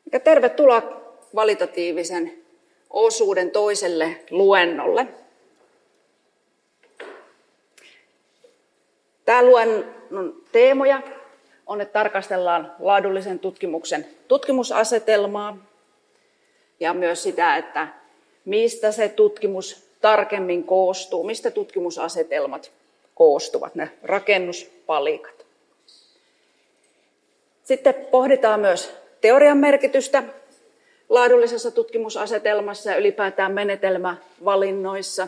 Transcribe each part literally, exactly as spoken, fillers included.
Ja tervetuloa kvalitatiivisen osuuden toiselle luennolle. Tämä luennon teemoja on, että tarkastellaan laadullisen tutkimuksen tutkimusasetelmaa ja myös sitä, että mistä se tutkimus tarkemmin koostuu, mistä tutkimusasetelmat koostuvat, ne rakennuspalikat. Sitten pohditaan myös teorian merkitystä laadullisessa tutkimusasetelmassa ja ylipäätään menetelmävalinnoissa.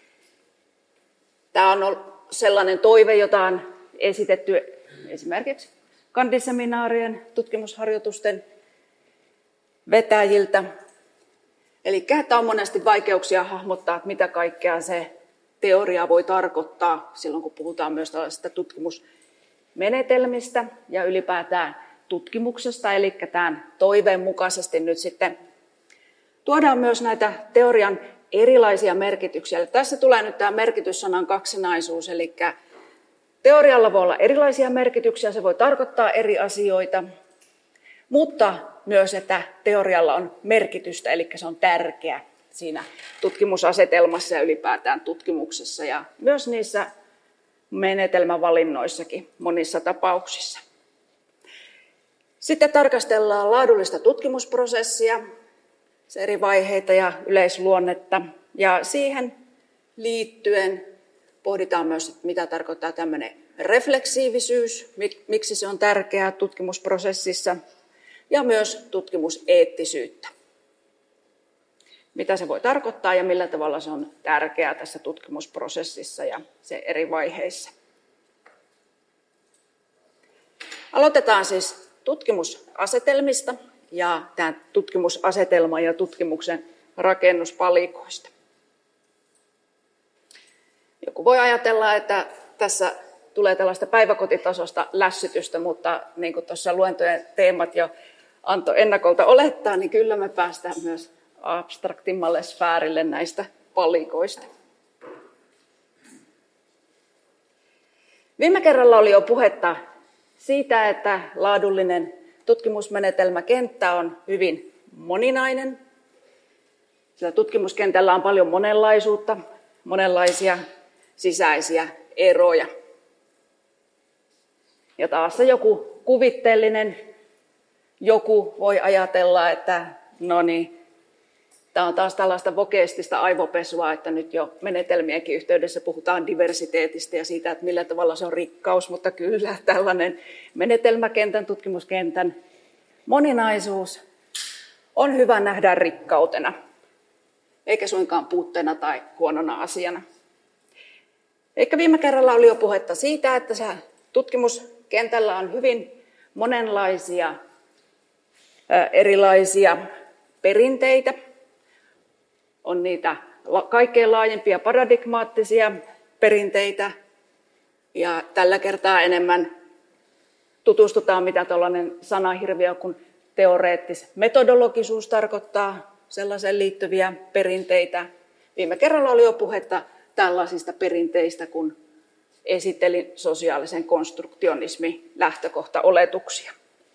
Tämä on ollut sellainen toive, jota on esitetty esimerkiksi kandiseminaarien tutkimusharjoitusten vetäjiltä. Eli tämä on monesti vaikeuksia hahmottaa, että mitä kaikkea se teoria voi tarkoittaa silloin, kun puhutaan myös tällaisista tutkimusmenetelmistä ja ylipäätään tutkimuksesta. Eli tämän toiveen mukaisesti nyt sitten tuodaan myös näitä teorian erilaisia merkityksiä. Eli tässä tulee nyt tämä merkityssanan kaksinaisuus, eli teorialla voi olla erilaisia merkityksiä, se voi tarkoittaa eri asioita, mutta myös, että teorialla on merkitystä, eli se on tärkeä siinä tutkimusasetelmassa ja ylipäätään tutkimuksessa ja myös niissä menetelmävalinnoissakin monissa tapauksissa. Sitten tarkastellaan laadullista tutkimusprosessia, se eri vaiheita ja yleisluonnetta, ja siihen liittyen pohditaan myös, että mitä tarkoittaa tämmöinen refleksiivisyys, miksi se on tärkeää tutkimusprosessissa, ja myös tutkimuseettisyyttä. Mitä se voi tarkoittaa ja millä tavalla se on tärkeää tässä tutkimusprosessissa ja se eri vaiheissa. Aloitetaan siis tutkimusasetelmista ja tämän tutkimusasetelman ja tutkimuksen rakennuspalikoista. Joku voi ajatella, että tässä tulee tällaista päiväkotitasosta lässytystä, mutta niin kuin tuossa luentojen teemat jo antoi ennakolta olettaa, niin kyllä me päästään myös abstraktimmalle sfäärille näistä palikoista. Viime kerralla oli jo puhetta siitä, että laadullinen tutkimusmenetelmäkenttä on hyvin moninainen. Sillä tutkimuskentällä on paljon monenlaisuutta, monenlaisia sisäisiä eroja. Ja taas se joku kuvitteellinen joku voi ajatella, että no niin, tämä on taas tällaista vokeistista aivopesua, että nyt jo menetelmienkin yhteydessä puhutaan diversiteetistä ja siitä, että millä tavalla se on rikkaus, mutta kyllä tällainen menetelmäkentän, tutkimuskentän moninaisuus on hyvä nähdä rikkautena, eikä suinkaan puutteena tai huonona asiana. Eikä viime kerralla oli jo puhetta siitä, että se tutkimuskentällä on hyvin monenlaisia erilaisia perinteitä. On niitä kaikkein laajempia paradigmaattisia perinteitä. Ja tällä kertaa enemmän tutustutaan, mitä tuollainen sanahirviö kuin teoreettis-metodologisuus tarkoittaa, sellaiseen liittyviä perinteitä. Viime kerralla oli jo puhetta tällaisista perinteistä, kun esittelin sosiaalisen konstruktionismin lähtökohtaoletuksia.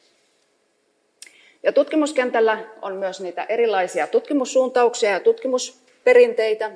Ja tutkimuskentällä on myös niitä erilaisia tutkimussuuntauksia ja tutkimusperinteitä.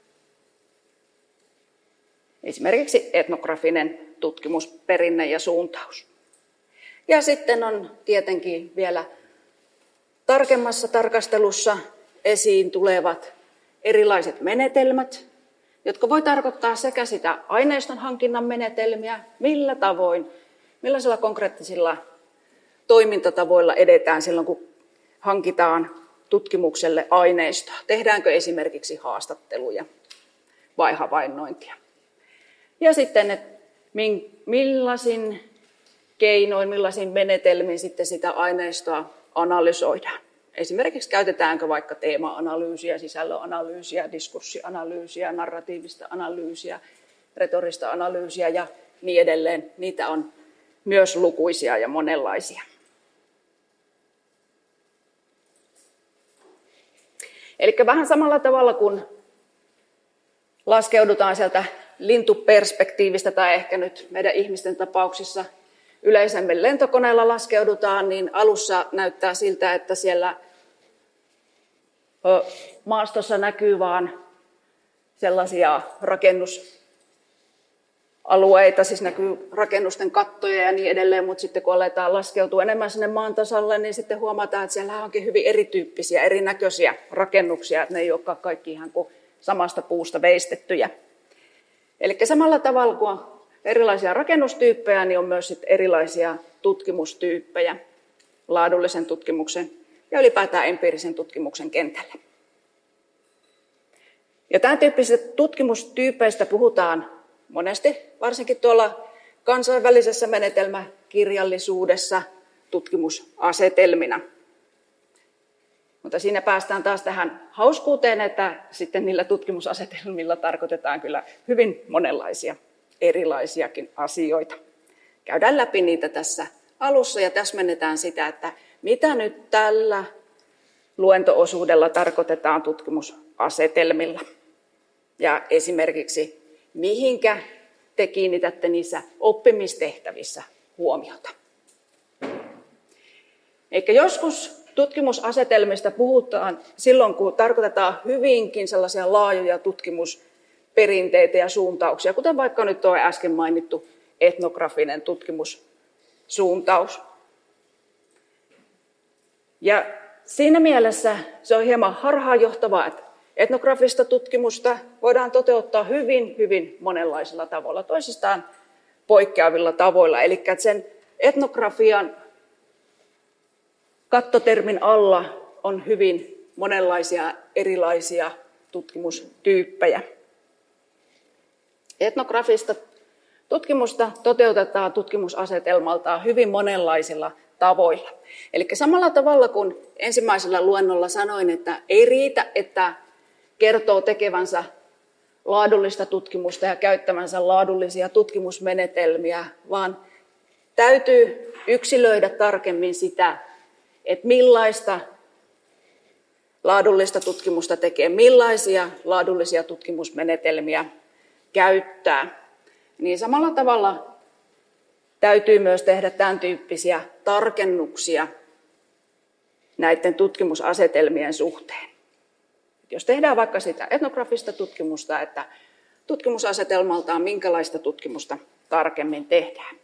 Esimerkiksi etnografinen tutkimusperinne ja suuntaus. Ja sitten on tietenkin vielä tarkemmassa tarkastelussa esiin tulevat erilaiset menetelmät, jotka voi tarkoittaa sekä sitä aineiston hankinnan menetelmiä, millä tavoin, millaisilla konkreettisilla toimintatavoilla edetään silloin, kun hankitaan tutkimukselle aineistoa. Tehdäänkö esimerkiksi haastatteluja vai havainnointia. Ja sitten, että millaisin keinoin, millaisin menetelmin sitten sitä aineistoa analysoidaan. Esimerkiksi käytetäänkö vaikka teema-analyysiä, sisällönanalyysiä, diskurssianalyysiä, narratiivista analyysiä, retorista analyysiä ja niin edelleen. Niitä on myös lukuisia ja monenlaisia. Eli vähän samalla tavalla kuin laskeudutaan sieltä lintuperspektiivistä tai ehkä nyt meidän ihmisten tapauksissa yleisemmin lentokoneella laskeudutaan, niin alussa näyttää siltä, että siellä maastossa näkyy vaan sellaisia rakennusalueita, siis näkyy rakennusten kattoja ja niin edelleen, mutta sitten kun aletaan laskeutua enemmän sinne maan tasalle, niin sitten huomataan, että siellä onkin hyvin erityyppisiä, erinäköisiä rakennuksia, että ne ei olekaan kaikki ihan kuin samasta puusta veistettyjä. Eli samalla tavalla kuin on erilaisia rakennustyyppejä, niin on myös sitten erilaisia tutkimustyyppejä laadullisen tutkimuksen ja ylipäätään empiirisen tutkimuksen kentällä. Ja tämän tyyppisistä tutkimustyypeistä puhutaan monesti, varsinkin tuolla kansainvälisessä menetelmäkirjallisuudessa tutkimusasetelmina. Mutta siinä päästään taas tähän hauskuuteen, että sitten niillä tutkimusasetelmilla tarkoitetaan kyllä hyvin monenlaisia erilaisiakin asioita. Käydään läpi niitä tässä alussa ja täsmennetään sitä, että mitä nyt tällä luento-osuudella tarkoitetaan tutkimusasetelmilla. Ja esimerkiksi, mihinkä te kiinnitätte niissä oppimistehtävissä huomiota. Eikä joskus tutkimusasetelmista puhutaan silloin, kun tarkoitetaan hyvinkin sellaisia laajoja tutkimusperinteitä ja suuntauksia, kuten vaikka nyt tuo äsken mainittu etnografinen tutkimussuuntaus. Ja siinä mielessä se on hieman harhaanjohtavaa, että etnografista tutkimusta voidaan toteuttaa hyvin, hyvin monenlaisilla tavoilla, toisistaan poikkeavilla tavoilla. Eli sen etnografian kattotermin alla on hyvin monenlaisia erilaisia tutkimustyyppejä. Etnografista tutkimusta toteutetaan tutkimusasetelmaltaan hyvin monenlaisilla tavoilla. Eli samalla tavalla kuin ensimmäisellä luennolla sanoin, että ei riitä, että kertoo tekevänsä laadullista tutkimusta ja käyttämänsä laadullisia tutkimusmenetelmiä, vaan täytyy yksilöidä tarkemmin sitä, että millaista laadullista tutkimusta tekee, millaisia laadullisia tutkimusmenetelmiä käyttää. Niin samalla tavalla täytyy myös tehdä tämän tyyppisiä tarkennuksia näiden tutkimusasetelmien suhteen. Jos tehdään vaikka sitä etnografista tutkimusta, että tutkimusasetelmaltaan minkälaista tutkimusta tarkemmin tehdään.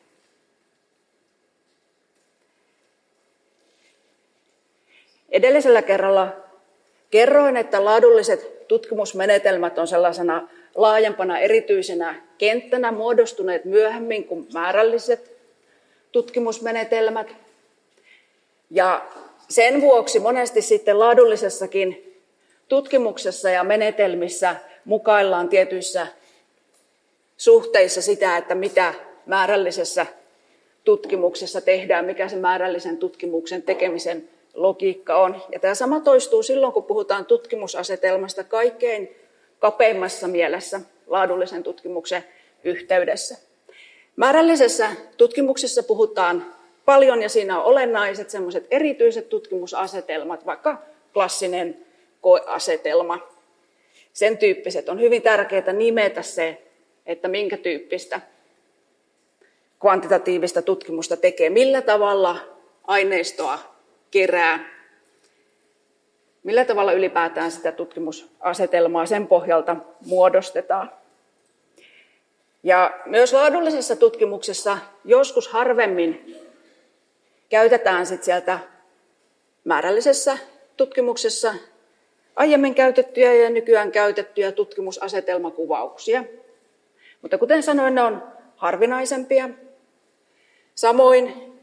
Edellisellä kerralla kerroin, että laadulliset tutkimusmenetelmät on sellaisena laajempana erityisenä kenttänä muodostuneet myöhemmin kuin määrälliset tutkimusmenetelmät. Ja sen vuoksi monesti sitten laadullisessakin tutkimuksessa ja menetelmissä mukaillaan tietyissä suhteissa sitä, että mitä määrällisessä tutkimuksessa tehdään, mikä se määrällisen tutkimuksen tekemisen logiikka on. Ja tämä sama toistuu silloin, kun puhutaan tutkimusasetelmasta kaikkein kapeimmassa mielessä laadullisen tutkimuksen yhteydessä. Määrällisessä tutkimuksessa puhutaan paljon ja siinä on olennaiset sellaiset erityiset tutkimusasetelmat, vaikka klassinen koeasetelma. Sen tyyppiset on hyvin tärkeää nimetä se, että minkä tyyppistä kvantitatiivista tutkimusta tekee, millä tavalla aineistoa kerää, millä tavalla ylipäätään sitä tutkimusasetelmaa sen pohjalta muodostetaan. Ja myös laadullisessa tutkimuksessa joskus harvemmin käytetään sit sieltä määrällisessä tutkimuksessa aiemmin käytettyjä ja nykyään käytettyjä tutkimusasetelmakuvauksia. Mutta kuten sanoin, ne on harvinaisempia. Samoin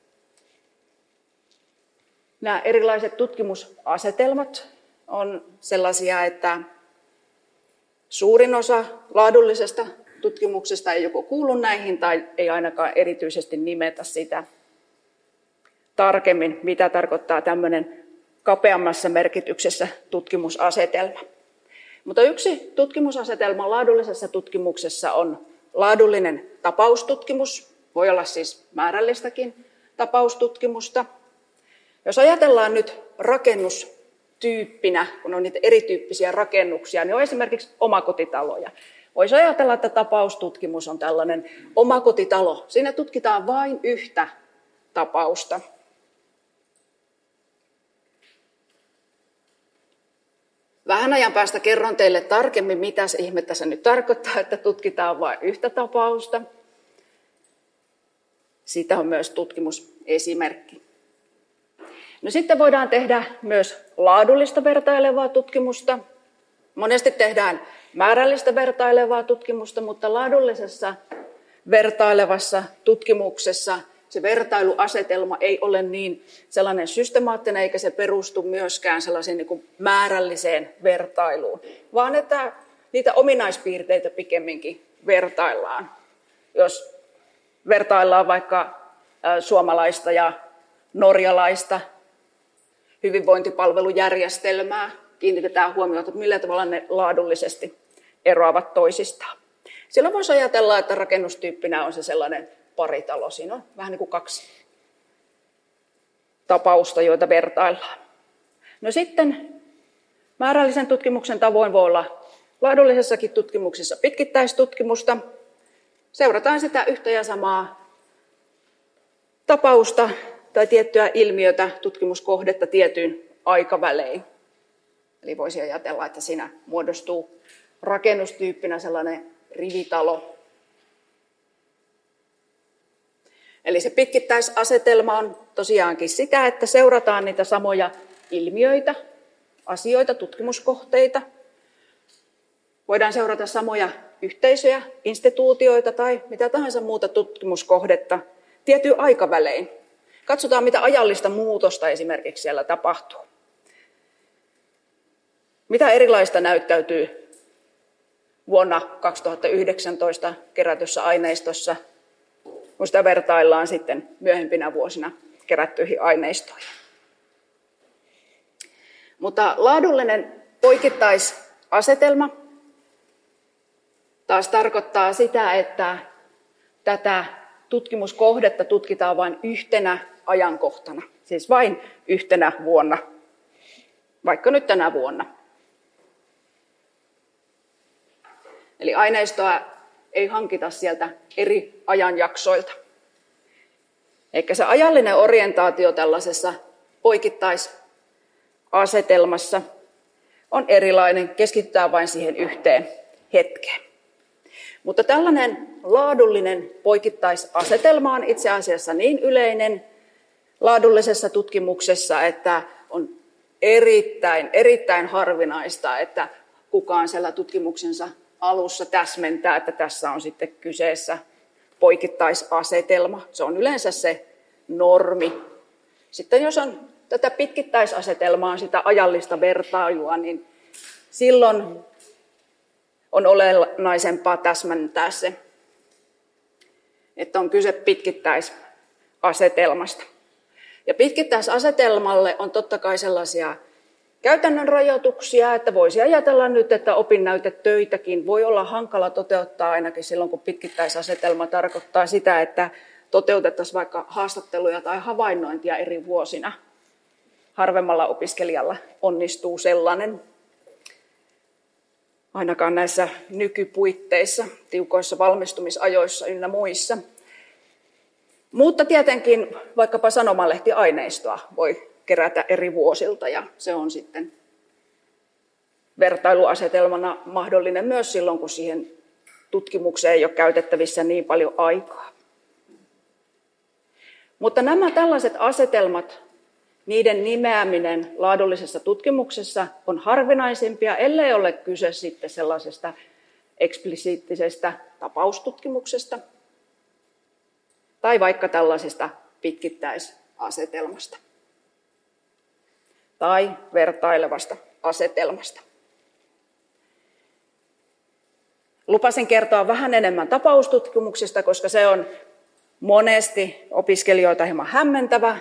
nämä erilaiset tutkimusasetelmat on sellaisia, että suurin osa laadullisesta tutkimuksesta ei joko kuulu näihin tai ei ainakaan erityisesti nimetä sitä tarkemmin, mitä tarkoittaa tämmöinen kapeammassa merkityksessä tutkimusasetelma. Mutta yksi tutkimusasetelma laadullisessa tutkimuksessa on laadullinen tapaustutkimus. Voi olla siis määrällistäkin tapaustutkimusta. Jos ajatellaan nyt rakennustyyppinä, kun on niitä erityyppisiä rakennuksia, niin on esimerkiksi omakotitaloja. Voisi ajatella, että tapaustutkimus on tällainen omakotitalo. Siinä tutkitaan vain yhtä tapausta. Vähän ajan päästä kerron teille tarkemmin, mitä se ihmettä se nyt tarkoittaa, että tutkitaan vain yhtä tapausta. Siitä on myös tutkimusesimerkki. No sitten voidaan tehdä myös laadullista vertailevaa tutkimusta. Monesti tehdään määrällistä vertailevaa tutkimusta, mutta laadullisessa vertailevassa tutkimuksessa se vertailuasetelma ei ole niin sellainen systemaattinen, eikä se perustu myöskään sellaiseen niin kuin määrälliseen vertailuun, vaan että niitä ominaispiirteitä pikemminkin vertaillaan. Jos vertaillaan vaikka suomalaista ja norjalaista hyvinvointipalvelujärjestelmää, kiinnitetään huomiota, että millä tavalla ne laadullisesti eroavat toisistaan. Silloin voisi ajatella, että rakennustyyppinä on se sellainen paritalo. Siinä on vähän niin kuin kaksi tapausta, joita vertaillaan. No sitten määrällisen tutkimuksen tavoin voi olla laadullisessakin tutkimuksessa pitkittäistutkimusta. Seurataan sitä yhtä ja samaa tapausta tai tiettyä ilmiötä, tutkimuskohdetta tietyn aikavälein. Eli voisi ajatella, että siinä muodostuu rakennustyyppinä sellainen rivitalo. Eli se pitkittäisasetelma on tosiaankin sitä, että seurataan niitä samoja ilmiöitä, asioita, tutkimuskohteita. Voidaan seurata samoja yhteisöjä, instituutioita tai mitä tahansa muuta tutkimuskohdetta tietyin aikavälein. Katsotaan, mitä ajallista muutosta esimerkiksi siellä tapahtuu. Mitä erilaista näyttäytyy vuonna kaksituhattayhdeksäntoista kerätyssä aineistossa, kun sitä vertaillaan sitten myöhempinä vuosina kerättyihin aineistoihin. Mutta laadullinen poikittaisasetelma taas tarkoittaa sitä, että tätä tutkimuskohdetta tutkitaan vain yhtenä ajankohtana, siis vain yhtenä vuonna, vaikka nyt tänä vuonna. Eli aineistoa ei hankita sieltä eri ajanjaksoilta. Eikä se ajallinen orientaatio tällaisessa poikittaisasetelmassa on erilainen, keskitytään vain siihen yhteen hetkeen. Mutta tällainen laadullinen poikittaisasetelma on itse asiassa niin yleinen laadullisessa tutkimuksessa, että on erittäin, erittäin harvinaista, että kukaan siellä tutkimuksensa alussa täsmentää, että tässä on sitten kyseessä poikittaisasetelma. Se on yleensä se normi. Sitten jos on tätä pitkittäisasetelmaa, sitä ajallista vertailua, niin silloin on olennaisempaa täsmentää se, että on kyse pitkittäisasetelmasta. Ja pitkittäisasetelmalle on totta kai sellaisia käytännön rajoituksia, että voisi ajatella nyt, että opinnäytetöitäkin voi olla hankala toteuttaa ainakin silloin, kun pitkittäisasetelma tarkoittaa sitä, että toteutettaisiin vaikka haastatteluja tai havainnointia eri vuosina. Harvemmalla opiskelijalla onnistuu sellainen, ainakaan näissä nykypuitteissa, tiukoissa valmistumisajoissa ynnä muissa. Mutta tietenkin vaikkapa sanomalehtiaineistoa voi kerätä eri vuosilta ja se on sitten vertailuasetelmana mahdollinen myös silloin, kun siihen tutkimukseen ei ole käytettävissä niin paljon aikaa. Mutta nämä tällaiset asetelmat, niiden nimeäminen laadullisessa tutkimuksessa on harvinaisempia, ellei ole kyse sitten sellaisesta eksplisiittisestä tapaustutkimuksesta tai vaikka tällaisesta pitkittäisasetelmasta tai vertailevasta asetelmasta. Lupasin kertoa vähän enemmän tapaustutkimuksista, koska se on monesti opiskelijoita hieman hämmentävä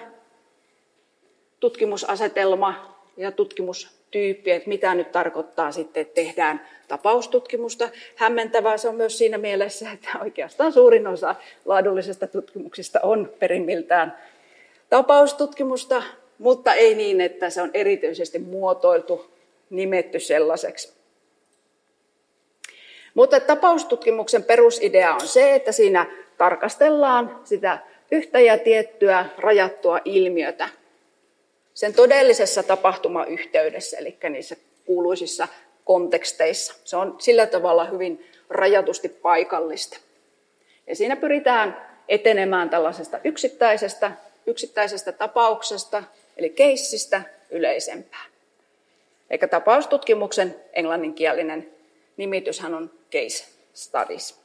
tutkimusasetelma ja tutkimustyyppi, että mitä nyt tarkoittaa sitten, että tehdään tapaustutkimusta. Hämmentävää se on myös siinä mielessä, että oikeastaan suurin osa laadullisesta tutkimuksista on perimmiltään tapaustutkimusta, mutta ei niin, että se on erityisesti muotoiltu, nimetty sellaiseksi. Mutta tapaustutkimuksen perusidea on se, että siinä tarkastellaan sitä yhtä ja tiettyä rajattua ilmiötä sen todellisessa tapahtumayhteydessä, eli niissä kuuluisissa konteksteissa. Se on sillä tavalla hyvin rajatusti paikallista. Ja siinä pyritään etenemään tällaisesta yksittäisestä, yksittäisestä tapauksesta, eli keissistä yleisempään. Eikä tapaustutkimuksen englanninkielinen nimityshän on case studies.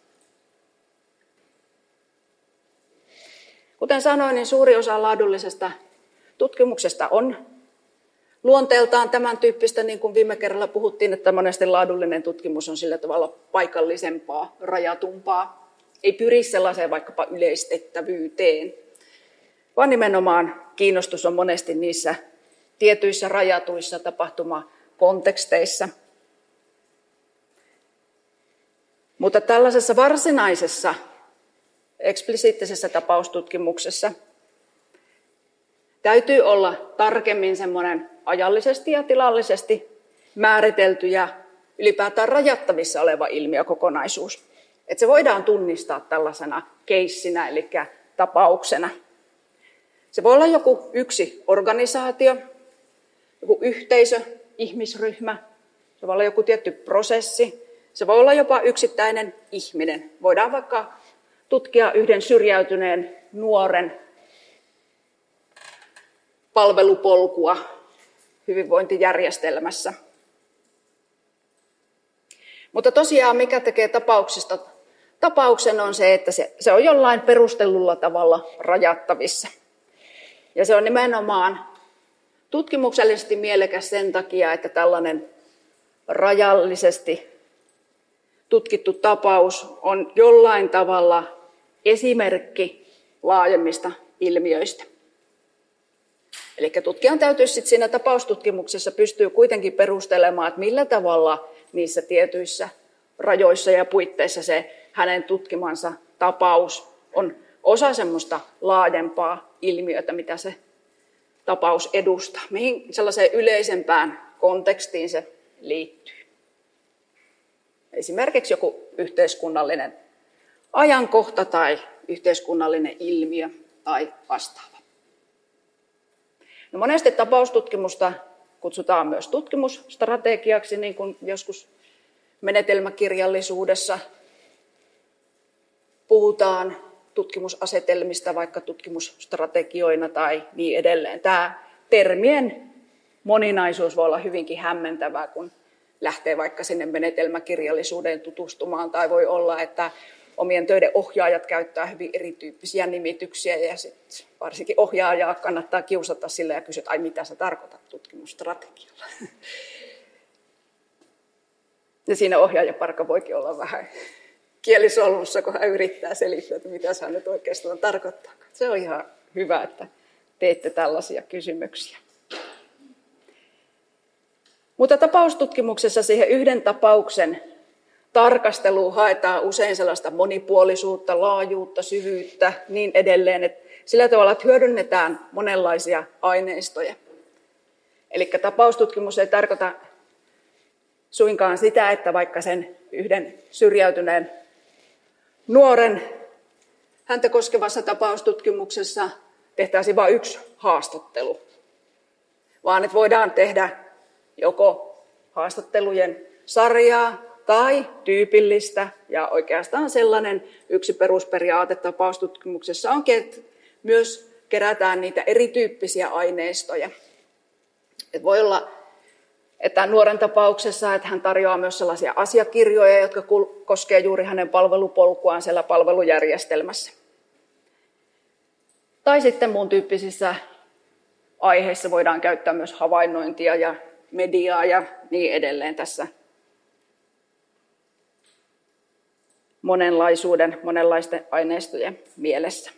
Kuten sanoin, niin suuri osa laadullisesta tutkimuksesta on luonteeltaan tämän tyyppistä, niin kuin viime kerralla puhuttiin, että monesti laadullinen tutkimus on sillä tavalla paikallisempaa, rajatumpaa. Ei pyri sellaiseen vaikkapa yleistettävyyteen, vaan nimenomaan kiinnostus on monesti niissä tietyissä rajatuissa tapahtumakonteksteissa. Mutta tällaisessa varsinaisessa eksplisiittisessä tapaustutkimuksessa täytyy olla tarkemmin semmoinen ajallisesti ja tilallisesti määritelty ja ylipäätään rajattavissa oleva ilmiökokonaisuus. Että se voidaan tunnistaa tällaisena keissinä, eli tapauksena. Se voi olla joku yksi organisaatio, joku yhteisö, ihmisryhmä, se voi olla joku tietty prosessi, se voi olla jopa yksittäinen ihminen. Voidaan vaikka tutkia yhden syrjäytyneen nuoren palvelupolkua hyvinvointijärjestelmässä. Mutta tosiaan mikä tekee tapauksista tapauksen on se, että se, se on jollain perustellulla tavalla rajattavissa. Ja se on nimenomaan tutkimuksellisesti mielekäs sen takia, että tällainen rajallisesti tutkittu tapaus on jollain tavalla esimerkki laajemmista ilmiöistä. Eli tutkijan täytyisi sitten siinä tapaustutkimuksessa pystyä kuitenkin perustelemaan, että millä tavalla niissä tietyissä rajoissa ja puitteissa se hänen tutkimansa tapaus on osa semmoista laajempaa ilmiötä, mitä se tapaus edustaa, mihin sellaiseen yleisempään kontekstiin se liittyy. Esimerkiksi joku yhteiskunnallinen ajankohta tai yhteiskunnallinen ilmiö tai vastaava. No monesti tapaustutkimusta kutsutaan myös tutkimusstrategiaksi, niin kuin joskus menetelmäkirjallisuudessa puhutaan tutkimusasetelmista, vaikka tutkimusstrategioina tai niin edelleen. Tämä termien moninaisuus voi olla hyvinkin hämmentävää, kun lähtee vaikka sinne menetelmäkirjallisuuteen tutustumaan, tai voi olla, että omien töiden ohjaajat käyttää hyvin erityyppisiä nimityksiä, ja sit varsinkin ohjaajaa kannattaa kiusata sillä ja kysyä, että ai mitä sä tarkoitat tutkimusstrategialla. Ja siinä ohjaajaparka voikin olla vähän kielisolmussa, kun hän yrittää selittää, että mitä hän nyt oikeastaan tarkoittaa. Se on ihan hyvä, että teette tällaisia kysymyksiä. Mutta tapaustutkimuksessa siihen yhden tapauksen tarkasteluun haetaan usein sellaista monipuolisuutta, laajuutta, syvyyttä, niin edelleen, että sillä tavalla, että hyödynnetään monenlaisia aineistoja. Eli tapaustutkimus ei tarkoita suinkaan sitä, että vaikka sen yhden syrjäytyneen nuoren häntä koskevassa tapaustutkimuksessa tehtäisiin vain yksi haastattelu, vaan että voidaan tehdä joko haastattelujen sarjaa tai tyypillistä, ja oikeastaan sellainen yksi perusperiaate tapaustutkimuksessa onkin, että myös kerätään niitä erityyppisiä aineistoja. Et voi olla, että nuoren tapauksessa, että hän tarjoaa myös sellaisia asiakirjoja, jotka koskee juuri hänen palvelupolkuaan siellä palvelujärjestelmässä. Tai sitten muun tyyppisissä aiheissa voidaan käyttää myös havainnointia ja mediaa ja niin edelleen tässä monenlaisuuden, monenlaisten aineistojen mielessä.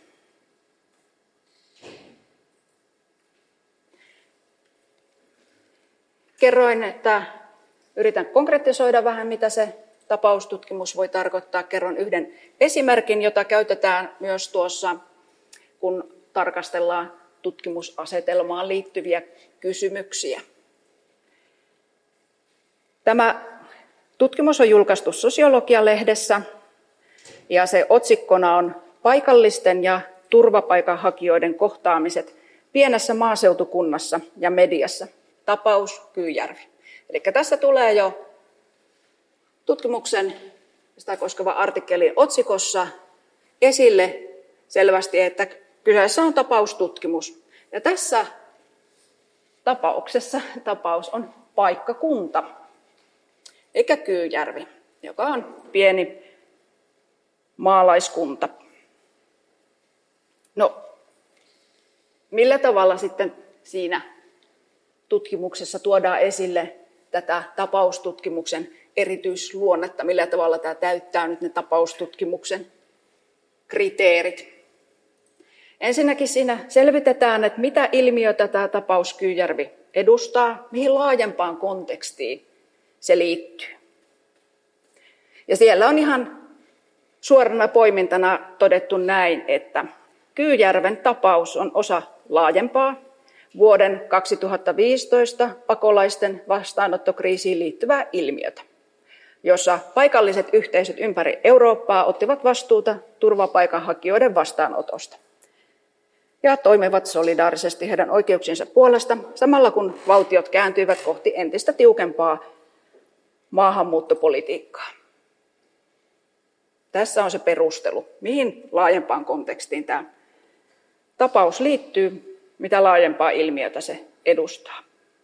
Kerroin, että yritän konkretisoida vähän, mitä se tapaustutkimus voi tarkoittaa. Kerron yhden esimerkin, jota käytetään myös tuossa, kun tarkastellaan tutkimusasetelmaan liittyviä kysymyksiä. Tämä tutkimus on julkaistu Sosiologia-lehdessä ja se otsikkona on Paikallisten ja turvapaikanhakijoiden kohtaamiset pienessä maaseutukunnassa ja mediassa. Tapaus Kyyjärvi. Eli tässä tulee jo tutkimuksen sitä koskeva artikkelin otsikossa esille selvästi, että kyseessä on tapaustutkimus. Ja tässä tapauksessa tapaus on paikkakunta, eikä Kyyjärvi, joka on pieni maalaiskunta. No, millä tavalla sitten siinä tutkimuksessa tuodaan esille tätä tapaustutkimuksen erityisluonnetta, millä tavalla tämä täyttää nyt ne tapaustutkimuksen kriteerit? Ensinnäkin siinä selvitetään, että mitä ilmiötä tämä tapaus Kyyjärvi edustaa, mihin laajempaan kontekstiin se liittyy. Ja siellä on ihan suorana poimintana todettu näin, että Kyyjärven tapaus on osa laajempaa vuoden kaksituhattaviisitoista pakolaisten vastaanottokriisiin liittyvää ilmiötä, jossa paikalliset yhteisöt ympäri Eurooppaa ottivat vastuuta turvapaikanhakijoiden vastaanotosta ja toimivat solidaarisesti heidän oikeuksiensa puolesta, samalla kun valtiot kääntyivät kohti entistä tiukempaa maahanmuuttopolitiikkaa. Tässä on se perustelu, mihin laajempaan kontekstiin tämä tapaus liittyy, mitä laajempaa ilmiötä se edustaa.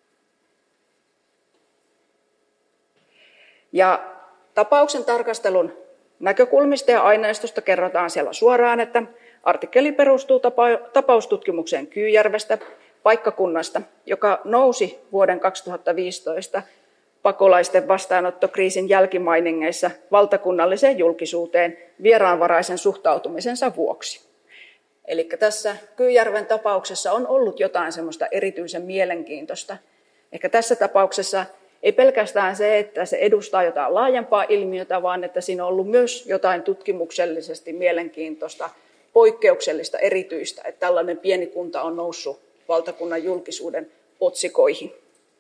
Ja tapauksen tarkastelun näkökulmista ja aineistosta kerrotaan siellä suoraan, että artikkeli perustuu tapaustutkimukseen Kyyjärvestä, paikkakunnasta, joka nousi vuoden kaksituhattaviisitoista pakolaisten vastaanottokriisin jälkimainingeissa valtakunnalliseen julkisuuteen vieraanvaraisen suhtautumisensa vuoksi. Eli tässä Kyyjärven tapauksessa on ollut jotain semmoista erityisen mielenkiintoista. Ehkä tässä tapauksessa ei pelkästään se, että se edustaa jotain laajempaa ilmiötä, vaan että siinä on ollut myös jotain tutkimuksellisesti mielenkiintoista, poikkeuksellista, erityistä, että tällainen pieni kunta on noussut valtakunnan julkisuuden otsikoihin.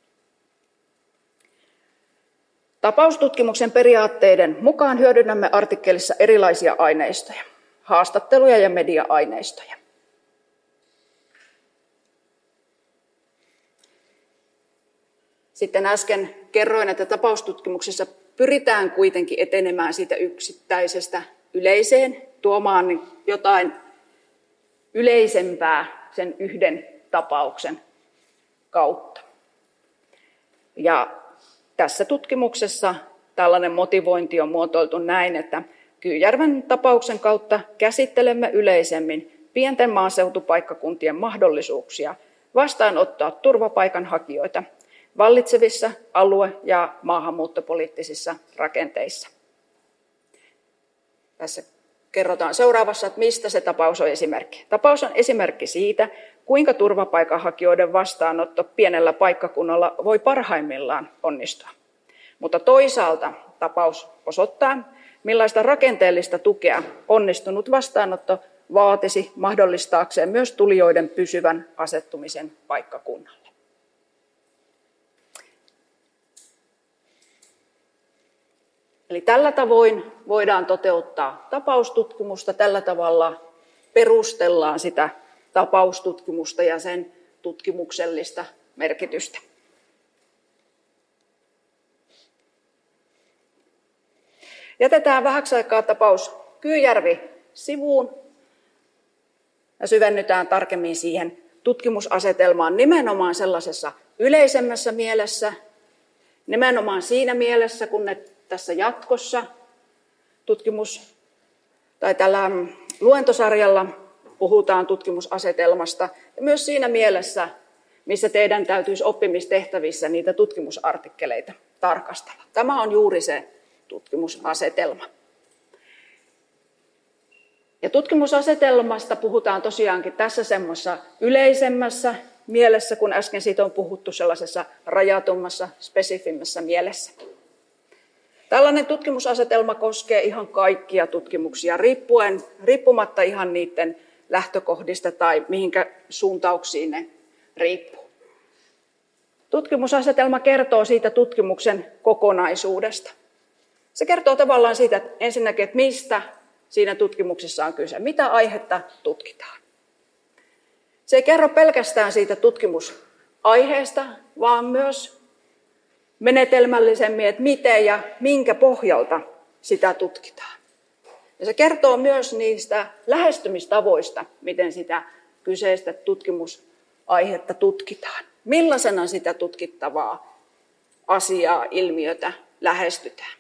Tapaustutkimuksen periaatteiden mukaan hyödynnämme artikkelissa erilaisia aineistoja, haastatteluja ja media-aineistoja. Sitten äsken kerroin, että tapaustutkimuksessa pyritään kuitenkin etenemään siitä yksittäisestä yleiseen, tuomaan jotain yleisempää sen yhden tapauksen kautta. Ja tässä tutkimuksessa tällainen motivointi on muotoiltu näin, että Kyyjärven tapauksen kautta käsittelemme yleisemmin pienten maaseutupaikkakuntien mahdollisuuksia vastaanottaa turvapaikanhakijoita vallitsevissa alue- ja maahanmuuttopoliittisissa rakenteissa. Tässä kerrotaan seuraavassa, että mistä se tapaus on esimerkki. Tapaus on esimerkki siitä, kuinka turvapaikanhakijoiden vastaanotto pienellä paikkakunnalla voi parhaimmillaan onnistua. Mutta toisaalta tapaus osoittaa, millaista rakenteellista tukea onnistunut vastaanotto vaatisi mahdollistaakseen myös tulijoiden pysyvän asettumisen paikkakunnalle. Eli tällä tavoin voidaan toteuttaa tapaustutkimusta, tällä tavalla perustellaan sitä tapaustutkimusta ja sen tutkimuksellista merkitystä. Jätetään vähäksi aikaa tapaus Kyyjärvi sivuun ja syvennytään tarkemmin siihen tutkimusasetelmaan nimenomaan sellaisessa yleisemmässä mielessä, nimenomaan siinä mielessä, kun ne tässä jatkossa tutkimus tai tällä luentosarjalla puhutaan tutkimusasetelmasta ja myös siinä mielessä, missä teidän täytyisi oppimistehtävissä niitä tutkimusartikkeleita tarkastella. Tämä on juuri se tutkimusasetelma. Ja tutkimusasetelmasta puhutaan tosiaankin tässä semmoisessa yleisemmässä mielessä, kun äsken siitä on puhuttu sellaisessa rajatummassa, spesifimmässä mielessä. Tällainen tutkimusasetelma koskee ihan kaikkia tutkimuksia, riippuen, riippumatta ihan niiden lähtökohdista tai mihinkä suuntauksiin ne riippuu. Tutkimusasetelma kertoo siitä tutkimuksen kokonaisuudesta. Se kertoo tavallaan siitä, että ensinnäkin, että mistä siinä tutkimuksessa on kyse, mitä aihetta tutkitaan. Se ei kerro pelkästään siitä tutkimusaiheesta, vaan myös menetelmällisemmin, että miten ja minkä pohjalta sitä tutkitaan. Ja se kertoo myös niistä lähestymistavoista, miten sitä kyseistä tutkimusaihetta tutkitaan. Millaisena sitä tutkittavaa asiaa, ilmiötä lähestytään.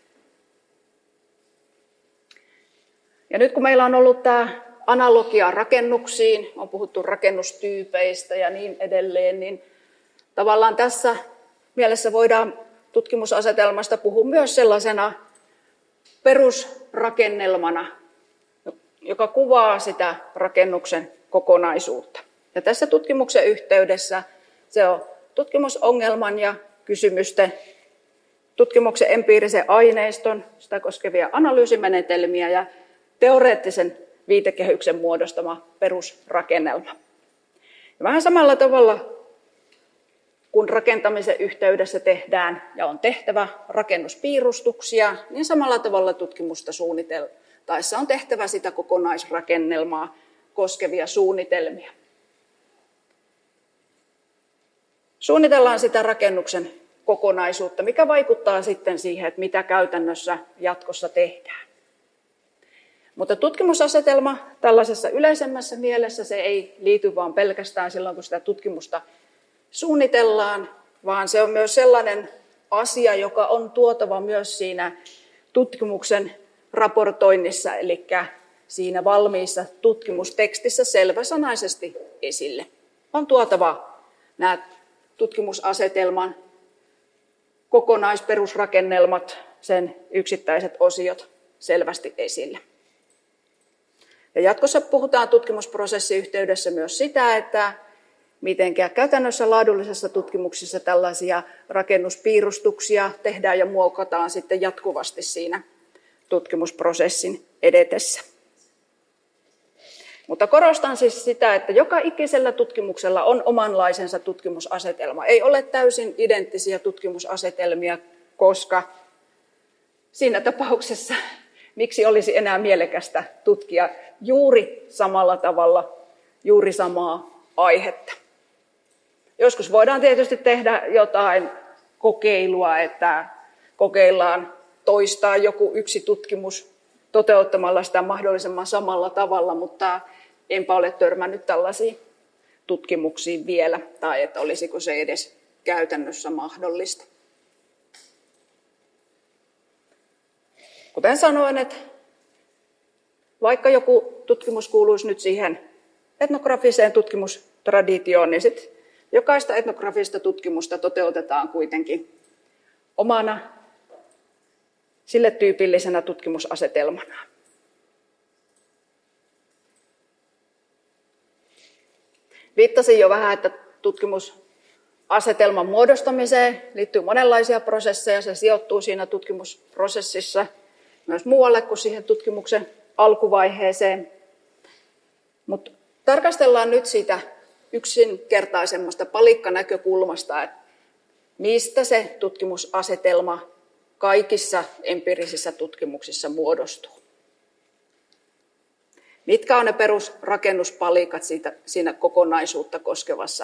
Ja nyt kun meillä on ollut tämä analogia rakennuksiin, on puhuttu rakennustyypeistä ja niin edelleen, niin tavallaan tässä mielessä voidaan tutkimusasetelmasta puhua myös sellaisena perusrakennelmana, joka kuvaa sitä rakennuksen kokonaisuutta. Ja tässä tutkimuksen yhteydessä se on tutkimusongelman ja kysymysten, tutkimuksen empiirisen aineiston, sitä koskevia analyysimenetelmiä ja teoreettisen viitekehyksen muodostama perusrakennelma. Ja vähän samalla tavalla, kun rakentamisen yhteydessä tehdään ja on tehtävä rakennuspiirustuksia, niin samalla tavalla tutkimusta suunniteltaessa on tehtävä sitä kokonaisrakennelmaa koskevia suunnitelmia. Suunnitellaan sitä rakennuksen kokonaisuutta, mikä vaikuttaa sitten siihen, että mitä käytännössä jatkossa tehdään. Mutta tutkimusasetelma tällaisessa yleisemmässä mielessä se ei liity vaan pelkästään silloin, kun sitä tutkimusta suunnitellaan, vaan se on myös sellainen asia, joka on tuotava myös siinä tutkimuksen raportoinnissa, eli siinä valmiissa tutkimustekstissä selväsanaisesti esille. On tuotava nämä tutkimusasetelman kokonaisperusrakennelmat, sen yksittäiset osiot selvästi esille. Ja jatkossa puhutaan tutkimusprosessin yhteydessä myös sitä, että miten käytännössä laadullisessa tutkimuksessa tällaisia rakennuspiirustuksia tehdään ja muokataan sitten jatkuvasti siinä tutkimusprosessin edetessä. Mutta korostan siis sitä, että joka ikisellä tutkimuksella on omanlaisensa tutkimusasetelma. Ei ole täysin identtisiä tutkimusasetelmia, koska siinä tapauksessa miksi olisi enää mielekästä tutkia juuri samalla tavalla, juuri samaa aihetta. Joskus voidaan tietysti tehdä jotain kokeilua, että kokeillaan toistaa joku yksi tutkimus toteuttamalla sitä mahdollisimman samalla tavalla, mutta enpä ole törmännyt tällaisiin tutkimuksiin vielä, tai että olisiko se edes käytännössä mahdollista. Kuten sanoin, että vaikka joku tutkimus kuuluisi nyt siihen etnografiseen tutkimustraditioon, niin sitten jokaista etnografista tutkimusta toteutetaan kuitenkin omana sille tyypillisenä tutkimusasetelmana. Viittasin jo vähän, että tutkimusasetelman muodostamiseen liittyy monenlaisia prosesseja. Se sijoittuu siinä tutkimusprosessissa myös muualle kuin siihen tutkimuksen alkuvaiheeseen. Mutta tarkastellaan nyt siitä yksinkertaisemmasta palikkanäkökulmasta, että mistä se tutkimusasetelma kaikissa empiirisissä tutkimuksissa muodostuu. Mitkä on ne perusrakennuspalikat siitä, siinä kokonaisuutta koskevassa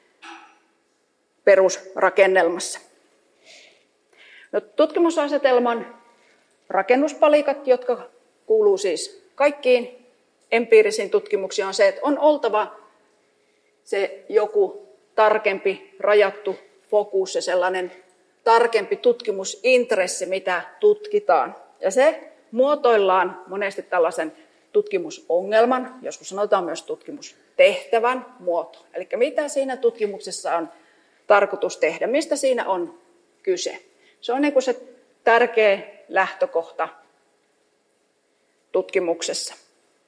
perusrakennelmassa? No, tutkimusasetelman rakennuspalikat, jotka kuuluu siis kaikkiin empiirisiin tutkimuksiin, on se, että on oltava se joku tarkempi, rajattu fokus ja sellainen tarkempi tutkimusintressi, mitä tutkitaan. Ja se muotoillaan monesti tällaisen tutkimusongelman, joskus sanotaan myös tutkimustehtävän muotoon. Eli mitä siinä tutkimuksessa on tarkoitus tehdä, mistä siinä on kyse. Se on niin kuin se tärkeä lähtökohta tutkimuksessa,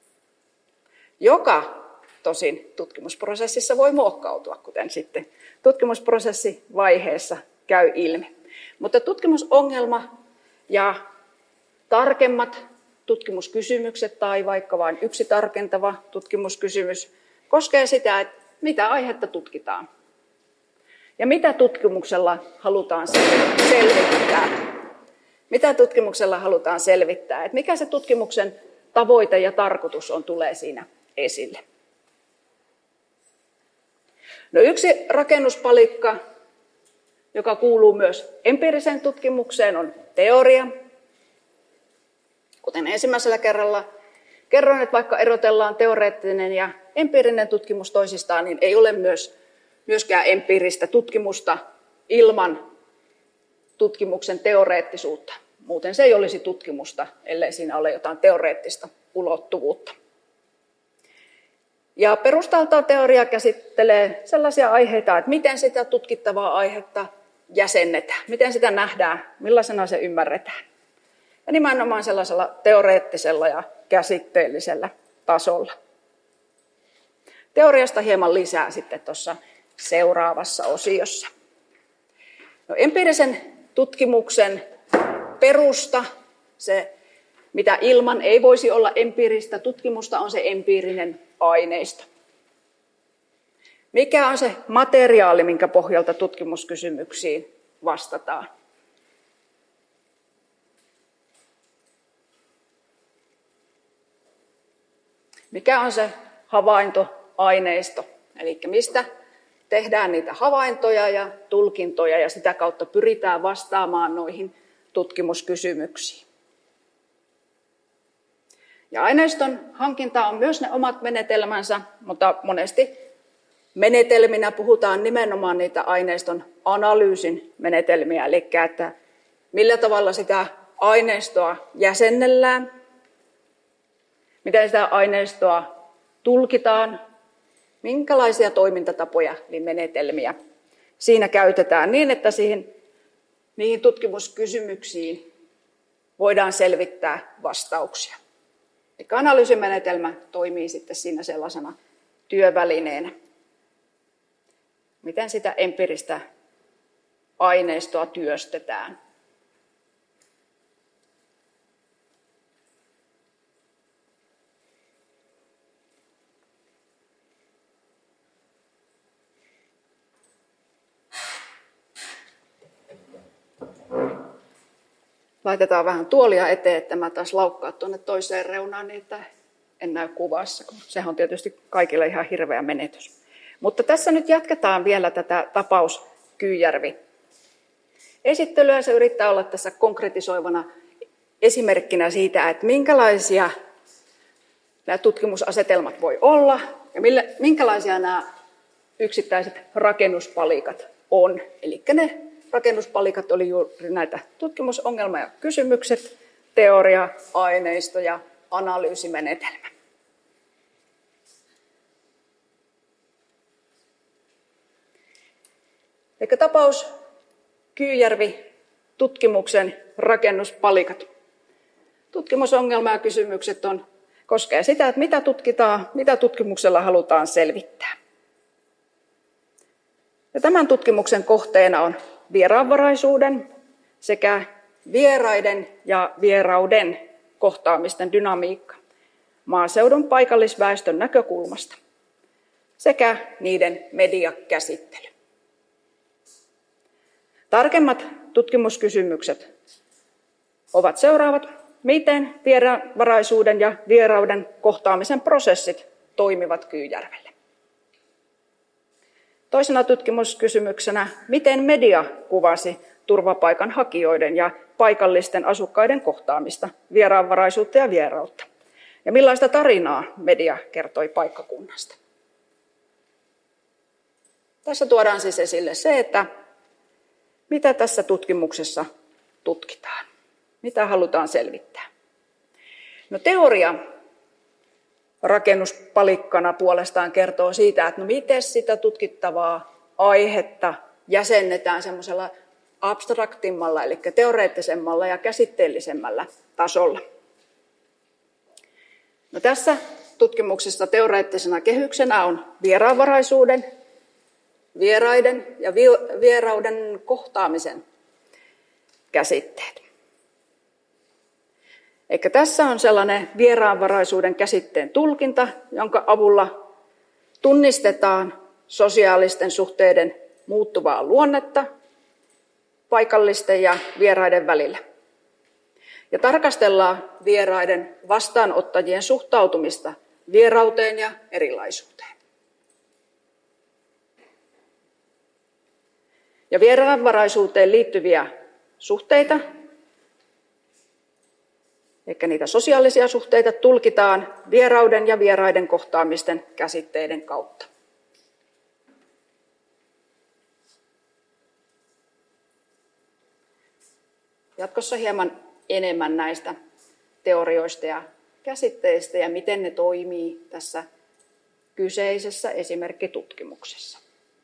joka tosin tutkimusprosessissa voi muokkautua, kuten sitten tutkimusprosessivaiheessa käy ilmi. Mutta tutkimusongelma ja tarkemmat tutkimuskysymykset tai vaikka vain yksi tarkentava tutkimuskysymys koskee sitä, että mitä aihetta tutkitaan ja mitä tutkimuksella halutaan selvittää. Mitä tutkimuksella halutaan selvittää? Että mikä se tutkimuksen tavoite ja tarkoitus on, tulee siinä esille. No yksi rakennuspalikka, joka kuuluu myös empiiriseen tutkimukseen, on teoria. Kuten ensimmäisellä kerralla kerroin, että vaikka erotellaan teoreettinen ja empiirinen tutkimus toisistaan, niin ei ole myös, myöskään empiiristä tutkimusta ilman tutkimuksen teoreettisuutta. Muuten se ei olisi tutkimusta, ellei siinä ole jotain teoreettista ulottuvuutta. Ja perustaltaan teoria käsittelee sellaisia aiheita, että miten sitä tutkittavaa aihetta jäsennetään, miten sitä nähdään, millaisena se ymmärretään. Ja nimenomaan sellaisella teoreettisella ja käsitteellisellä tasolla. Teoriasta hieman lisää sitten tuossa seuraavassa osiossa. No, empiirisen tutkimuksen perusta, se mitä ilman ei voisi olla empiiristä tutkimusta, on se empiirinen aineisto. Mikä on se materiaali, minkä pohjalta tutkimuskysymyksiin vastataan? Mikä on se havaintoaineisto? Eli mistä tehdään niitä havaintoja ja tulkintoja ja sitä kautta pyritään vastaamaan noihin tutkimuskysymyksiin. Ja aineiston hankinta on myös ne omat menetelmänsä, mutta monesti menetelminä puhutaan nimenomaan niitä aineiston analyysin menetelmiä, eli että millä tavalla sitä aineistoa jäsennellään, miten sitä aineistoa tulkitaan, minkälaisia toimintatapoja eli menetelmiä siinä käytetään niin, että siihen, niihin tutkimuskysymyksiin voidaan selvittää vastauksia. Eli analyysimenetelmä toimii sitten siinä sellaisena työvälineenä. Miten sitä empiiristä aineistoa työstetään? Laitetaan vähän tuolia eteen, että mä taas laukkaan tuonne toiseen reunaan, niin että en näy kuvassa, kun sehän on tietysti kaikille ihan hirveä menetys. Mutta tässä nyt jatketaan vielä tätä tapaus Kyyjärvi esittelyä. Se yrittää olla tässä konkretisoivana esimerkkinä siitä, että minkälaisia nämä tutkimusasetelmat voi olla ja minkälaisia nämä yksittäiset rakennuspalikat on. Eli ne rakennuspalikat oli juuri näitä tutkimusongelma ja kysymykset, teoria, aineisto ja analyysimenetelmä. Eli tapaus Kyyjärvi tutkimuksen rakennuspalikat. Tutkimusongelma ja kysymykset on, koskee sitä, että mitä tutkitaan, mitä tutkimuksella halutaan selvittää. Ja tämän tutkimuksen kohteena on vieraanvaraisuuden sekä vieraiden ja vierauden kohtaamisten dynamiikka maaseudun paikallisväestön näkökulmasta sekä niiden mediakäsittely. Tarkemmat tutkimuskysymykset ovat seuraavat. Miten vieraanvaraisuuden ja vierauden kohtaamisen prosessit toimivat Kyyjärvelle? Toisena tutkimuskysymyksenä, miten media kuvasi turvapaikanhakijoiden ja paikallisten asukkaiden kohtaamista, vieraanvaraisuutta ja vierautta? Ja millaista tarinaa media kertoi paikkakunnasta? Tässä tuodaan siis esille se, että mitä tässä tutkimuksessa tutkitaan, mitä halutaan selvittää. No, teoria rakennuspalikkana puolestaan kertoo siitä, että no miten sitä tutkittavaa aihetta jäsennetään semmoisella abstraktimmalla, eli teoreettisemmalla ja käsitteellisemmällä tasolla. No, tässä tutkimuksessa teoreettisena kehyksenä on vieraanvaraisuuden, vieraiden ja vierauden kohtaamisen käsitteet. Eikä tässä on sellainen vieraanvaraisuuden käsitteen tulkinta, jonka avulla tunnistetaan sosiaalisten suhteiden muuttuvaa luonnetta paikallisten ja vieraiden välillä. Ja tarkastellaan vieraiden vastaanottajien suhtautumista vierauteen ja erilaisuuteen. Ja vieraanvaraisuuteen liittyviä suhteita, eli niitä sosiaalisia suhteita, tulkitaan vierauden ja vieraiden kohtaamisten käsitteiden kautta. Jatkossa hieman enemmän näistä teorioista ja käsitteistä ja miten ne toimii tässä kyseisessä esimerkkitutkimuksessa.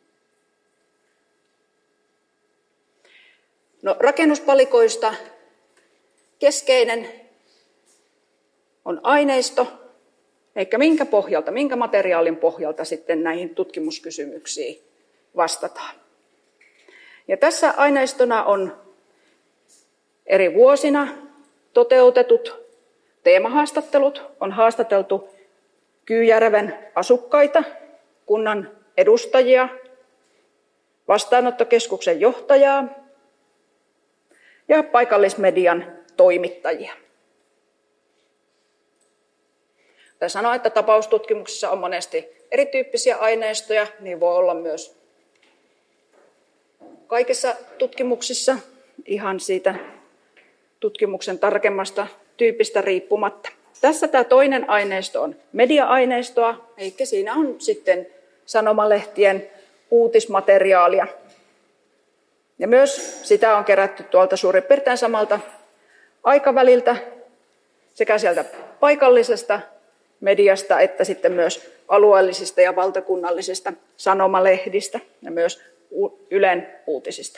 No, rakennuspalikoista keskeinen on aineisto, eikä minkä pohjalta, minkä materiaalin pohjalta sitten näihin tutkimuskysymyksiin vastataan. Ja tässä aineistona on eri vuosina toteutetut teemahaastattelut. On haastateltu Kyyjärven asukkaita, kunnan edustajia, vastaanottokeskuksen johtajaa ja paikallismedian toimittajia. Tai sanoa, että tapaustutkimuksissa on monesti erityyppisiä aineistoja, niin voi olla myös kaikissa tutkimuksissa ihan siitä tutkimuksen tarkemmasta tyypistä riippumatta. Tässä tämä toinen aineisto on media-aineistoa, eikä siinä on sitten sanomalehtien uutismateriaalia. Ja myös sitä on kerätty tuolta suurin piirtein samalta aikaväliltä sekä sieltä paikallisesta mediasta että sitten myös alueellisista ja valtakunnallisista sanomalehdistä ja myös Ylen uutisista.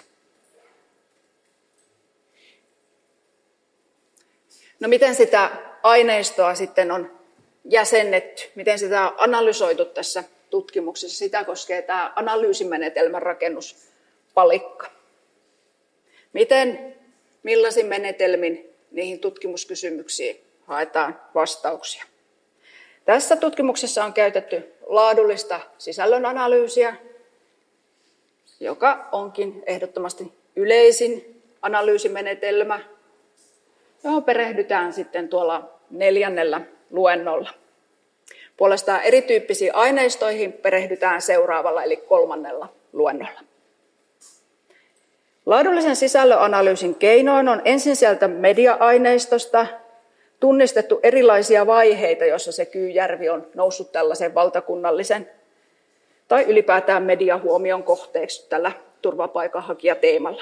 No miten sitä aineistoa sitten on jäsennetty, miten sitä on analysoitu tässä tutkimuksessa? Sitä koskee tämä analyysimenetelmän rakennuspalikka. Miten, millaisin menetelmin niihin tutkimuskysymyksiin haetaan vastauksia? Tässä tutkimuksessa on käytetty laadullista sisällönanalyysiä, joka onkin ehdottomasti yleisin analyysimenetelmä, johon perehdytään sitten tuolla neljännellä luennolla. Puolestaan erityyppisiin aineistoihin perehdytään seuraavalla eli kolmannella luennolla. Laadullisen sisällönanalyysin keinoin on ensin sieltä media-aineistosta tunnistettu erilaisia vaiheita, joissa se Kyyjärvi on noussut tällaisen valtakunnallisen tai ylipäätään mediahuomion kohteeksi tällä turvapaikanhakijateemalla.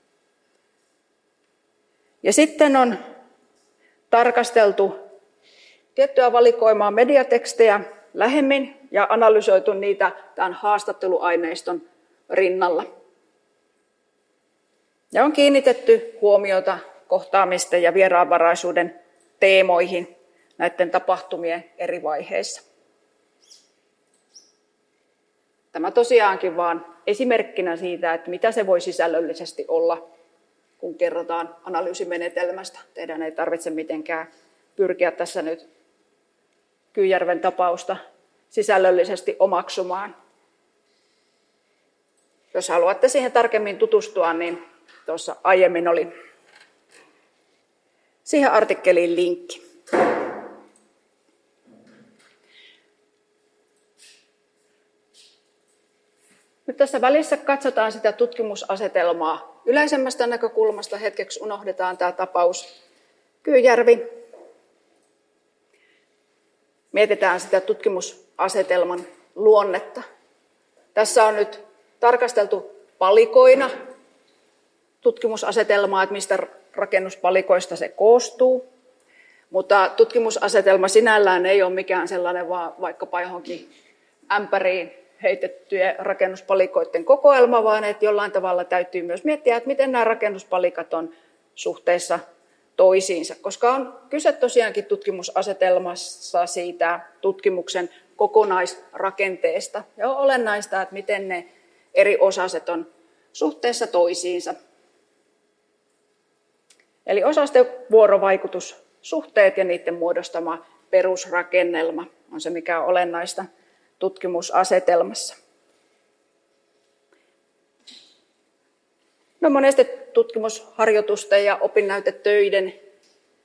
Ja sitten on tarkasteltu tiettyä valikoimaa mediatekstejä lähemmin ja analysoitu niitä tämän haastatteluaineiston rinnalla. Ja on kiinnitetty huomiota kohtaamisten ja vieraanvaraisuuden teemoihin näiden tapahtumien eri vaiheissa. Tämä tosiaankin vain esimerkkinä siitä, että mitä se voi sisällöllisesti olla, kun kerrotaan analyysimenetelmästä. Teidän ei tarvitse mitenkään pyrkiä tässä nyt Kyyjärven tapausta sisällöllisesti omaksumaan. Jos haluatte siihen tarkemmin tutustua, niin tuossa aiemmin oli siihen artikkeliin linkki. Nyt tässä välissä katsotaan sitä tutkimusasetelmaa yleisemmästä näkökulmasta. Hetkeksi unohdetaan tämä tapaus Kyyjärvi. Mietitään sitä tutkimusasetelman luonnetta. Tässä on nyt tarkasteltu palikoina tutkimusasetelmaa, että mistä rakennuspalikoista se koostuu. Mutta tutkimusasetelma sinällään ei ole mikään sellainen vaan vaikkapa johonkin ämpäriin heitettyjen rakennuspalikoiden kokoelma, vaan että jollain tavalla täytyy myös miettiä, että miten nämä rakennuspalikat on suhteessa toisiinsa. Koska on kyse tosiaankin tutkimusasetelmassa siitä tutkimuksen kokonaisrakenteesta. Ja on olennaista, että miten ne eri osaset on suhteessa toisiinsa. Eli osasten vuorovaikutussuhteet ja niiden muodostama perusrakennelma on se, mikä on olennaista tutkimusasetelmassa. No monesti tutkimusharjoitusten ja opinnäytetöiden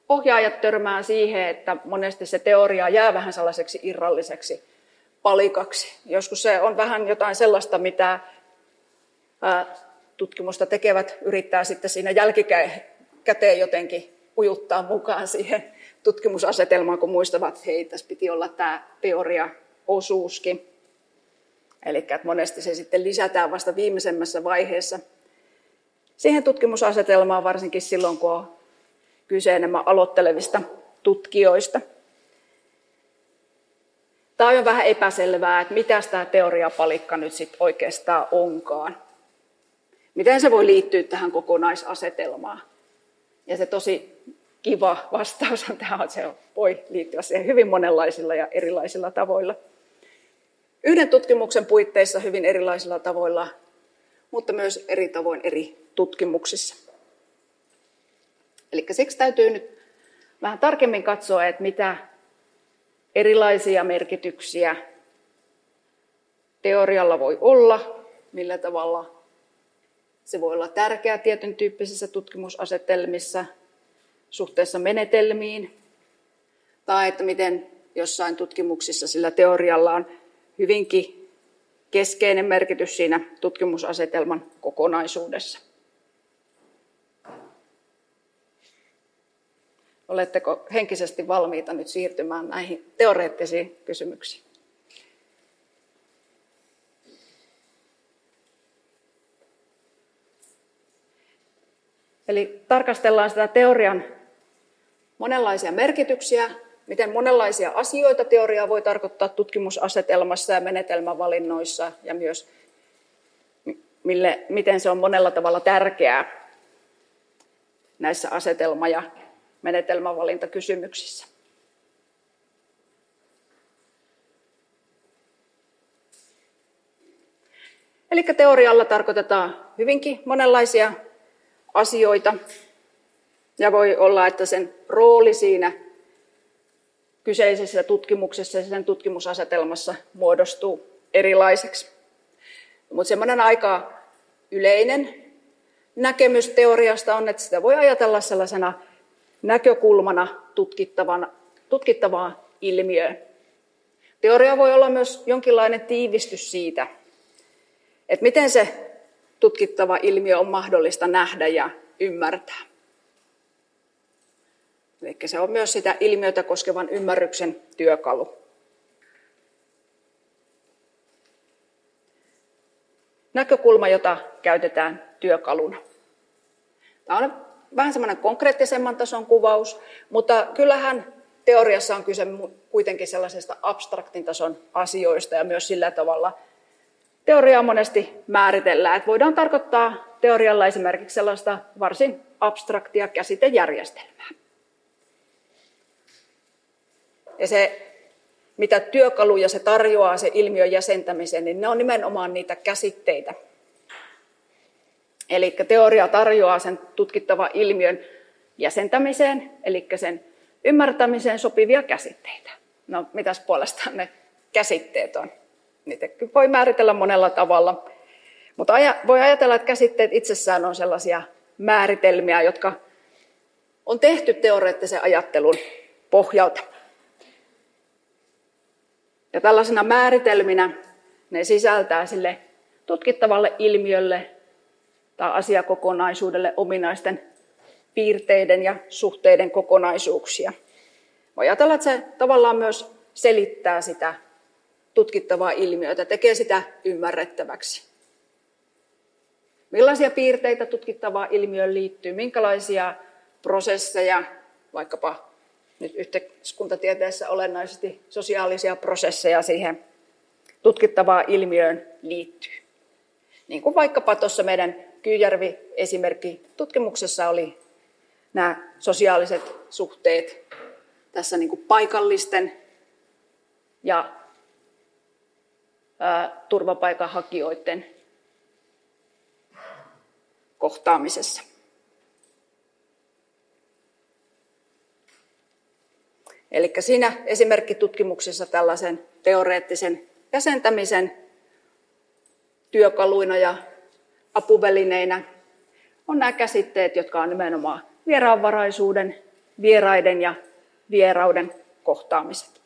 ohjaajat törmää siihen, että monesti se teoria jää vähän sellaiseksi irralliseksi palikaksi. Joskus se on vähän jotain sellaista, mitä tutkimusta tekevät yrittää sitten siinä jälkikäteen jotenkin ujuttaa mukaan siihen tutkimusasetelmaan, kun muistavat, että hei, tässä piti olla tämä teoriaosuuskin. Eli että monesti se sitten lisätään vasta viimeisemmässä vaiheessa siihen tutkimusasetelmaan, varsinkin silloin, kun on kyse enemmän aloittelevista tutkijoista. Tämä on vähän epäselvää, että mitä tämä teoriapalikka nyt sitten oikeastaan onkaan. Miten se voi liittyä tähän kokonaisasetelmaan? Ja se tosi kiva vastaus on tähän, että se voi liittyä siihen hyvin monenlaisilla ja erilaisilla tavoilla. Yhden tutkimuksen puitteissa hyvin erilaisilla tavoilla, mutta myös eri tavoin eri tutkimuksissa. Eli siksi täytyy nyt vähän tarkemmin katsoa, että mitä erilaisia merkityksiä teorialla voi olla, millä tavalla se voi olla tärkeä tietyn tyyppisissä tutkimusasetelmissa suhteessa menetelmiin, tai että miten jossain tutkimuksissa sillä teorialla on hyvinkin keskeinen merkitys siinä tutkimusasetelman kokonaisuudessa. Oletteko henkisesti valmiita nyt siirtymään näihin teoreettisiin kysymyksiin? Eli tarkastellaan sitä teorian monenlaisia merkityksiä, miten monenlaisia asioita teoria voi tarkoittaa tutkimusasetelmassa ja menetelmävalinnoissa, ja myös mille, miten se on monella tavalla tärkeää näissä asetelma- ja menetelmävalintakysymyksissä. Eli teorialla tarkoitetaan hyvinkin monenlaisia asioita, ja voi olla, että sen rooli siinä kyseisessä tutkimuksessa ja sen tutkimusasetelmassa muodostuu erilaiseksi. Mutta semmoinen aika yleinen näkemys teoriasta on, että sitä voi ajatella sellaisena näkökulmana tutkittavaa ilmiöön. Teoria voi olla myös jonkinlainen tiivistys siitä, että miten se tutkittava ilmiö on mahdollista nähdä ja ymmärtää. Eli se on myös sitä ilmiötä koskevan ymmärryksen työkalu. Näkökulma, jota käytetään työkaluna. Tämä on vähän semmoinen konkreettisemman tason kuvaus, mutta kyllähän teoriassa on kyse kuitenkin sellaisesta abstraktin tason asioista, ja myös sillä tavalla teoriaa monesti määritellään, että voidaan tarkoittaa teorialla esimerkiksi sellaista varsin abstraktia käsitejärjestelmää. Ja se, mitä työkaluja se tarjoaa se ilmiön jäsentämiseen, niin ne on nimenomaan niitä käsitteitä. Eli teoria tarjoaa sen tutkittavan ilmiön jäsentämiseen, eli sen ymmärtämiseen sopivia käsitteitä. No, mitäs puolestaan ne käsitteet on? Niitä voi määritellä monella tavalla, mutta voi ajatella, että käsitteet itsessään on sellaisia määritelmiä, jotka on tehty teoreettisen ajattelun pohjalta. Ja tällaisena määritelminä ne sisältää sille tutkittavalle ilmiölle tai asiakokonaisuudelle ominaisten piirteiden ja suhteiden kokonaisuuksia. Voi ajatella, että se tavallaan myös selittää sitä tutkittavaa ilmiötä, tekee sitä ymmärrettäväksi. Millaisia piirteitä tutkittavaan ilmiöön liittyy, minkälaisia prosesseja, vaikkapa nyt yhteiskuntatieteessä olennaisesti sosiaalisia prosesseja siihen tutkittavaan ilmiöön liittyy. Niin kuin vaikkapa tuossa meidän Kyyjärvi-esimerkki tutkimuksessa oli nämä sosiaaliset suhteet tässä niin kuin paikallisten ja ää, turvapaikanhakijoiden kohtaamisessa. Eli siinä esimerkkitutkimuksessa tällaisen teoreettisen jäsentämisen työkaluina ja apuvälineinä on nämä käsitteet, jotka on nimenomaan vieraanvaraisuuden vieraiden ja vierauden kohtaamiset.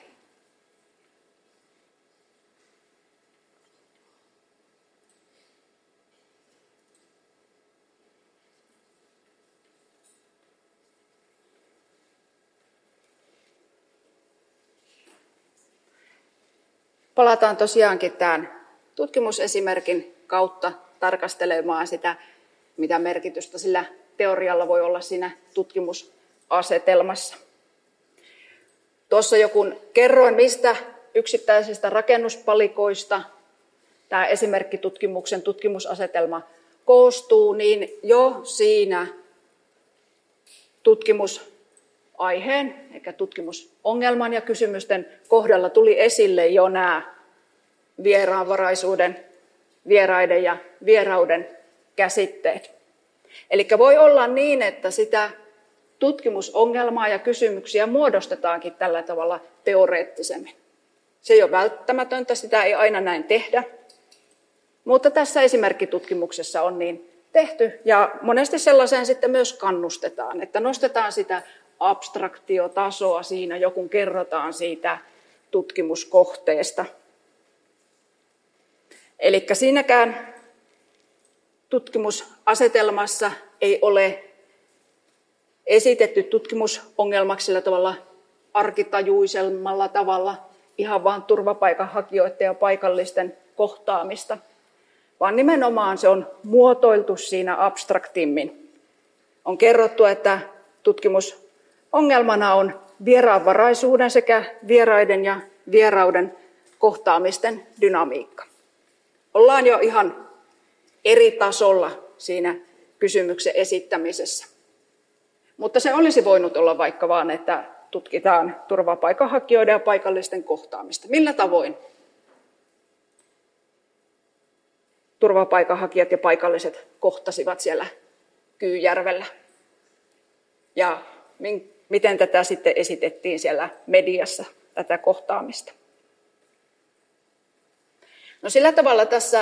Palataan tosiaankin tämän tutkimusesimerkin kautta tarkastelemaan sitä, mitä merkitystä sillä teorialla voi olla siinä tutkimusasetelmassa. Tuossa jo kun kerroin, mistä yksittäisistä rakennuspalikoista tämä esimerkkitutkimuksen tutkimusasetelma koostuu, niin jo siinä tutkimusaiheen, eli tutkimusongelman ja kysymysten kohdalla tuli esille jo nämä vieraanvaraisuuden, vieraiden ja vierauden käsitteet. Eli voi olla niin, että sitä tutkimusongelmaa ja kysymyksiä muodostetaankin tällä tavalla teoreettisemmin. Se ei ole välttämätöntä, sitä ei aina näin tehdä, mutta tässä esimerkkitutkimuksessa on niin tehty ja monesti sellaiseen sitten myös kannustetaan, että nostetaan sitä abstraktiotasoa siinä, jo kun kerrotaan siitä tutkimuskohteesta. Eli siinäkään tutkimusasetelmassa ei ole esitetty tutkimusongelmaksi sillä tavalla arkitajuisemmalla tavalla ihan vain turvapaikanhakijoiden ja paikallisten kohtaamista, vaan nimenomaan se on muotoiltu siinä abstraktimmin. On kerrottu, että tutkimusongelmana on vieraanvaraisuuden sekä vieraiden ja vierauden kohtaamisten dynamiikka. Ollaan jo ihan eri tasolla siinä kysymyksen esittämisessä. Mutta se olisi voinut olla vaikka vaan, että tutkitaan turvapaikanhakijoiden ja paikallisten kohtaamista. Millä tavoin turvapaikanhakijat ja paikalliset kohtasivat siellä Kyyjärvellä? Ja miten tätä sitten esitettiin siellä mediassa, tätä kohtaamista? No sillä tavalla tässä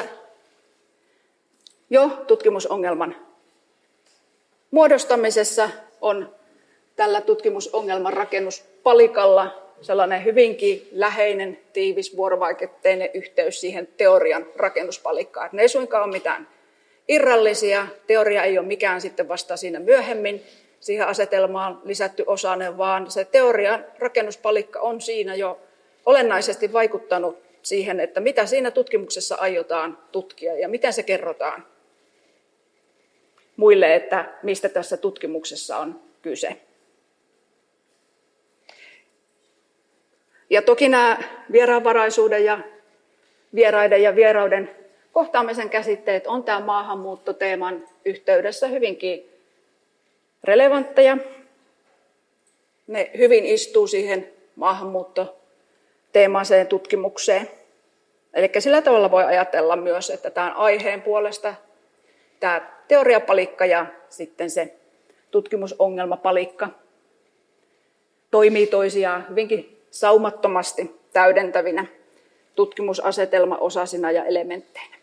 jo tutkimusongelman muodostamisessa on tällä tutkimusongelman rakennuspalikalla sellainen hyvinkin läheinen, tiivis, vuorovaikutteinen yhteys siihen teorian rakennuspalikkaan. Ne ei suinkaan ole mitään irrallisia. Teoria ei ole mikään sitten vasta siinä myöhemmin siihen asetelmaan lisätty osainen, vaan se teorian rakennuspalikka on siinä jo olennaisesti vaikuttanut siihen, että mitä siinä tutkimuksessa aiotaan tutkia ja miten se kerrotaan muille, että mistä tässä tutkimuksessa on kyse. Ja toki nämä vieraanvaraisuuden ja vieraiden ja vierauden kohtaamisen käsitteet on tämän maahanmuuttoteeman yhteydessä hyvinkin relevantteja. Ne hyvin istuu siihen maahanmuuttoteemaiseen tutkimukseen. Eli sillä tavalla voi ajatella myös, että tämän aiheen puolesta tämä teoriapalikka ja sitten se tutkimusongelmapalikka toimii toisiaan hyvinkin saumattomasti täydentävinä tutkimusasetelmaosasina ja elementteinä.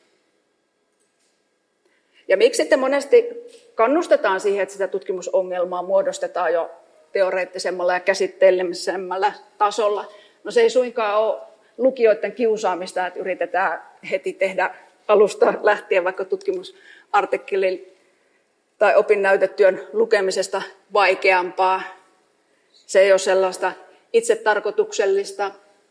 Ja miksi sitten monesti kannustetaan siihen, että sitä tutkimusongelmaa muodostetaan jo teoreettisemmalla ja käsitteellisemmällä tasolla? No se ei suinkaan ole lukijoiden kiusaamista, että yritetään heti tehdä alusta lähtien vaikka tutkimusartikkelin tai opinnäytetyön lukemisesta vaikeampaa. Se ei ole sellaista itsetarkoituksellista,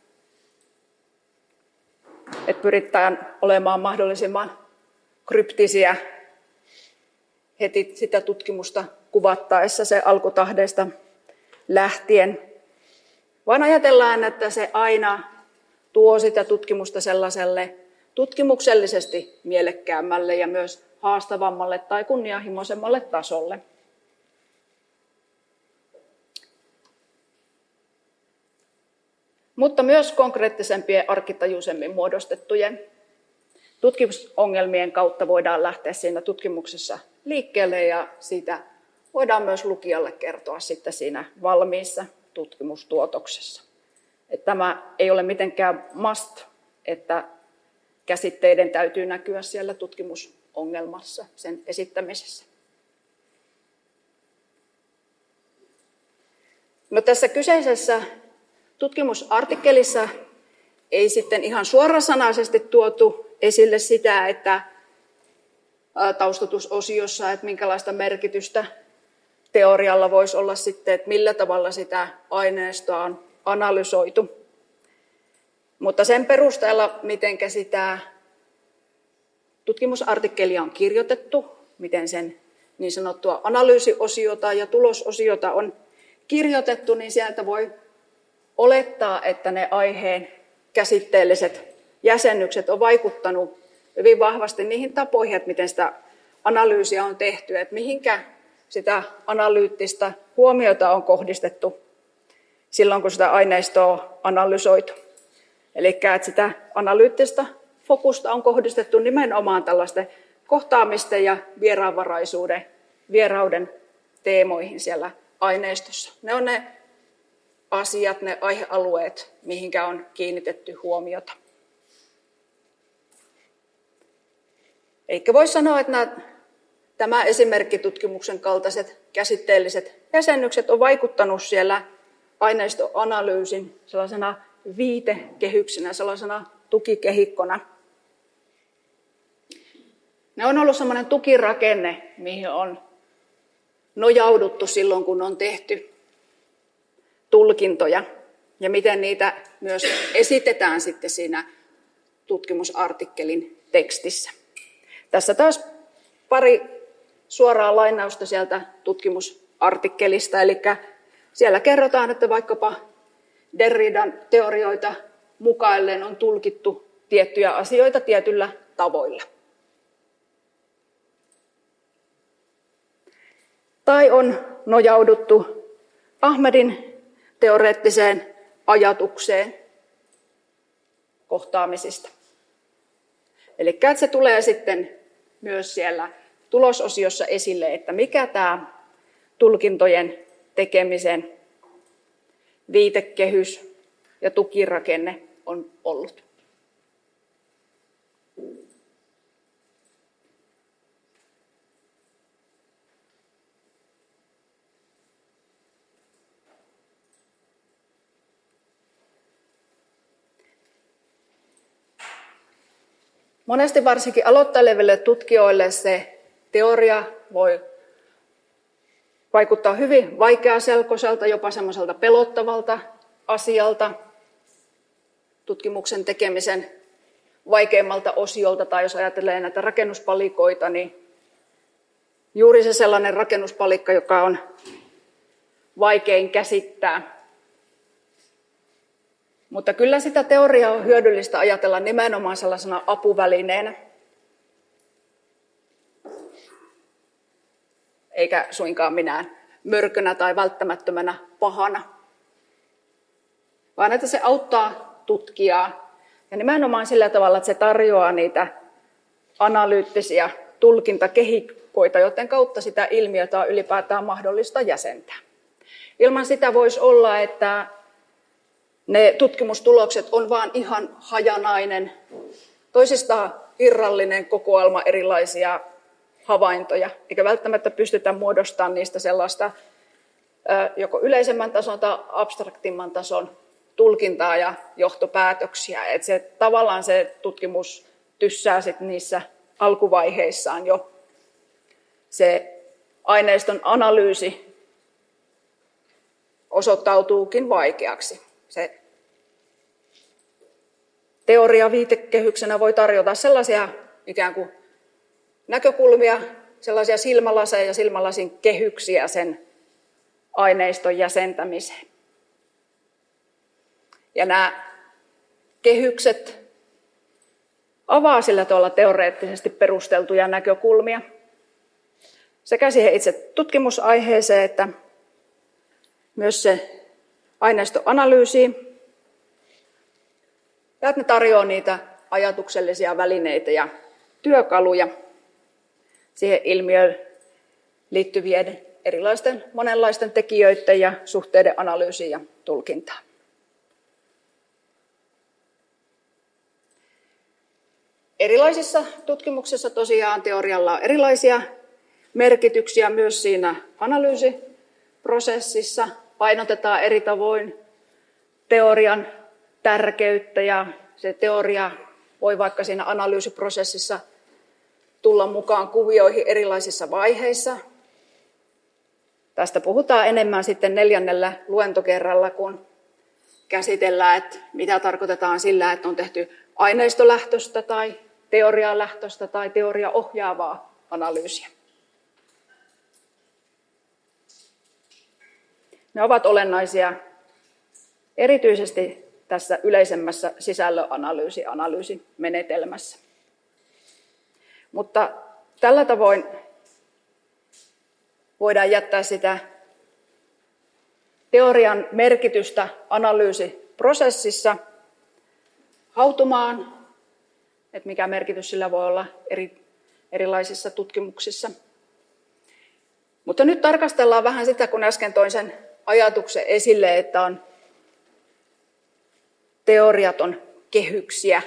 että pyritään olemaan mahdollisimman kryptisiä heti sitä tutkimusta kuvattaessa se alkutahdeista lähtien, vaan ajatellaan, että se aina tuo sitä tutkimusta sellaiselle tutkimuksellisesti mielekkäämmälle ja myös haastavammalle tai kunnianhimoisemmalle tasolle. Mutta myös konkreettisempien, arkitajuisemmin muodostettujen tutkimusongelmien kautta voidaan lähteä siinä tutkimuksessa liikkeelle ja siitä voidaan myös lukijalle kertoa sitten siinä valmiissa tutkimustuotoksessa. Että tämä ei ole mitenkään must, että käsitteiden täytyy näkyä siellä tutkimusongelmassa, sen esittämisessä. No tässä kyseisessä tutkimusartikkelissa ei sitten ihan suorasanaisesti tuotu esille sitä, että taustoitusosiossa, että minkälaista merkitystä teorialla voisi olla sitten, että millä tavalla sitä aineistoa on analysoitu. Mutta sen perusteella, miten sitä tutkimusartikkelia on kirjoitettu, miten sen niin sanottua analyysiosiota ja tulososiota on kirjoitettu, niin sieltä voi olettaa, että ne aiheen käsitteelliset jäsennykset on vaikuttanut hyvin vahvasti niihin tapoihin, että miten sitä analyysiä on tehty, että mihinkä sitä analyyttistä huomiota on kohdistettu silloin, kun sitä aineistoa on analysoitu. Eli että sitä analyyttistä fokusta on kohdistettu nimenomaan tällaisten kohtaamisten ja vieraanvaraisuuden, vierauden teemoihin siellä aineistossa. Ne on ne asiat, ne aihealueet, mihinkä on kiinnitetty huomiota. Eikä voi sanoa, että nämä, tämä esimerkkitutkimuksen kaltaiset käsitteelliset jäsennykset on vaikuttanut siellä aineistoanalyysin sellaisena viitekehyksenä, sellaisena tukikehikkona. Ne on ollut sellainen tukirakenne, mihin on nojauduttu silloin, kun on tehty tulkintoja, ja miten niitä myös esitetään sitten siinä tutkimusartikkelin tekstissä. Tässä taas pari suoraa lainausta sieltä tutkimusartikkelista, eli siellä kerrotaan, että vaikkapa Derridan teorioita mukaillen on tulkittu tiettyjä asioita tietyllä tavoilla. Tai on nojauduttu Ahmedin teoreettiseen ajatukseen kohtaamisista. Eli se tulee sitten myös siellä tulososiossa esille, että mikä tämä tulkintojen tekemisen viitekehys ja tukirakenne on ollut. Monesti varsinkin aloitteleville tutkijoille se teoria voi vaikuttaa hyvin vaikeaselkoiselta, jopa semmoiselta pelottavalta asialta, tutkimuksen tekemisen vaikeimmalta osiolta, tai jos ajattelee näitä rakennuspalikoita, niin juuri se sellainen rakennuspalikka, joka on vaikein käsittää. Mutta kyllä sitä teoriaa on hyödyllistä ajatella nimenomaan sellaisena apuvälineenä, eikä suinkaan minään mörkönä tai välttämättömänä pahana, vaan että se auttaa tutkijaa. Ja nimenomaan sillä tavalla, että se tarjoaa niitä analyyttisiä tulkintakehikkoita, joiden kautta sitä ilmiötä on ylipäätään mahdollista jäsentää. Ilman sitä voisi olla, että ne tutkimustulokset on vaan ihan hajanainen, toisistaan irrallinen kokoelma erilaisia havaintoja, eikä välttämättä pystytä muodostamaan niistä sellaista joko yleisemmän tason tai abstraktimman tason tulkintaa ja johtopäätöksiä. Että se, tavallaan se tutkimus tyssää sit niissä alkuvaiheissaan jo. Se aineiston analyysi osoittautuukin vaikeaksi. Se teoria viitekehyksenä voi tarjota sellaisia ikään kuin näkökulmia, sellaisia silmälaseja ja silmälasin kehyksiä sen aineiston jäsentämiseen. Ja nämä kehykset avaa sillä tavalla teoreettisesti perusteltuja näkökulmia sekä siihen itse tutkimusaiheeseen että myös se aineistoanalyysiin. Ja että ne tarjoaa niitä ajatuksellisia välineitä ja työkaluja siihen ilmiöön liittyvien erilaisten monenlaisten tekijöiden ja suhteiden analyysiin ja tulkintaan. Erilaisissa tutkimuksissa tosiaan teorialla on erilaisia merkityksiä myös siinä analyysiprosessissa, painotetaan eri tavoin teorian tärkeyttä ja se teoria voi vaikka siinä analyysiprosessissa tulla mukaan kuvioihin erilaisissa vaiheissa. Tästä puhutaan enemmän sitten neljännellä luentokerralla, kun käsitellään, että mitä tarkoitetaan sillä, että on tehty aineistolähtöistä tai teorialähtöistä tai teoriaohjaavaa analyysiä. Ne ovat olennaisia erityisesti tässä yleisemmässä sisällönanalyysi-analyysimenetelmässä. Mutta tällä tavoin voidaan jättää sitä teorian merkitystä analyysiprosessissa hautumaan, että mikä merkitys sillä voi olla eri, erilaisissa tutkimuksissa. Mutta nyt tarkastellaan vähän sitä, kun äsken toin sen ajatuksen esille, että on teoriaton kehyksiä,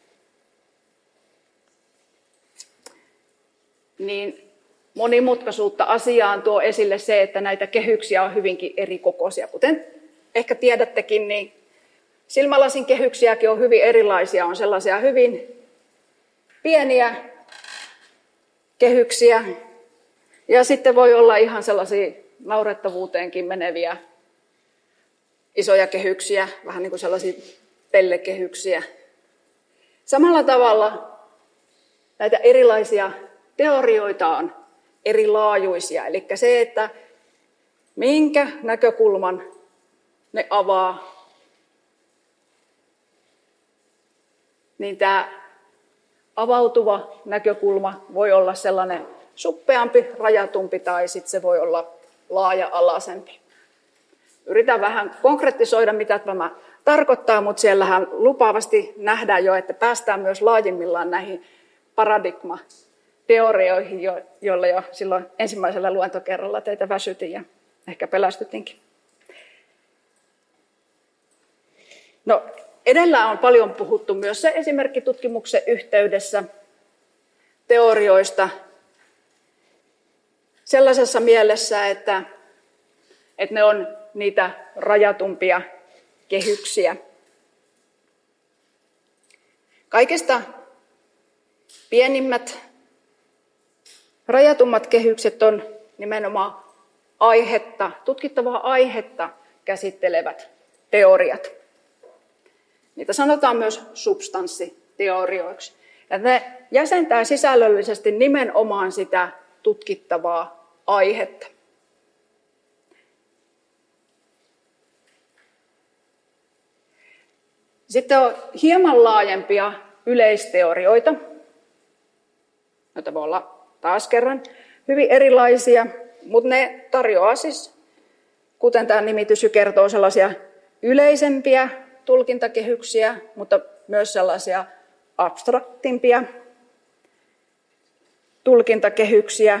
niin monimutkaisuutta asiaan tuo esille se, että näitä kehyksiä on hyvinkin eri kokoisia. Kuten ehkä tiedättekin, niin silmälasin kehyksiäkin on hyvin erilaisia. On sellaisia hyvin pieniä kehyksiä ja sitten voi olla ihan sellaisia naurettavuuteenkin meneviä isoja kehyksiä, vähän niin kuin sellaisia pellekehyksiä. Samalla tavalla näitä erilaisia teorioita on erilaajuisia, eli se, että minkä näkökulman ne avaa, niin tämä avautuva näkökulma voi olla sellainen suppeampi, rajatumpi tai sitten se voi olla laaja-alaisempi. Yritän vähän konkretisoida, mitä tämä tarkoittaa, mutta siellähän lupaavasti nähdään jo, että päästään myös laajimmillaan näihin paradigma-teorioihin, joille jo silloin ensimmäisellä luentokerralla teitä väsytin ja ehkä pelästytinkin. No, edellä on paljon puhuttu myös se esimerkkitutkimuksen yhteydessä teorioista sellaisessa mielessä, että, että ne on niitä rajatumpia kehyksiä. Kaikista pienimmät, rajatummat kehykset on nimenomaan aihetta, tutkittavaa aihetta käsittelevät teoriat. Niitä sanotaan myös substanssiteorioiksi. Ja ne jäsentää sisällöllisesti nimenomaan sitä tutkittavaa aihetta. Sitten on hieman laajempia yleisteorioita, joita voi olla taas kerran hyvin erilaisia, mutta ne tarjoaa siis, kuten tämä nimitys jo kertoo, sellaisia yleisempiä tulkintakehyksiä, mutta myös sellaisia abstraktimpia tulkintakehyksiä.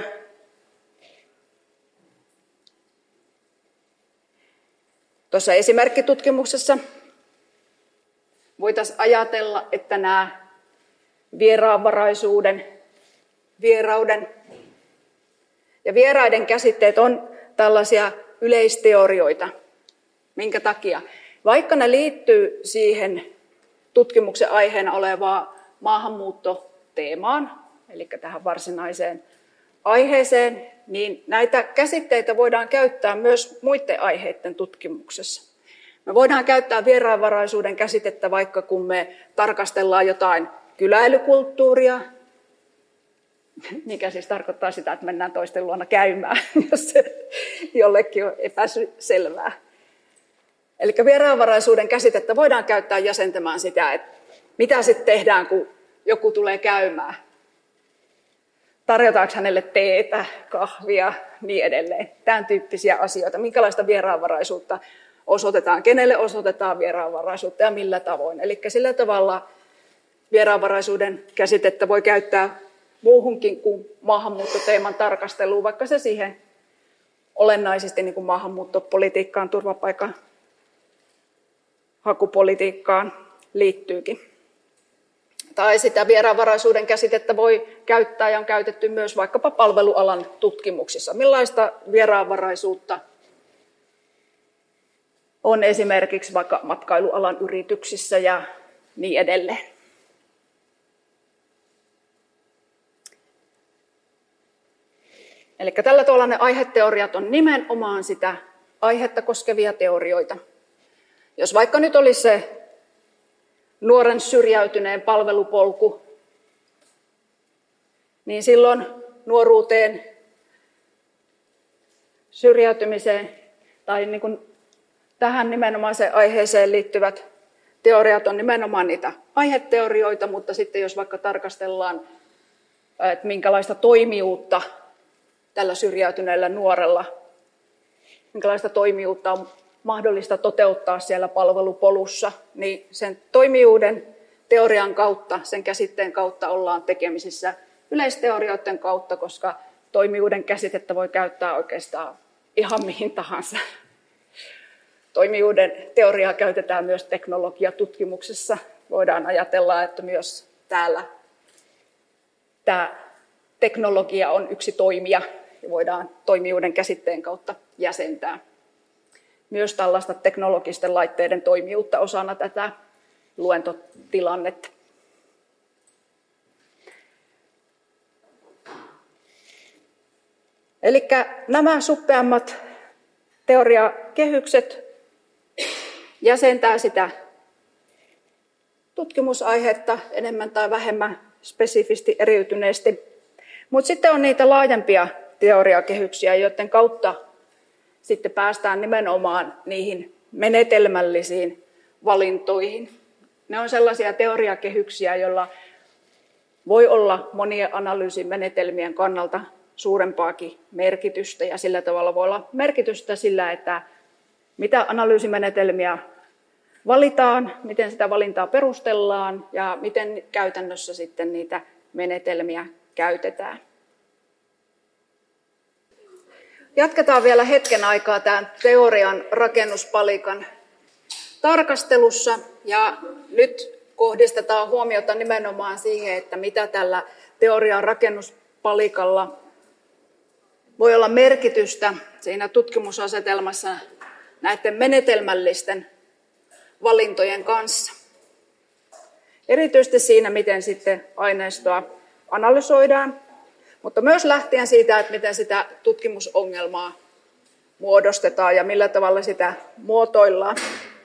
Tuossa esimerkkitutkimuksessa voitaisiin ajatella, että nämä vieraanvaraisuuden, vierauden ja vieraiden käsitteet on tällaisia yleisteorioita. Minkä takia? Vaikka ne liittyy siihen tutkimuksen aiheena olevaan maahanmuuttoteemaan, eli tähän varsinaiseen aiheeseen, niin näitä käsitteitä voidaan käyttää myös muiden aiheiden tutkimuksessa. Me voidaan käyttää vieraanvaraisuuden käsitettä vaikka kun me tarkastellaan jotain kyläilykulttuuria, mikä siis tarkoittaa sitä, että mennään toisten luona käymään, jos se jollekin on epäselvää. Eli vieraanvaraisuuden käsitettä voidaan käyttää jäsentämään sitä, että mitä sitten tehdään, kun joku tulee käymään. Tarjotaanko hänelle teetä, kahvia, niin edelleen. Tämän tyyppisiä asioita. Minkälaista vieraanvaraisuutta osoitetaan, kenelle osoitetaan vieraanvaraisuutta ja millä tavoin. Eli sillä tavalla vieraanvaraisuuden käsitettä voi käyttää muuhunkin kuin maahanmuuttoteeman tarkasteluun, vaikka se siihen olennaisesti niin kuin maahanmuuttopolitiikkaan, turvapaikan hakupolitiikkaan liittyykin. Tai sitä vieraanvaraisuuden käsitettä voi käyttää ja on käytetty myös vaikkapa palvelualan tutkimuksissa. Millaista vieraanvaraisuutta on esimerkiksi vaikka matkailualan yrityksissä ja niin edelleen. Eli tällä tavalla ne aiheteoriat on nimenomaan sitä aihetta koskevia teorioita. Jos vaikka nyt olisi se nuoren syrjäytyneen palvelupolku, niin silloin nuoruuteen, syrjäytymiseen tai niin kuin tähän nimenomaiseen aiheeseen liittyvät teoriat on nimenomaan niitä aiheteorioita, mutta sitten jos vaikka tarkastellaan, että minkälaista toimijuutta tällä syrjäytyneellä nuorella, minkälaista toimijuutta on mahdollista toteuttaa siellä palvelupolussa, niin sen toimijuuden teorian kautta, sen käsitteen kautta ollaan tekemisissä yleisteorioiden kautta, koska toimijuuden käsitettä voi käyttää oikeastaan ihan mihin tahansa. Toimijuuden teoriaa käytetään myös teknologiatutkimuksessa. Voidaan ajatella, että myös täällä tämä teknologia on yksi toimija ja voidaan toimijuuden käsitteen kautta jäsentää myös tällaista teknologisten laitteiden toimijuutta osana tätä luentotilannetta. Eli nämä suppeammat teoriakehykset jäsentää sitä tutkimusaihetta enemmän tai vähemmän spesifisti eriytyneesti. Mutta sitten on niitä laajempia teoriakehyksiä, joiden kautta sitten päästään nimenomaan niihin menetelmällisiin valintoihin. Ne on sellaisia teoriakehyksiä, joilla voi olla monien analyysimenetelmien kannalta suurempaakin merkitystä, ja sillä tavalla voi olla merkitystä sillä, että mitä analyysimenetelmiä valitaan, miten sitä valintaa perustellaan ja miten käytännössä sitten niitä menetelmiä käytetään. Jatketaan vielä hetken aikaa tämän teorian rakennuspalikan tarkastelussa, ja nyt kohdistetaan huomiota nimenomaan siihen, että mitä tällä teorian rakennuspalikalla voi olla merkitystä siinä tutkimusasetelmassa näiden menetelmällisten valintojen kanssa. Erityisesti siinä, miten sitten aineistoa analysoidaan, mutta myös lähtien siitä, että miten sitä tutkimusongelmaa muodostetaan ja millä tavalla sitä muotoillaan.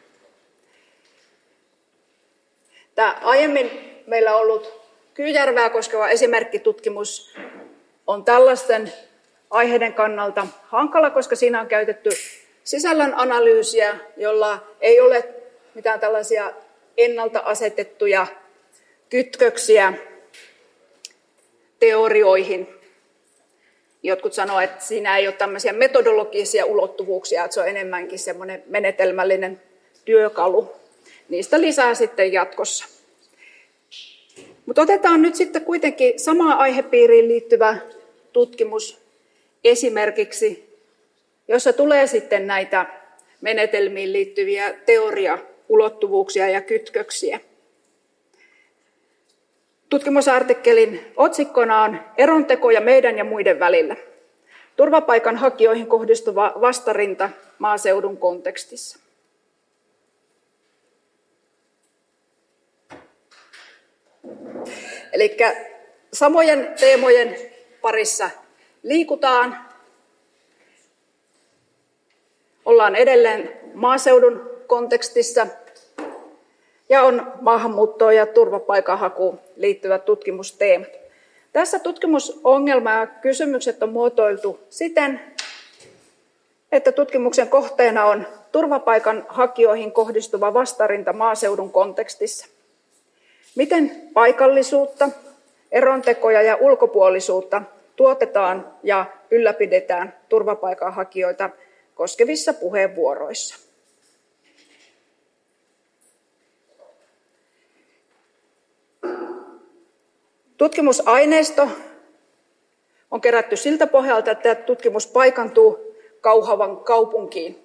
Tämä aiemmin meillä ollut Kyyjärveä koskeva esimerkkitutkimus on tällaisten aiheiden kannalta hankala, koska siinä on käytetty sisällön analyysiä, jolla ei ole mitään tällaisia ennalta asetettuja kytköksiä teorioihin. Jotkut sanoo, että siinä ei ole tämmöisiä metodologisia ulottuvuuksia, että se on enemmänkin semmoinen menetelmällinen työkalu. Niistä lisää sitten jatkossa. Mutta otetaan nyt sitten kuitenkin samaan aihepiiriin liittyvä tutkimus esimerkiksi, jossa tulee sitten näitä menetelmiin liittyviä teoriaulottuvuuksia ja kytköksiä. Tutkimusartikkelin otsikkona on Erontekoja meidän ja muiden välillä. Turvapaikanhakijoihin kohdistuva vastarinta maaseudun kontekstissa. Eli samojen teemojen parissa liikutaan. Ollaan edelleen maaseudun kontekstissa ja on maahanmuuttoon ja turvapaikanhakuun liittyvät tutkimusteemat. Tässä tutkimusongelma ja kysymykset on muotoiltu siten, että tutkimuksen kohteena on turvapaikanhakijoihin kohdistuva vastarinta maaseudun kontekstissa. Miten paikallisuutta, erontekoja ja ulkopuolisuutta tuotetaan ja ylläpidetään turvapaikanhakijoita koskevissa puheenvuoroissa. Tutkimusaineisto on kerätty siltä pohjalta, että tutkimus paikantuu Kauhavan kaupunkiin.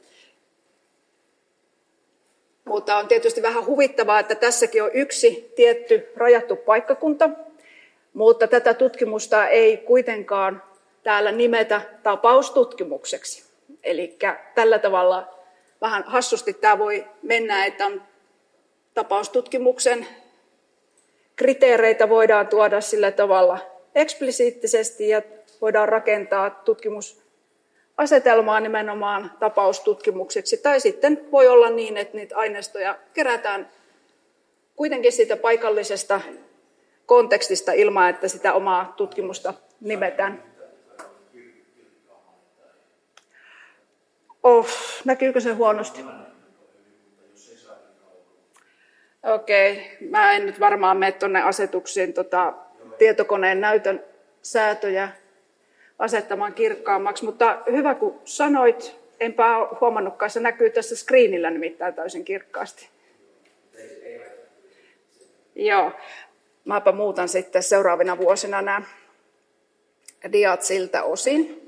Mutta on tietysti vähän huvittavaa, että tässäkin on yksi tietty rajattu paikkakunta, mutta tätä tutkimusta ei kuitenkaan täällä nimetä tapaustutkimukseksi. Eli tällä tavalla vähän hassusti tämä voi mennä, että on tapaustutkimuksen kriteereitä voidaan tuoda sillä tavalla eksplisiittisesti ja voidaan rakentaa tutkimusasetelmaa nimenomaan tapaustutkimukseksi. Tai sitten voi olla niin, että niitä aineistoja kerätään kuitenkin siitä paikallisesta kontekstista ilman, että sitä omaa tutkimusta nimetään. Oh, näkyykö se huonosti? Okei, okay. Mä en nyt varmaan mene tuonne asetuksiin tota, tietokoneen näytön säätöjä asettamaan kirkkaammaksi, mutta hyvä kun sanoit, enpä ole huomannutkaan, se näkyy tässä screenillä nimittäin täysin kirkkaasti. Joo, mäpä muutan sitten seuraavina vuosina nämä diat siltä osin.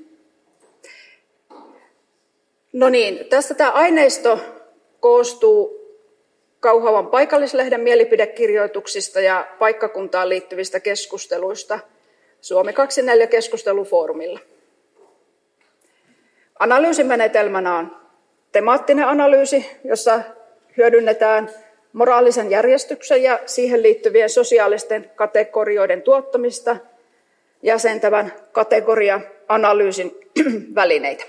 No niin, tässä tämä aineisto koostuu Kauhavan paikallislehden mielipidekirjoituksista ja paikkakuntaan liittyvistä keskusteluista Suomi kaksikymmentäneljä keskustelufoorumilla. Analyysimenetelmänä on temaattinen analyysi, jossa hyödynnetään moraalisen järjestyksen ja siihen liittyvien sosiaalisten kategorioiden tuottamista jäsentävän kategoria-analyysin välineitä.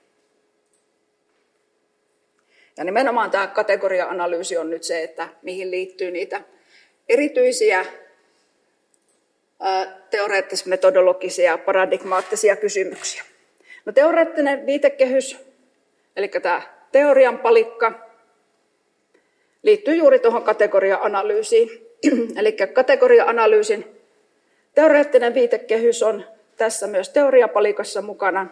Ja nimenomaan tämä kategoria-analyysi on nyt se, että mihin liittyy niitä erityisiä teoreettis-metodologisia paradigmaattisia kysymyksiä. No, teoreettinen viitekehys, eli tämä teorian palikka, liittyy juuri tuohon kategoria-analyysiin. Eli kategoria-analyysin teoreettinen viitekehys on tässä myös teoriapalikassa mukana.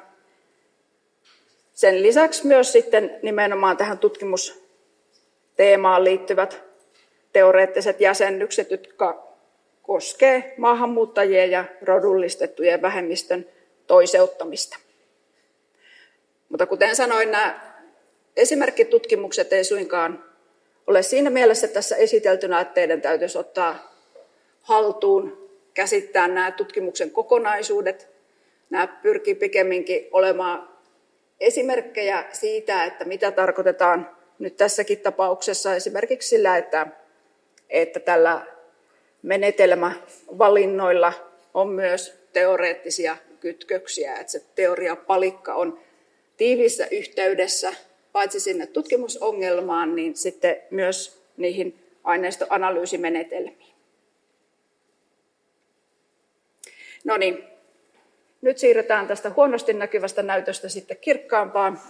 Sen lisäksi myös sitten nimenomaan tähän tutkimusteemaan liittyvät teoreettiset jäsennykset, jotka koskee maahanmuuttajien ja rodullistettujen vähemmistön toiseuttamista. Mutta kuten sanoin, nämä esimerkkitutkimukset ei suinkaan ole siinä mielessä tässä esiteltynä, että teidän täytyisi ottaa haltuun, käsittää nämä tutkimuksen kokonaisuudet. Nämä pyrkii pikemminkin olemaan esimerkkejä siitä, että mitä tarkoitetaan nyt tässäkin tapauksessa esimerkiksi sillä, että, että tällä menetelmävalinnoilla on myös teoreettisia kytköksiä, että se teoriapalikka on tiiviissä yhteydessä paitsi sinne tutkimusongelmaan, niin sitten myös niihin aineistoanalyysimenetelmiin. No niin, nyt siirrytään tästä huonosti näkyvästä näytöstä sitten kirkkaampaan.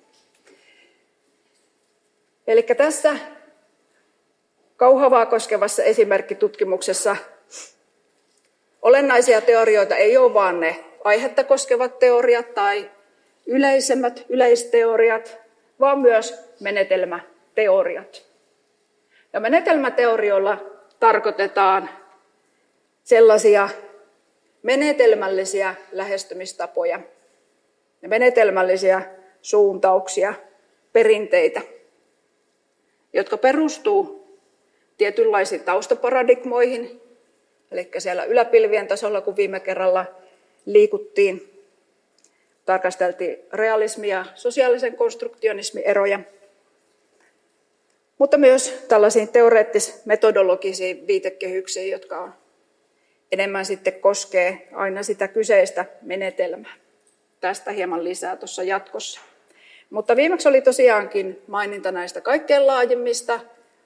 Eli tässä Kauhavaa koskevassa esimerkkitutkimuksessa olennaisia teorioita ei ole vaan ne aihetta koskevat teoriat tai yleisemmät yleisteoriat, vaan myös menetelmäteoriat. Ja menetelmäteorioilla tarkoitetaan sellaisia menetelmällisiä lähestymistapoja ja menetelmällisiä suuntauksia, perinteitä, jotka perustuu tietynlaisiin taustaparadigmoihin, eli siellä yläpilvien tasolla, kun viime kerralla liikuttiin, tarkasteltiin realismi- ja sosiaalisen konstruktionismin eroja, mutta myös tällaisiin teoreettis-metodologisiin viitekehyksiin, jotka on enemmän sitten koskee aina sitä kyseistä menetelmää. Tästä hieman lisää tuossa jatkossa. Mutta viimeksi oli tosiaankin maininta näistä kaikkein laajimmista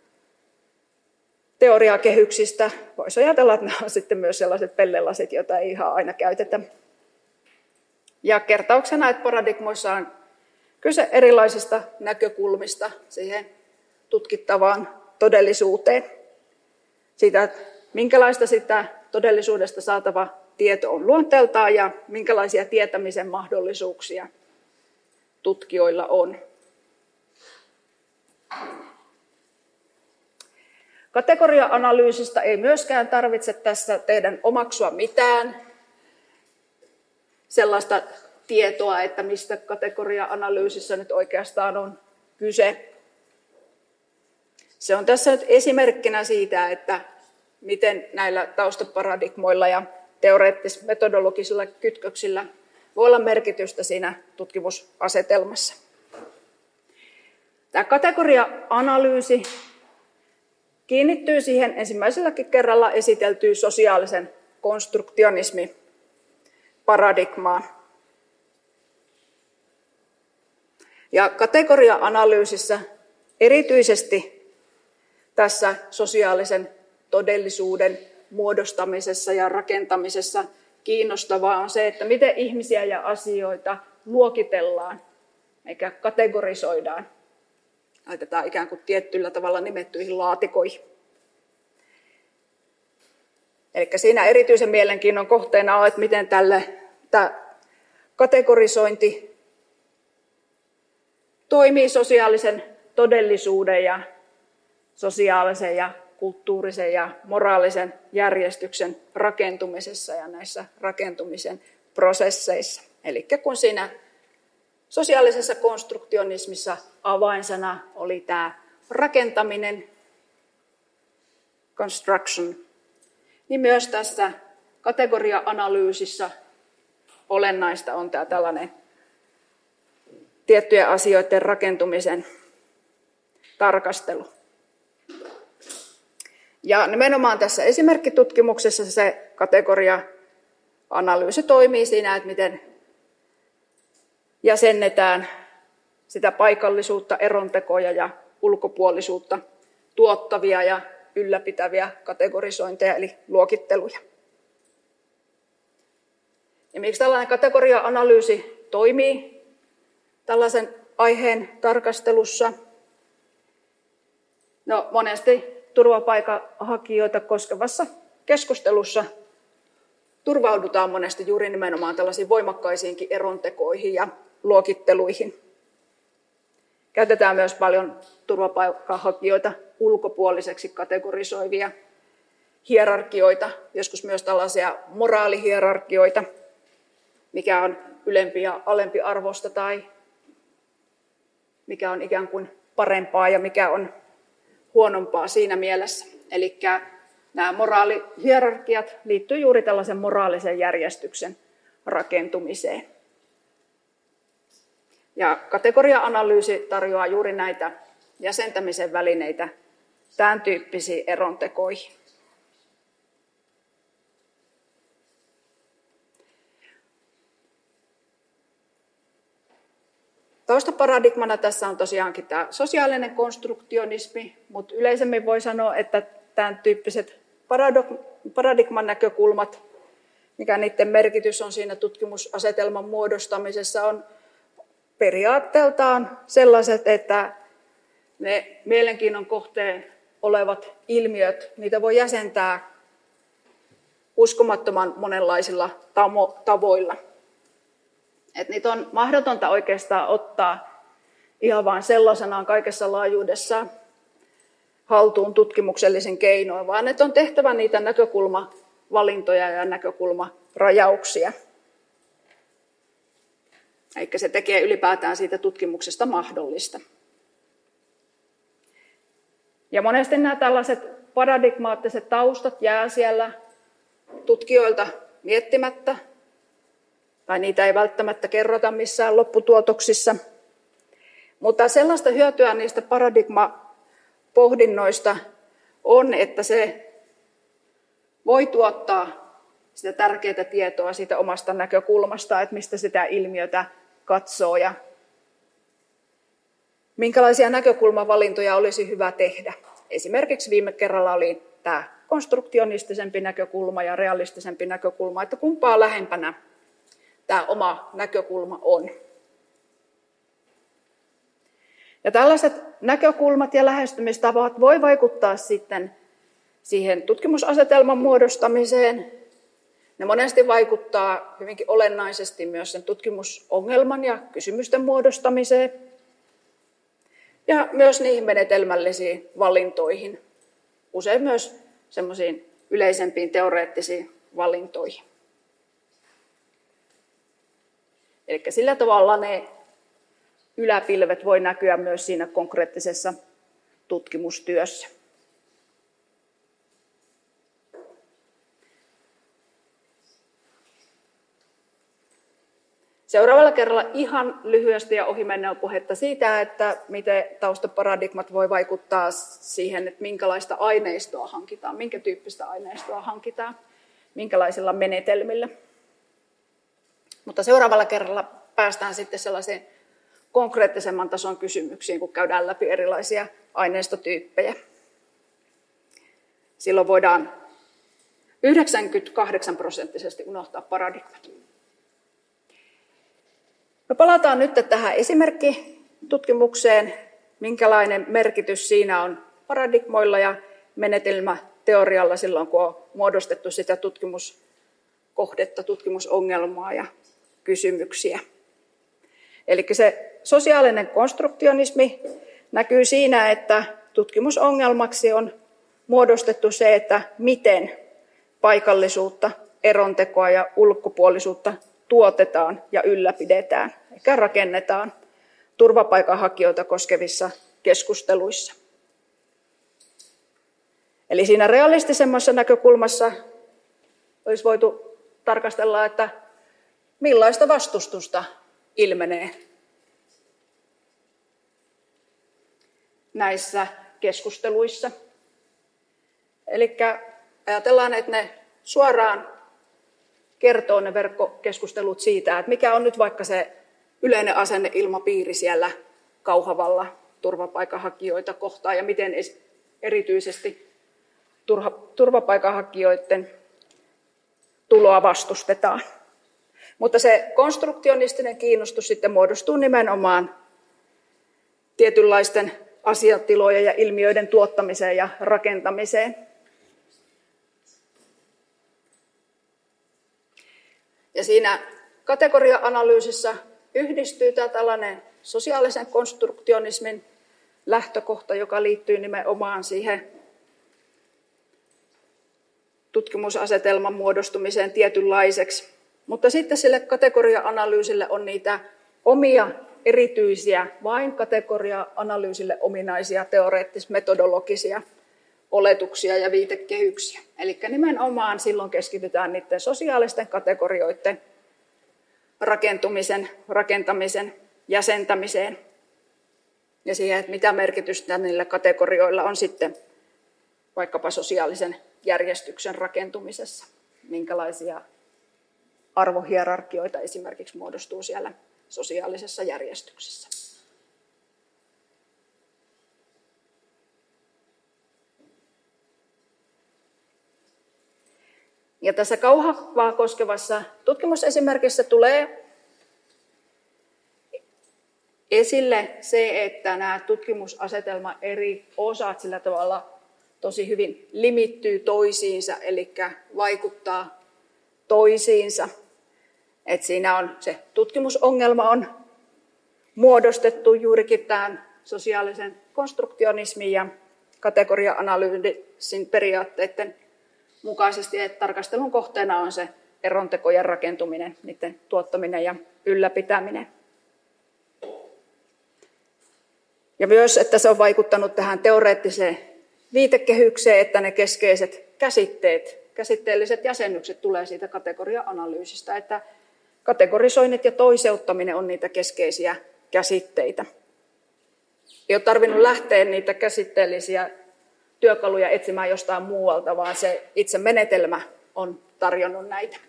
teoriakehyksistä. Voisi ajatella, että nämä on sitten myös sellaiset pellelasit, joita ei ihan aina käytetä. Ja kertauksena, että paradigmoissa on kyse erilaisista näkökulmista siihen tutkittavaan todellisuuteen. Siitä, että minkälaista sitä todellisuudesta saatava tieto on luonteeltaan ja minkälaisia tietämisen mahdollisuuksia tutkijoilla on. Kategoria-analyysistä ei myöskään tarvitse tässä teidän omaksua mitään sellaista tietoa, että mistä kategoria-analyysissä nyt oikeastaan on kyse. Se on tässä nyt esimerkkinä siitä, että miten näillä taustaparadigmoilla ja teoreettis-metodologisilla kytköksillä voi olla merkitystä siinä tutkimusasetelmassa. Tämä kategoria-analyysi kiinnittyy siihen ensimmäiselläkin kerralla esiteltyyn sosiaalisen konstruktionismin paradigmaan. Ja kategoria-analyysissä erityisesti tässä sosiaalisen todellisuuden muodostamisessa ja rakentamisessa kiinnostavaa on se, että miten ihmisiä ja asioita luokitellaan eikä kategorisoidaan. Laitetaan ikään kuin tietyllä tavalla nimettyihin laatikoihin. Eli siinä erityisen mielenkiinnon kohteena on, että miten tälle, tämä kategorisointi toimii sosiaalisen todellisuuden ja sosiaalisen ja kulttuurisen ja moraalisen järjestyksen rakentumisessa ja näissä rakentumisen prosesseissa. Eli kun siinä sosiaalisessa konstruktionismissa avainsana oli tämä rakentaminen, construction, niin myös tässä kategoria-analyysissä olennaista on tämä tällainen tiettyjen asioiden rakentumisen tarkastelu. Ja nimenomaan tässä esimerkkitutkimuksessa se kategoria-analyysi toimii siinä, että miten jäsennetään sitä paikallisuutta, erontekoja ja ulkopuolisuutta tuottavia ja ylläpitäviä kategorisointeja eli luokitteluja. Ja miksi tällainen kategoria-analyysi toimii tällaisen aiheen tarkastelussa? No, monesti turvapaikanhakijoita koskevassa keskustelussa turvaudutaan monesti juuri nimenomaan tällaisiin voimakkaisiinkin erontekoihin ja luokitteluihin. Käytetään myös paljon turvapaikanhakijoita ulkopuoliseksi kategorisoivia hierarkioita, joskus myös tällaisia moraalihierarkioita, mikä on ylempi ja alempi arvosta tai mikä on ikään kuin parempaa ja mikä on huonompaa siinä mielessä. Eli nämä moraalihierarkiat liittyy juuri tällaisen moraalisen järjestyksen rakentumiseen. Ja kategoria-analyysi tarjoaa juuri näitä jäsentämisen välineitä tämän tyyppisiin erontekoihin. Taustaparadigmana tässä on tosiaankin tämä sosiaalinen konstruktionismi, mutta yleisemmin voi sanoa, että tämän tyyppiset paradigman näkökulmat, mikä niiden merkitys on siinä tutkimusasetelman muodostamisessa, on periaatteeltaan sellaiset, että ne mielenkiinnon kohteen olevat ilmiöt, niitä voi jäsentää uskomattoman monenlaisilla tavoilla. Et niitä on mahdotonta oikeastaan ottaa ihan vain sellaisenaan kaikessa laajuudessaan haltuun tutkimuksellisin keinoin, vaan että on tehtävä niitä näkökulmavalintoja ja näkökulmarajauksia. Eli se tekee ylipäätään siitä tutkimuksesta mahdollista. Ja monesti nämä tällaiset paradigmaattiset taustat jää siellä tutkijoilta miettimättä, tai niitä ei välttämättä kerrota missään lopputuotoksissa. Mutta sellaista hyötyä niistä paradigmapohdinnoista on, että se voi tuottaa sitä tärkeää tietoa siitä omasta näkökulmasta, että mistä sitä ilmiötä katsoo ja minkälaisia näkökulmavalintoja olisi hyvä tehdä. Esimerkiksi viime kerralla oli tämä konstruktionistisempi näkökulma ja realistisempi näkökulma, että kumpaa lähempänä tämä oma näkökulma on. Ja tällaiset näkökulmat ja lähestymistavat voi vaikuttaa sitten siihen tutkimusasetelman muodostamiseen. Ne monesti vaikuttaa hyvinkin olennaisesti myös sen tutkimusongelman ja kysymysten muodostamiseen. Ja myös niihin menetelmällisiin valintoihin. Usein myös semmoisiin yleisempiin teoreettisiin valintoihin. Eli sillä tavalla ne yläpilvet voi näkyä myös siinä konkreettisessa tutkimustyössä. Seuraavalla kerralla ihan lyhyesti ja ohimennen on puhetta siitä, että miten taustaparadigmat voi vaikuttaa siihen, että minkälaista aineistoa hankitaan, minkä tyyppistä aineistoa hankitaan, minkälaisilla menetelmillä. Mutta seuraavalla kerralla päästään sitten sellaiseen konkreettisemman tason kysymyksiin, kun käydään läpi erilaisia aineistotyyppejä. Silloin voidaan yhdeksänkymmentäkahdeksan prosenttisesti unohtaa paradigmat. Me palataan nyt tähän esimerkkitutkimukseen, minkälainen merkitys siinä on paradigmoilla ja menetelmäteorialla silloin, kun on muodostettu sitä tutkimuskohdetta, tutkimusongelmaa ja kysymyksiä. Eli se sosiaalinen konstruktionismi näkyy siinä, että tutkimusongelmaksi on muodostettu se, että miten paikallisuutta, erontekoa ja ulkopuolisuutta tuotetaan ja ylläpidetään, eikä rakennetaan turvapaikanhakijoita koskevissa keskusteluissa. Eli siinä realistisemmassa näkökulmassa olisi voitu tarkastella, että millaista vastustusta ilmenee näissä keskusteluissa. Eli ajatellaan, että ne suoraan kertoo ne verkkokeskustelut siitä, että mikä on nyt vaikka se yleinen asenneilmapiiri siellä Kauhavalla turvapaikanhakijoita kohtaan ja miten erityisesti turvapaikanhakijoiden tuloa vastustetaan. Mutta se konstruktionistinen kiinnostus sitten muodostuu nimenomaan tietynlaisten asiatilojen ja ilmiöiden tuottamiseen ja rakentamiseen. Ja siinä kategoria-analyysissä yhdistyy tämä tällainen sosiaalisen konstruktionismin lähtökohta, joka liittyy nimenomaan siihen tutkimusasetelman muodostumiseen tietynlaiseksi. Mutta sitten sille kategoria-analyysille on niitä omia erityisiä, vain kategoria-analyysille ominaisia teoreettis-metodologisia oletuksia ja viitekehyksiä. Eli nimenomaan silloin keskitytään niiden sosiaalisten kategorioiden rakentumisen, rakentamisen, jäsentämiseen ja siihen, että mitä merkitystä niillä kategorioilla on sitten vaikkapa sosiaalisen järjestyksen rakentumisessa, minkälaisia arvohierarkioita esimerkiksi muodostuu siellä sosiaalisessa järjestyksessä. Ja tässä Kauhavaa koskevassa tutkimusesimerkissä tulee esille se, että nämä tutkimusasetelman eri osat sillä tavalla tosi hyvin limittyy toisiinsa, eli vaikuttaa toisiinsa. Et siinä on se tutkimusongelma on muodostettu juurikin tämän sosiaalisen konstruktionismin ja kategoria-analyysin periaatteiden mukaisesti, että tarkastelun kohteena on se erontekojen rakentuminen, niiden tuottaminen ja ylläpitäminen. Ja myös, että se on vaikuttanut tähän teoreettiseen viitekehykseen, että ne keskeiset käsitteet, käsitteelliset jäsennykset tulee siitä kategoria-analyysistä, että kategorisoinnit ja toiseuttaminen on niitä keskeisiä käsitteitä. Ei ole tarvinnut lähteä niitä käsitteellisiä työkaluja etsimään jostain muualta, vaan se itse menetelmä on tarjonnut näitä.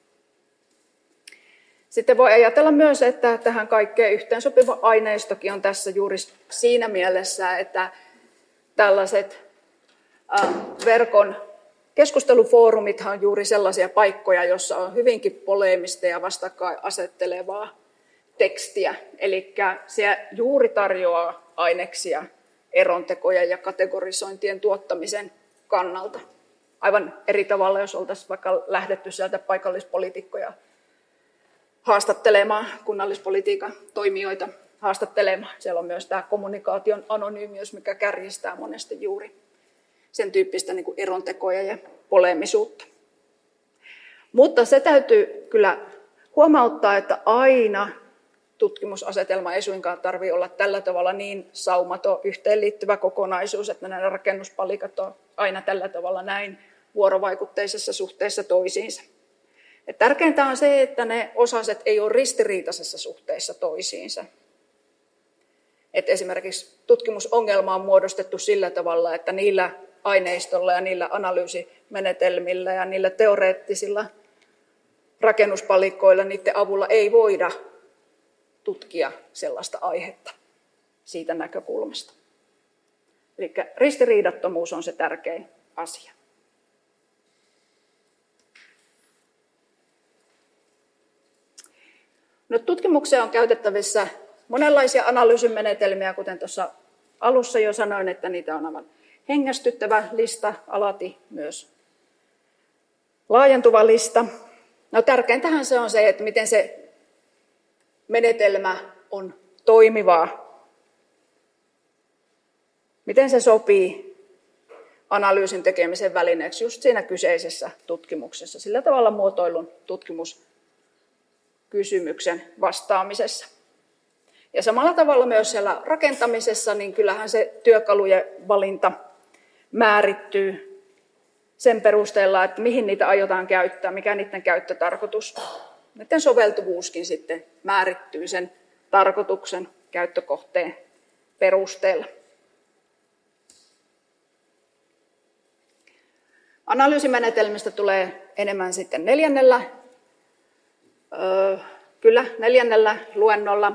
Sitten voi ajatella myös, että tähän kaikkeen yhteensopiva aineistokin on tässä juuri siinä mielessä, että tällaiset verkon keskustelufoorumithan on juuri sellaisia paikkoja, joissa on hyvinkin poleemista ja vastakkain asettelevaa tekstiä. Eli se juuri tarjoaa aineksia erontekoja ja kategorisointien tuottamisen kannalta. Aivan eri tavalla, jos oltaisiin vaikka lähdetty sieltä paikallispoliitikkoja haastattelemaan, kunnallispolitiikan toimijoita haastattelemaan. Siellä on myös tämä kommunikaation anonyymius, mikä kärjistää monesti juuri sen tyyppistä niin kuin erontekoja ja poleemisuutta. Mutta se täytyy kyllä huomauttaa, että aina tutkimusasetelma ei suinkaan tarvitse olla tällä tavalla niin saumaton yhteenliittyvä kokonaisuus, että nämä rakennuspalikat on aina tällä tavalla näin vuorovaikutteisessa suhteessa toisiinsa. Et tärkeintä on se, että ne osaset ei ole ristiriitaisessa suhteessa toisiinsa. Et esimerkiksi tutkimusongelma on muodostettu sillä tavalla, että niillä aineistolla ja niillä analyysimenetelmillä ja niillä teoreettisilla rakennuspalikoilla, niiden avulla ei voida tutkia sellaista aihetta siitä näkökulmasta. Eli ristiriidattomuus on se tärkein asia. No, tutkimukseen on käytettävissä monenlaisia analyysimenetelmiä, kuten tuossa alussa jo sanoin, että niitä on aivan hengästyttävä lista, alati myös laajentuva lista. No, tärkeintähän se on se, että miten se menetelmä on toimivaa, miten se sopii analyysin tekemisen välineeksi just siinä kyseisessä tutkimuksessa, sillä tavalla muotoilun tutkimuskysymyksen vastaamisessa. Ja samalla tavalla myös siellä rakentamisessa, niin kyllähän se työkalujen valinta määrittyy sen perusteella, että mihin niitä aiotaan käyttää, mikä niiden käyttötarkoitus. Niiden soveltuvuuskin sitten määrittyy sen tarkoituksen käyttökohteen perusteella. Analyysimenetelmistä tulee enemmän sitten neljännellä, öö, kyllä neljännellä luennolla.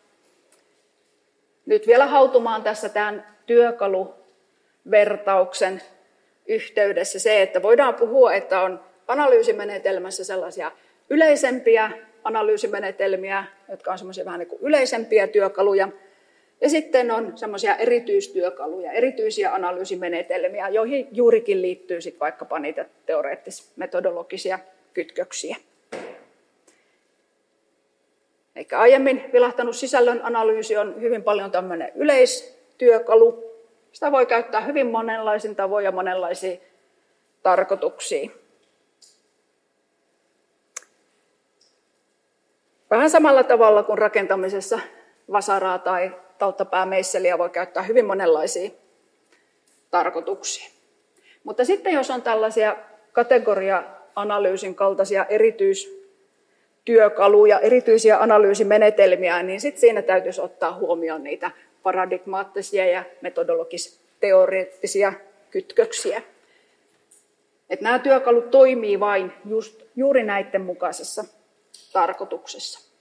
Nyt vielä hautumaan tässä tämän työkaluvertauksen yhteydessä se, että voidaan puhua, että on analyysimenetelmässä sellaisia yleisempiä analyysimenetelmiä, jotka on semmoisia vähän niin kuin yleisempiä työkaluja, ja sitten on semmoisia erityistyökaluja, erityisiä analyysimenetelmiä, joihin juurikin liittyy sitten vaikkapa niitä teoreettis-metodologisia kytköksiä. Eikä aiemmin vilahtanut sisällön analyysi on hyvin paljon tämmöinen yleistyökalu. Sitä voi käyttää hyvin monenlaisin tavoin ja monenlaisiin tarkoituksiin. Vähän samalla tavalla kuin rakentamisessa vasaraa tai tauttapäämeisseliä voi käyttää hyvin monenlaisiin tarkoituksiin. Mutta sitten jos on tällaisia kategoria-analyysin kaltaisia erityistyökaluja, erityisiä analyysimenetelmiä, niin sitten siinä täytyisi ottaa huomioon niitä paradigmaattisia ja metodologis-teoreettisia kytköksiä. Että nämä työkalut toimii vain just, juuri näiden mukaisessa tarkoituksessa.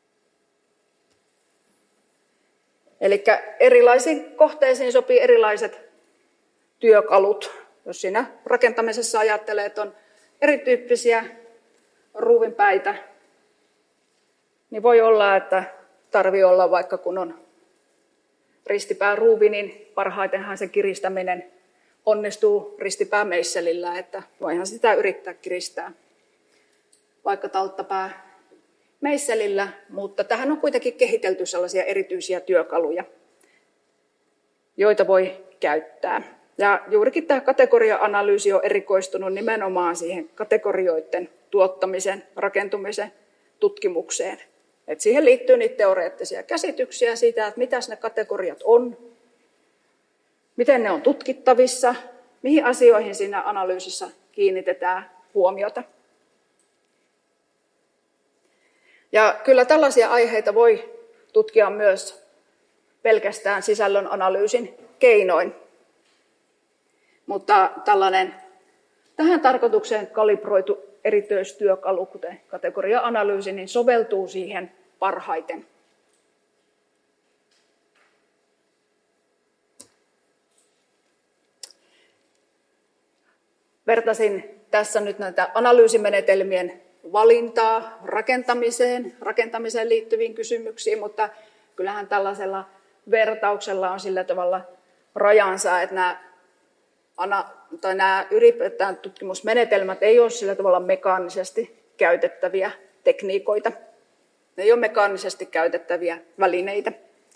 Eli erilaisiin kohteisiin sopii erilaiset työkalut. Jos siinä rakentamisessa ajattelee, että on erityyppisiä ruuvinpäitä, niin voi olla, että tarvii olla vaikka kun on ristipääruuvi, niin parhaitenhan se kiristäminen onnistuu ristipäämeisselillä, että voihan sitä yrittää kiristää vaikka tauttapää meisselillä, mutta tähän on kuitenkin kehitelty sellaisia erityisiä työkaluja, joita voi käyttää. Ja juurikin tämä kategoria-analyysi on erikoistunut nimenomaan siihen kategorioiden tuottamisen, rakentumisen tutkimukseen. Et siihen liittyy niitä teoreettisia käsityksiä siitä, että mitä ne kategoriat on, miten ne on tutkittavissa, mihin asioihin siinä analyysissä kiinnitetään huomiota. Ja kyllä tällaisia aiheita voi tutkia myös pelkästään sisällön analyysin keinoin. Mutta tällainen tähän tarkoitukseen kalibroitu erityistyökalu, kuten kategoria-analyysi, niin soveltuu siihen parhaiten. Vertasin tässä nyt näitä analyysimenetelmien valintaa rakentamiseen, rakentamiseen liittyviin kysymyksiin, mutta kyllähän tällaisella vertauksella on sillä tavalla rajansa, että nämä, ana, tai nämä ylipäätään tutkimusmenetelmät ei ole sillä tavalla mekaanisesti käytettäviä tekniikoita. Ne ei ole mekaanisesti käytettäviä välineitä,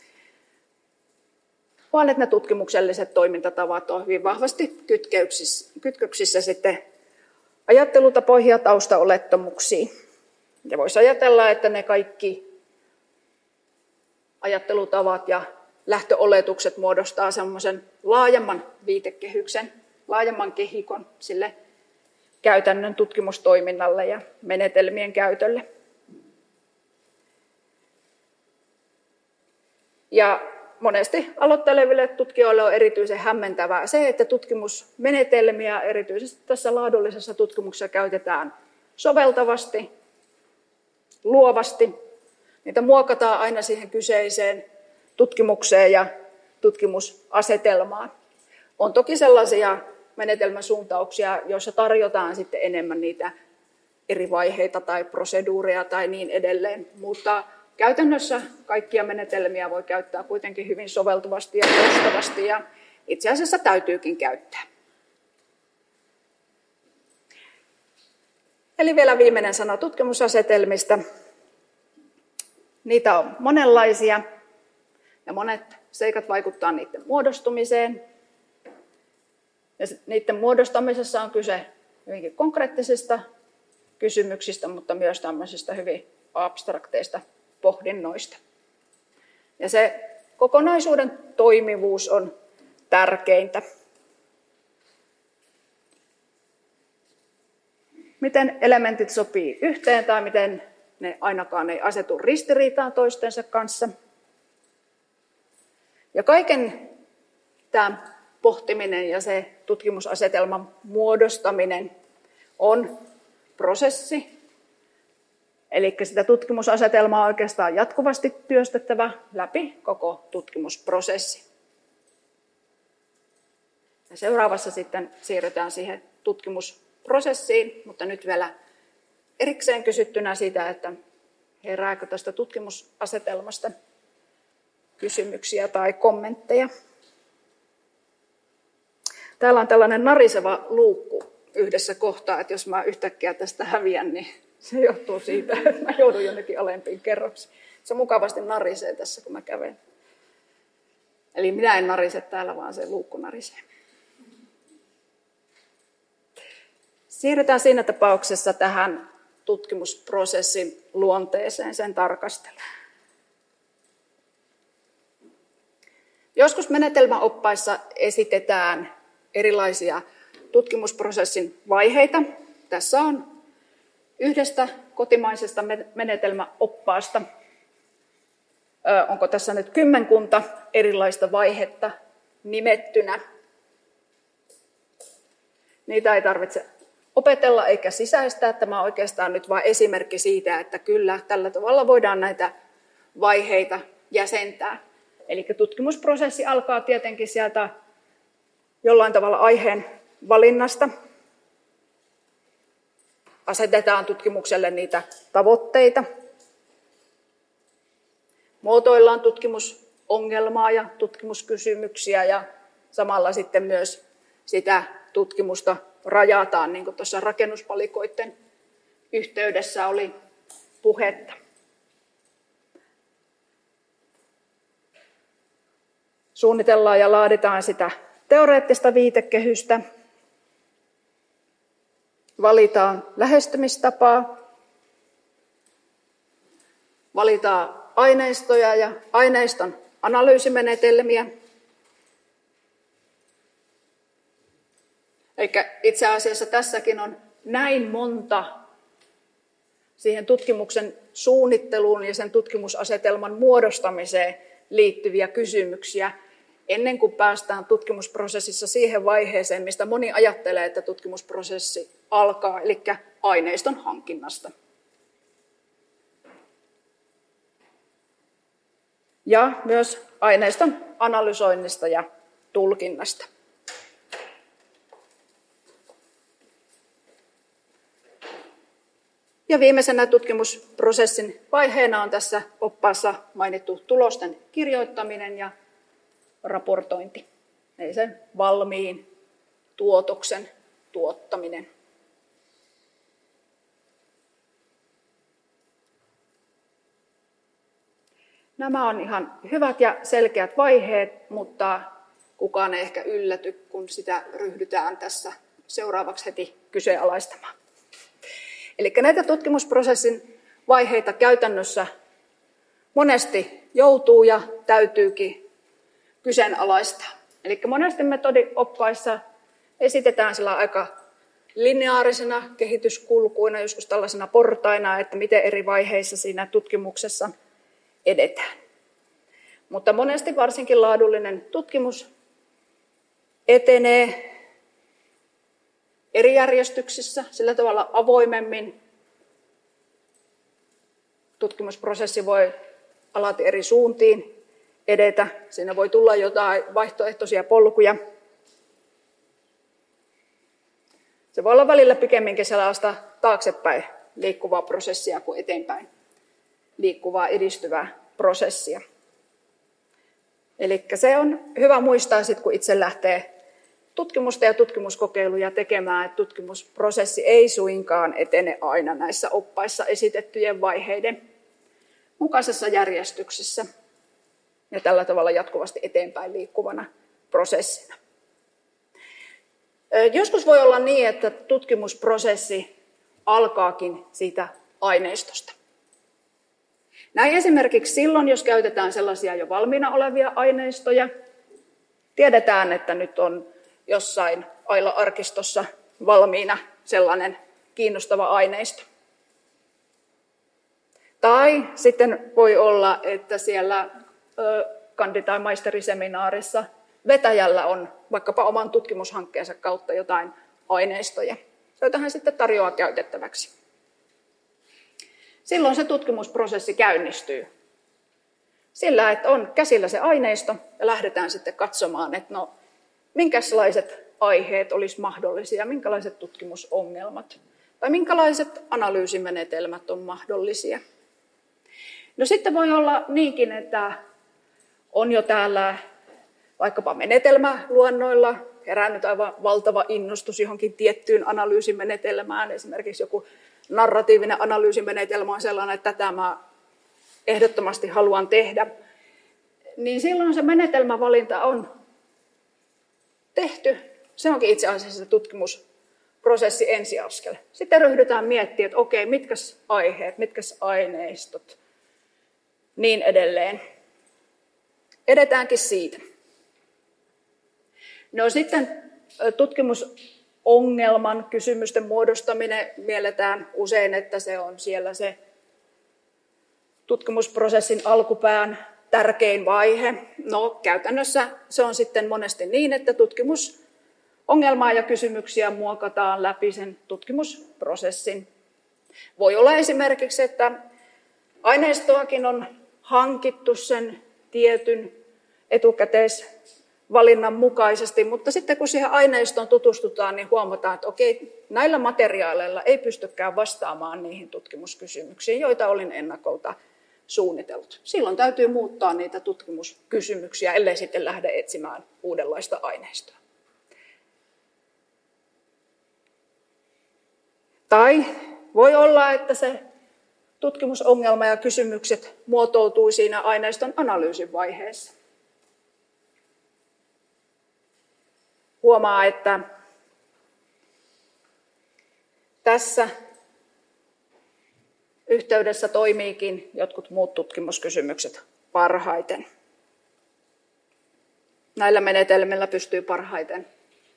vaan että ne tutkimukselliset toimintatavat on hyvin vahvasti kytköksissä, kytköksissä sitten ajattelutapoihin ja taustaolettamuksiin. Ja voisi ajatella, että ne kaikki ajattelutavat ja lähtöoletukset muodostaa semmoisen laajemman viitekehyksen, laajemman kehikon sille käytännön tutkimustoiminnalle ja menetelmien käytölle. Ja monesti aloitteleville tutkijoille on erityisen hämmentävää se, että tutkimusmenetelmiä erityisesti tässä laadullisessa tutkimuksessa käytetään soveltavasti, luovasti. Niitä muokataan aina siihen kyseiseen tutkimukseen ja tutkimusasetelmaan. On toki sellaisia menetelmäsuuntauksia, joissa tarjotaan sitten enemmän niitä eri vaiheita tai proseduureja tai niin edelleen, mutta käytännössä kaikkia menetelmiä voi käyttää kuitenkin hyvin soveltuvasti ja joustavasti ja itse asiassa täytyykin käyttää. Eli vielä viimeinen sana tutkimusasetelmista. Niitä on monenlaisia ja monet seikat vaikuttaa niiden muodostumiseen. Ja niiden muodostamisessa on kyse hyvinkin konkreettisista kysymyksistä, mutta myös tämmöisistä hyvin abstrakteista pohdinnoista. Ja se kokonaisuuden toimivuus on tärkeintä. Miten elementit sopii yhteen tai miten ne ainakaan ei asetu ristiriitaan toistensa kanssa. Ja kaiken tämä pohtiminen ja se tutkimusasetelman muodostaminen on prosessi. Eli sitä tutkimusasetelmaa on oikeastaan jatkuvasti työstettävä läpi koko tutkimusprosessi. Ja seuraavassa sitten siirrytään siihen tutkimusprosessiin, mutta nyt vielä erikseen kysyttynä sitä, että herääkö tästä tutkimusasetelmasta kysymyksiä tai kommentteja. Täällä on tällainen nariseva luukku yhdessä kohtaa, että jos mä yhtäkkiä tästä häviän, niin se johtuu siitä, että mä joudun jonnekin alempiin kerroksiin. Se mukavasti narisee tässä, kun mä kävelen. Eli minä en narise täällä, vaan se luukku narisee. Siirrytään siinä tapauksessa tähän tutkimusprosessin luonteeseen, sen tarkasteluun. Joskus menetelmäoppaissa esitetään erilaisia tutkimusprosessin vaiheita. Tässä on yhdestä kotimaisesta menetelmäoppaasta, onko tässä nyt kymmenkunta erilaista vaihetta nimettynä. Niitä ei tarvitse opetella eikä sisäistää. Tämä on oikeastaan nyt vain esimerkki siitä, että kyllä tällä tavalla voidaan näitä vaiheita jäsentää. Eli tutkimusprosessi alkaa tietenkin sieltä jollain tavalla aiheen valinnasta. Asetetaan tutkimukselle niitä tavoitteita. Muotoillaan tutkimusongelmaa ja tutkimuskysymyksiä ja samalla sitten myös sitä tutkimusta rajataan, niin kuin tuossa rakennuspalikoiden yhteydessä oli puhetta. Suunnitellaan ja laaditaan sitä teoreettista viitekehystä. Valitaan lähestymistapaa. Valitaan aineistoja ja aineiston analyysimenetelmiä. Eikä itse asiassa tässäkin on näin monta siihen tutkimuksen suunnitteluun ja sen tutkimusasetelman muodostamiseen liittyviä kysymyksiä, ennen kuin päästään tutkimusprosessissa siihen vaiheeseen, mistä moni ajattelee, että tutkimusprosessi alkaa, eli aineiston hankinnasta. Ja myös aineiston analysoinnista ja tulkinnasta. Ja viimeisenä tutkimusprosessin vaiheena on tässä oppaassa mainittu tulosten kirjoittaminen ja raportointi, eli sen valmiin tuotoksen tuottaminen. Nämä on ihan hyvät ja selkeät vaiheet, mutta kukaan ei ehkä ylläty, kun sitä ryhdytään tässä seuraavaksi heti kyseenalaistamaan. Eli näitä tutkimusprosessin vaiheita käytännössä monesti joutuu ja täytyykin kyseenalaistaa. Eli monesti metodioppaissa esitetään sillä aika lineaarisena kehityskulkuina, joskus tällaisena portaina, että miten eri vaiheissa siinä tutkimuksessa edetään. Mutta monesti varsinkin laadullinen tutkimus etenee eri järjestyksissä, sillä tavalla avoimemmin. Tutkimusprosessi voi alati eri suuntiin edetä. Siinä voi tulla jotain vaihtoehtoisia polkuja. Se voi olla välillä pikemminkin sellaista taaksepäin liikkuvaa prosessia kuin eteenpäin liikkuvaa edistyvää prosessia. Eli se on hyvä muistaa sitten, kun itse lähtee tutkimusta ja tutkimuskokeiluja tekemään, että tutkimusprosessi ei suinkaan etene aina näissä oppaissa esitettyjen vaiheiden mukaisessa järjestyksessä ja tällä tavalla jatkuvasti eteenpäin liikkuvana prosessina. Joskus voi olla niin, että tutkimusprosessi alkaakin siitä aineistosta. Näin esimerkiksi silloin, jos käytetään sellaisia jo valmiina olevia aineistoja, tiedetään, että nyt on jossain Aila-arkistossa valmiina sellainen kiinnostava aineisto. Tai sitten voi olla, että siellä kandi- tai maisteriseminaarissa vetäjällä on vaikkapa oman tutkimushankkeensa kautta jotain aineistoja, joita hän sitten tarjoaa käytettäväksi. Silloin se tutkimusprosessi käynnistyy sillä, että on käsillä se aineisto ja lähdetään sitten katsomaan, että no, minkälaiset aiheet olisi mahdollisia, minkälaiset tutkimusongelmat tai minkälaiset analyysimenetelmät on mahdollisia. No sitten voi olla niinkin, että on jo täällä vaikkapa menetelmäluonnoilla herännyt aivan valtava innostus johonkin tiettyyn analyysimenetelmään. Esimerkiksi joku narratiivinen analyysimenetelmä on sellainen, että tätä mä ehdottomasti haluan tehdä. Niin silloin se menetelmävalinta on tehty. Se onkin itse asiassa se tutkimusprosessi ensiaskel. Sitten ryhdytään miettimään, että okei, mitkäs aiheet, mitkäs aineistot, niin edelleen. Edetäänkin siitä. No sitten tutkimusongelman kysymysten muodostaminen mielletään usein, että se on siellä se tutkimusprosessin alkupään tärkein vaihe. No käytännössä se on sitten monesti niin, että tutkimusongelmaa ja kysymyksiä muokataan läpi sen tutkimusprosessin. Voi olla esimerkiksi, että aineistoakin on hankittu sen tietyn etukäteisvalinnan mukaisesti, mutta sitten kun siihen aineistoon tutustutaan, niin huomataan, että okei, näillä materiaaleilla ei pystykään vastaamaan niihin tutkimuskysymyksiin, joita olin ennakolta suunnitellut. Silloin täytyy muuttaa niitä tutkimuskysymyksiä, ellei sitten lähde etsimään uudenlaista aineistoa. Tai voi olla, että se tutkimusongelma ja kysymykset muotoutuu siinä aineiston analyysin vaiheessa. Huomaa, että tässä yhteydessä toimiikin jotkut muut tutkimuskysymykset parhaiten. Näillä menetelmillä pystyy parhaiten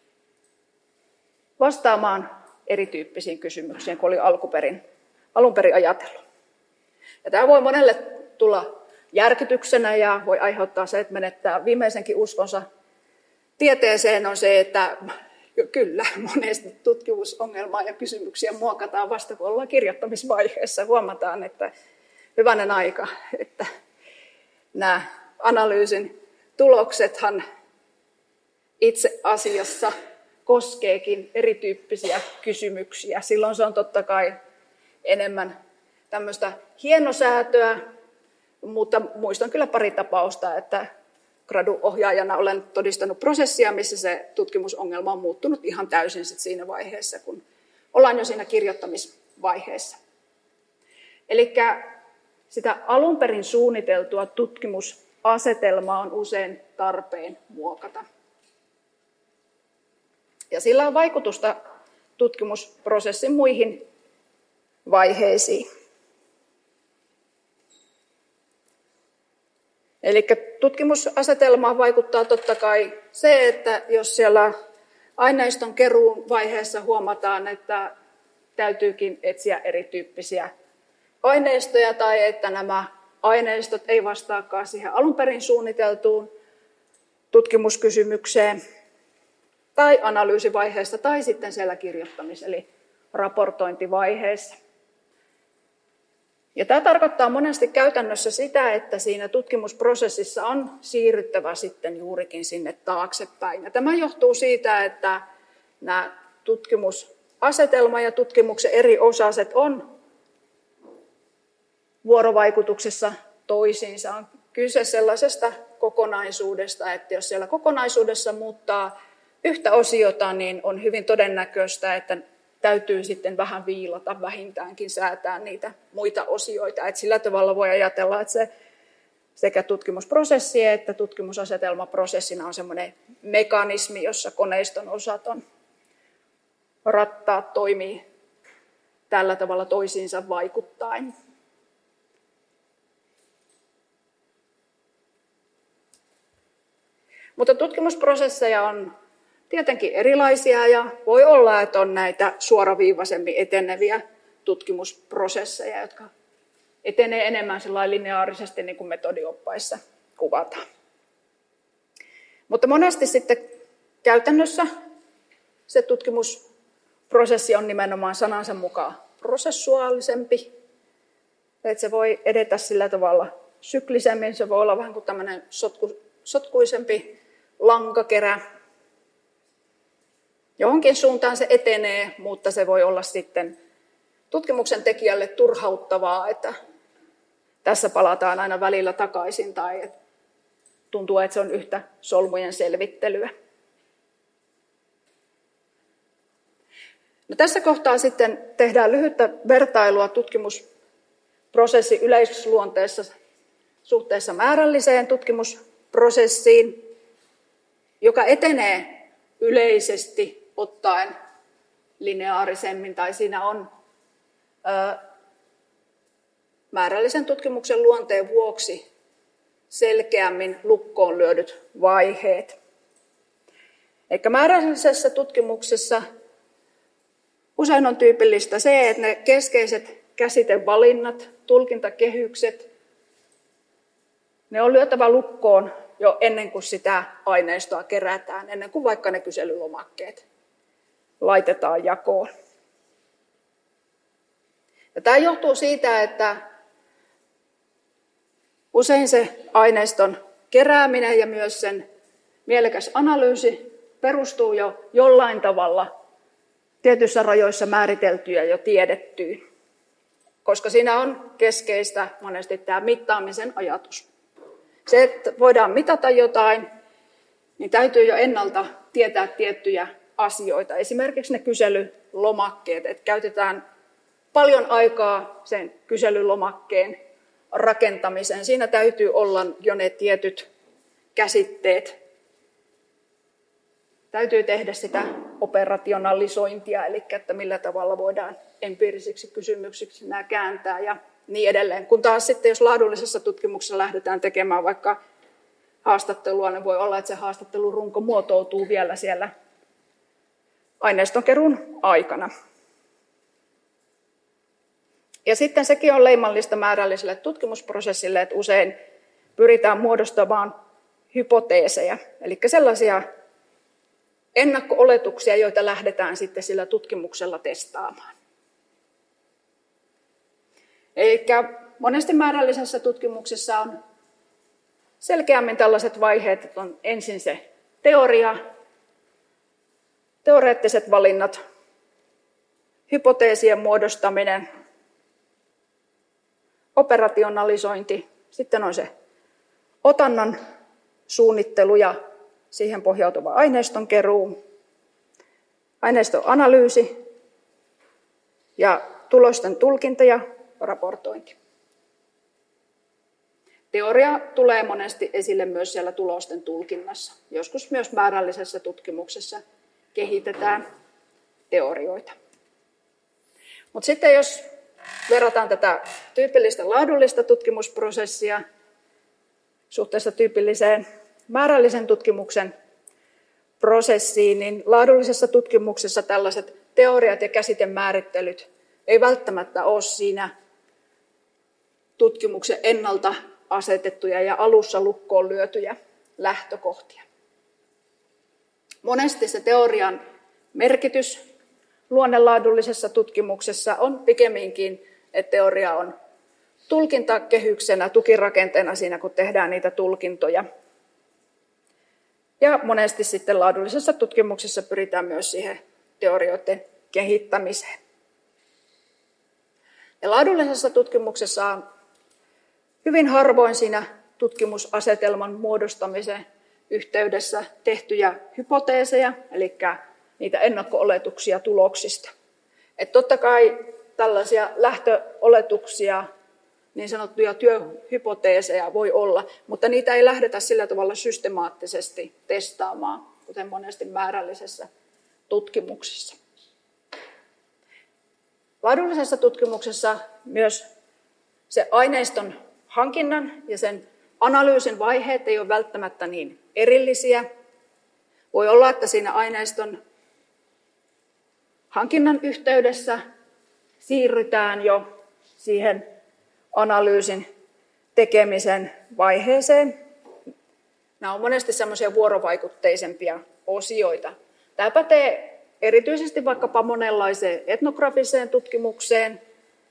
vastaamaan erityyppisiin kysymyksiin, kuin oli alkuperin, alun perin ajatellut. Ja tämä voi monelle tulla järkytyksenä ja voi aiheuttaa se, että menettää viimeisenkin uskonsa tieteeseen, on se, että kyllä monesti tutkimusongelmaa ja kysymyksiä muokataan vasta kun ollaan kirjoittamisvaiheessa. Huomataan, että hyvänen aika, että nämä analyysin tuloksethan itse asiassa koskeekin erityyppisiä kysymyksiä. Silloin se on totta kai enemmän tämmöistä hienosäätöä, mutta muistan kyllä pari tapausta, että gradu-ohjaajana olen todistanut prosessia, missä se tutkimusongelma on muuttunut ihan täysin sit siinä vaiheessa, kun ollaan jo siinä kirjoittamisvaiheessa. Eli sitä alun perin suunniteltua tutkimusasetelmaa on usein tarpeen muokata. Ja sillä on vaikutusta tutkimusprosessin muihin vaiheisiin. Eli tutkimusasetelmaan vaikuttaa totta kai se, että jos siellä aineiston keruun vaiheessa huomataan, että täytyykin etsiä erityyppisiä aineistoja tai että nämä aineistot ei vastaakaan siihen alun perin suunniteltuun tutkimuskysymykseen tai analyysivaiheessa tai sitten siellä kirjoittamis- eli raportointivaiheessa. Ja tämä tarkoittaa monesti käytännössä sitä, että siinä tutkimusprosessissa on siirryttävä sitten juurikin sinne taaksepäin. Ja tämä johtuu siitä, että nämä tutkimusasetelma ja tutkimuksen eri osaset on vuorovaikutuksessa toisiinsa. On kyse sellaisesta kokonaisuudesta, että jos siellä kokonaisuudessa muuttaa yhtä osiota, niin on hyvin todennäköistä, että täytyy sitten vähän viilata, vähintäänkin säätää niitä muita osioita. Että sillä tavalla voi ajatella, että se sekä tutkimusprosessi että tutkimusasetelmaprosessina on semmoinen mekanismi, jossa koneiston osat on, rattaat toimii tällä tavalla toisiinsa vaikuttaen. Mutta tutkimusprosesseja on tietenkin erilaisia ja voi olla, että on näitä suoraviivaisemmin eteneviä tutkimusprosesseja, jotka etenee enemmän lineaarisesti, niin kuin metodioppaissa kuvataan. Mutta monesti sitten käytännössä se tutkimusprosessi on nimenomaan sanansa mukaan prosessuaalisempi. Että se voi edetä sillä tavalla syklisemmin, se voi olla vähän kuin tämmöinen sotku, sotkuisempi lankakerä. Johonkin suuntaan se etenee, mutta se voi olla sitten tutkimuksen tekijälle turhauttavaa, että tässä palataan aina välillä takaisin tai että tuntuu, että se on yhtä solmujen selvittelyä. No tässä kohtaa sitten tehdään lyhyttä vertailua tutkimusprosessin yleisluonteessa suhteessa määrälliseen tutkimusprosessiin, joka etenee yleisesti ottaen lineaarisemmin, tai siinä on ö, määrällisen tutkimuksen luonteen vuoksi selkeämmin lukkoon lyödyt vaiheet. Eikä määrällisessä tutkimuksessa usein on tyypillistä se, että ne keskeiset käsitevalinnat, tulkintakehykset, ne on lyötävä lukkoon jo ennen kuin sitä aineistoa kerätään, ennen kuin vaikka ne kyselylomakkeet laitetaan jakoon. Ja tämä johtuu siitä, että usein se aineiston kerääminen ja myös sen mielekäs analyysi perustuu jo jollain tavalla tietyissä rajoissa määriteltyä jo tiedettyyn, koska siinä on keskeistä monesti tämä mittaamisen ajatus. Se, että voidaan mitata jotain, niin täytyy jo ennalta tietää tiettyjä asioita. Esimerkiksi ne kyselylomakkeet, että käytetään paljon aikaa sen kyselylomakkeen rakentamiseen. Siinä täytyy olla jo ne tietyt käsitteet. Täytyy tehdä sitä operationalisointia, eli että millä tavalla voidaan empiirisiksi kysymyksiksi nämä kääntää ja niin edelleen. Kun taas sitten, jos laadullisessa tutkimuksessa lähdetään tekemään vaikka haastattelua, niin voi olla, että se haastattelurunko muotoutuu vielä siellä aineistonkeruun aikana. Ja sitten sekin on leimallista määrälliselle tutkimusprosessille, että usein pyritään muodostamaan hypoteeseja, eli sellaisia ennakko-oletuksia, joita lähdetään sitten sillä tutkimuksella testaamaan. Eli monesti määrällisessä tutkimuksessa on selkeämmin tällaiset vaiheet, että on ensin se teoria, teoreettiset valinnat, hypoteesien muodostaminen, operationalisointi, sitten on se otannan suunnittelu ja siihen pohjautuva aineiston keruu, aineiston analyysi ja tulosten tulkinta ja raportointi. Teoria tulee monesti esille myös siellä tulosten tulkinnassa. Joskus myös määrällisessä tutkimuksessa kehitetään teorioita. Mutta sitten jos verrataan tätä tyypillistä laadullista tutkimusprosessia suhteessa tyypilliseen määrällisen tutkimuksen prosessiin, niin laadullisessa tutkimuksessa tällaiset teoriat ja käsitemäärittelyt ei välttämättä ole siinä tutkimuksen ennalta asetettuja ja alussa lukkoon lyötyjä lähtökohtia. Monesti se teorian merkitys luonnonlaadullisessa tutkimuksessa on pikemminkin, että teoria on tulkintakehyksenä, tukirakenteena siinä, kun tehdään niitä tulkintoja. Ja monesti sitten laadullisessa tutkimuksessa pyritään myös siihen teorioiden kehittämiseen. Ja laadullisessa tutkimuksessa on hyvin harvoin siinä tutkimusasetelman muodostamisen yhteydessä tehtyjä hypoteeseja, eli niitä ennakko-oletuksia tuloksista. Että totta kai tällaisia lähtöoletuksia, niin sanottuja työhypoteeseja voi olla, mutta niitä ei lähdetä sillä tavalla systemaattisesti testaamaan, kuten monesti määrällisessä tutkimuksessa. Laadullisessa tutkimuksessa myös se aineiston hankinnan ja sen analyysin vaiheet ei ole välttämättä niin erillisiä. Voi olla, että siinä aineiston hankinnan yhteydessä siirrytään jo siihen analyysin tekemisen vaiheeseen. Nämä on monesti semmoisia vuorovaikutteisempia osioita. Tämä pätee erityisesti vaikkapa monenlaiseen etnografiseen tutkimukseen,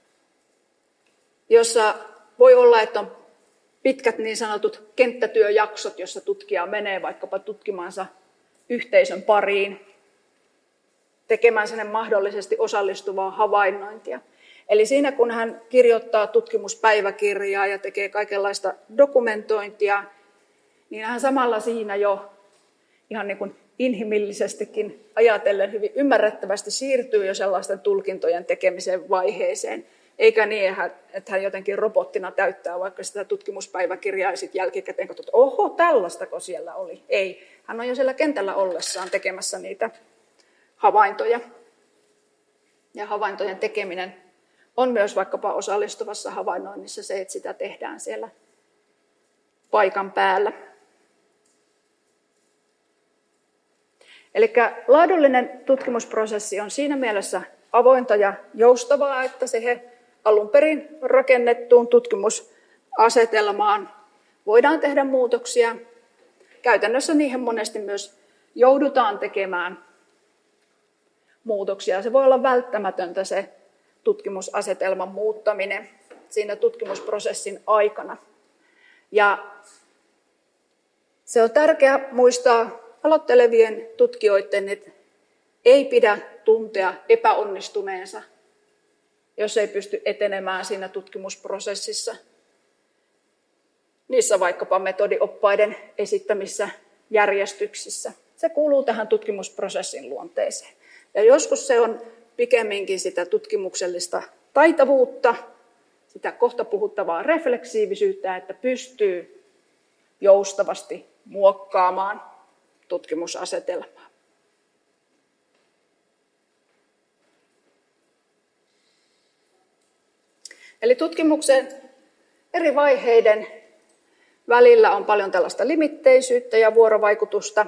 jossa voi olla, että on pitkät niin sanotut kenttätyöjaksot, jossa tutkija menee vaikkapa tutkimansa yhteisön pariin, tekemään sinne mahdollisesti osallistuvaa havainnointia. Eli siinä kun hän kirjoittaa tutkimuspäiväkirjaa ja tekee kaikenlaista dokumentointia, niin hän samalla siinä jo ihan niin kuin inhimillisestikin ajatellen hyvin ymmärrettävästi siirtyy jo sellaisten tulkintojen tekemisen vaiheeseen. Eikä niin, että hän jotenkin robottina täyttää vaikka sitä tutkimuspäiväkirjaa ja sitten jälkikäteen katsoo, että oho, tällaistako siellä oli. Ei, hän on jo siellä kentällä ollessaan tekemässä niitä havaintoja. Ja havaintojen tekeminen on myös vaikkapa osallistuvassa havainnoinnissa se, että sitä tehdään siellä paikan päällä. Eli laadullinen tutkimusprosessi on siinä mielessä avointa ja joustavaa, että se alun perin rakennettuun tutkimusasetelmaan voidaan tehdä muutoksia. Käytännössä niihin monesti myös joudutaan tekemään muutoksia. Se voi olla välttämätöntä se tutkimusasetelman muuttaminen siinä tutkimusprosessin aikana. Ja se on tärkeää muistaa aloittelevien tutkijoiden, että ei pidä tuntea epäonnistuneensa, jos ei pysty etenemään siinä tutkimusprosessissa. Niissä vaikkapa metodioppaiden esittämissä järjestyksissä. Se kuuluu tähän tutkimusprosessin luonteeseen. Ja joskus se on pikemminkin sitä tutkimuksellista taitavuutta, sitä kohta puhuttavaa refleksiivisyyttä, että pystyy joustavasti muokkaamaan tutkimusasetelmaa. Eli tutkimuksen eri vaiheiden välillä on paljon tällaista limitteisyyttä ja vuorovaikutusta,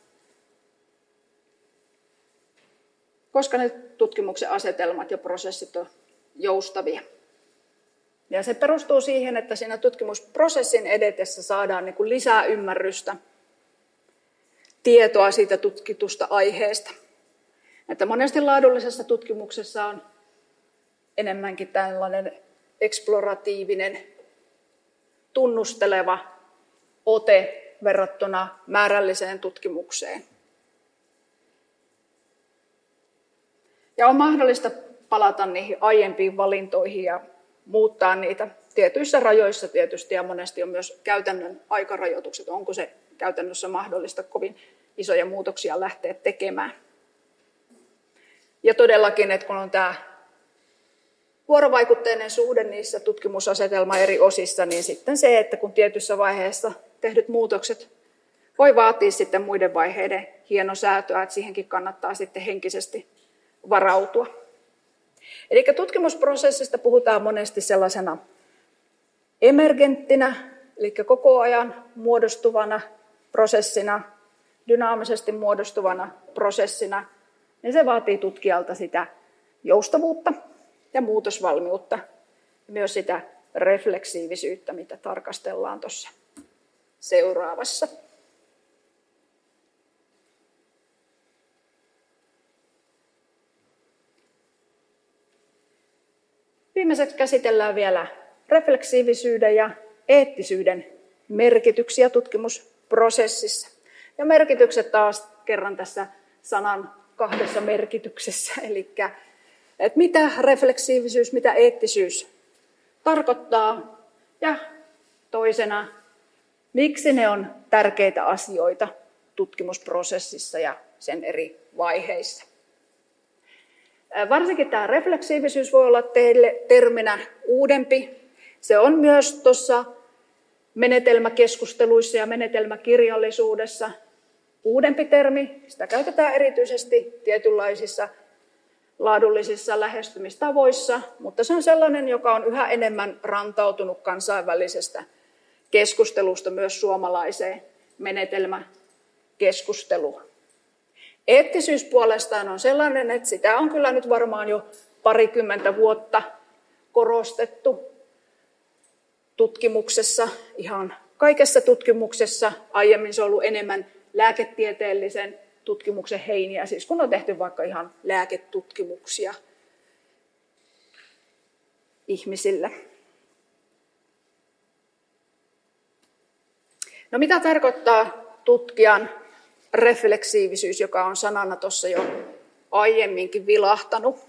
koska ne tutkimuksen asetelmat ja prosessit on joustavia. Ja se perustuu siihen, että siinä tutkimusprosessin edetessä saadaan niin kuin lisää ymmärrystä, tietoa siitä tutkitusta aiheesta. Että monesti laadullisessa tutkimuksessa on enemmänkin tällainen eksploratiivinen, tunnusteleva ote verrattuna määrälliseen tutkimukseen. Ja on mahdollista palata niihin aiempiin valintoihin ja muuttaa niitä tietyissä rajoissa tietysti, ja monesti on myös käytännön aikarajoitukset, onko se käytännössä mahdollista kovin isoja muutoksia lähteä tekemään. Ja todellakin, että kun on tämä vuorovaikutteinen suhde niissä tutkimusasetelman eri osissa, niin sitten se, että kun tietyssä vaiheessa tehdyt muutokset voi vaatia sitten muiden vaiheiden hienosäätöä, että siihenkin kannattaa sitten henkisesti varautua. Eli tutkimusprosessista puhutaan monesti sellaisena emergenttinä, eli koko ajan muodostuvana prosessina, dynaamisesti muodostuvana prosessina, niin se vaatii tutkijalta sitä joustavuutta ja muutosvalmiutta ja myös sitä refleksiivisyyttä, mitä tarkastellaan tuossa seuraavassa. Viimeiseksi käsitellään vielä refleksiivisyyden ja eettisyyden merkityksiä tutkimusprosessissa. Ja merkitykset taas kerran tässä sanan kahdessa merkityksessä. Eli että mitä refleksiivisyys, mitä eettisyys tarkoittaa. Ja toisena, miksi ne on tärkeitä asioita tutkimusprosessissa ja sen eri vaiheissa. Varsinkin tämä refleksiivisyys voi olla teille terminä uudempi. Se on myös tuossa menetelmäkeskusteluissa ja menetelmäkirjallisuudessa uudempi termi. Sitä käytetään erityisesti tietynlaisissa laadullisissa lähestymistavoissa, mutta se on sellainen, joka on yhä enemmän rantautunut kansainvälisestä keskustelusta myös suomalaiseen menetelmäkeskusteluun. Eettisyys puolestaan on sellainen, että sitä on kyllä nyt varmaan jo parikymmentä vuotta korostettu tutkimuksessa, ihan kaikessa tutkimuksessa. Aiemmin se on ollut enemmän lääketieteellisen tutkimuksen heiniä, siis kun on tehty vaikka ihan lääketutkimuksia ihmisille. No mitä tarkoittaa tutkijan refleksiivisyys, joka on sanana tuossa jo aiemminkin vilahtanut?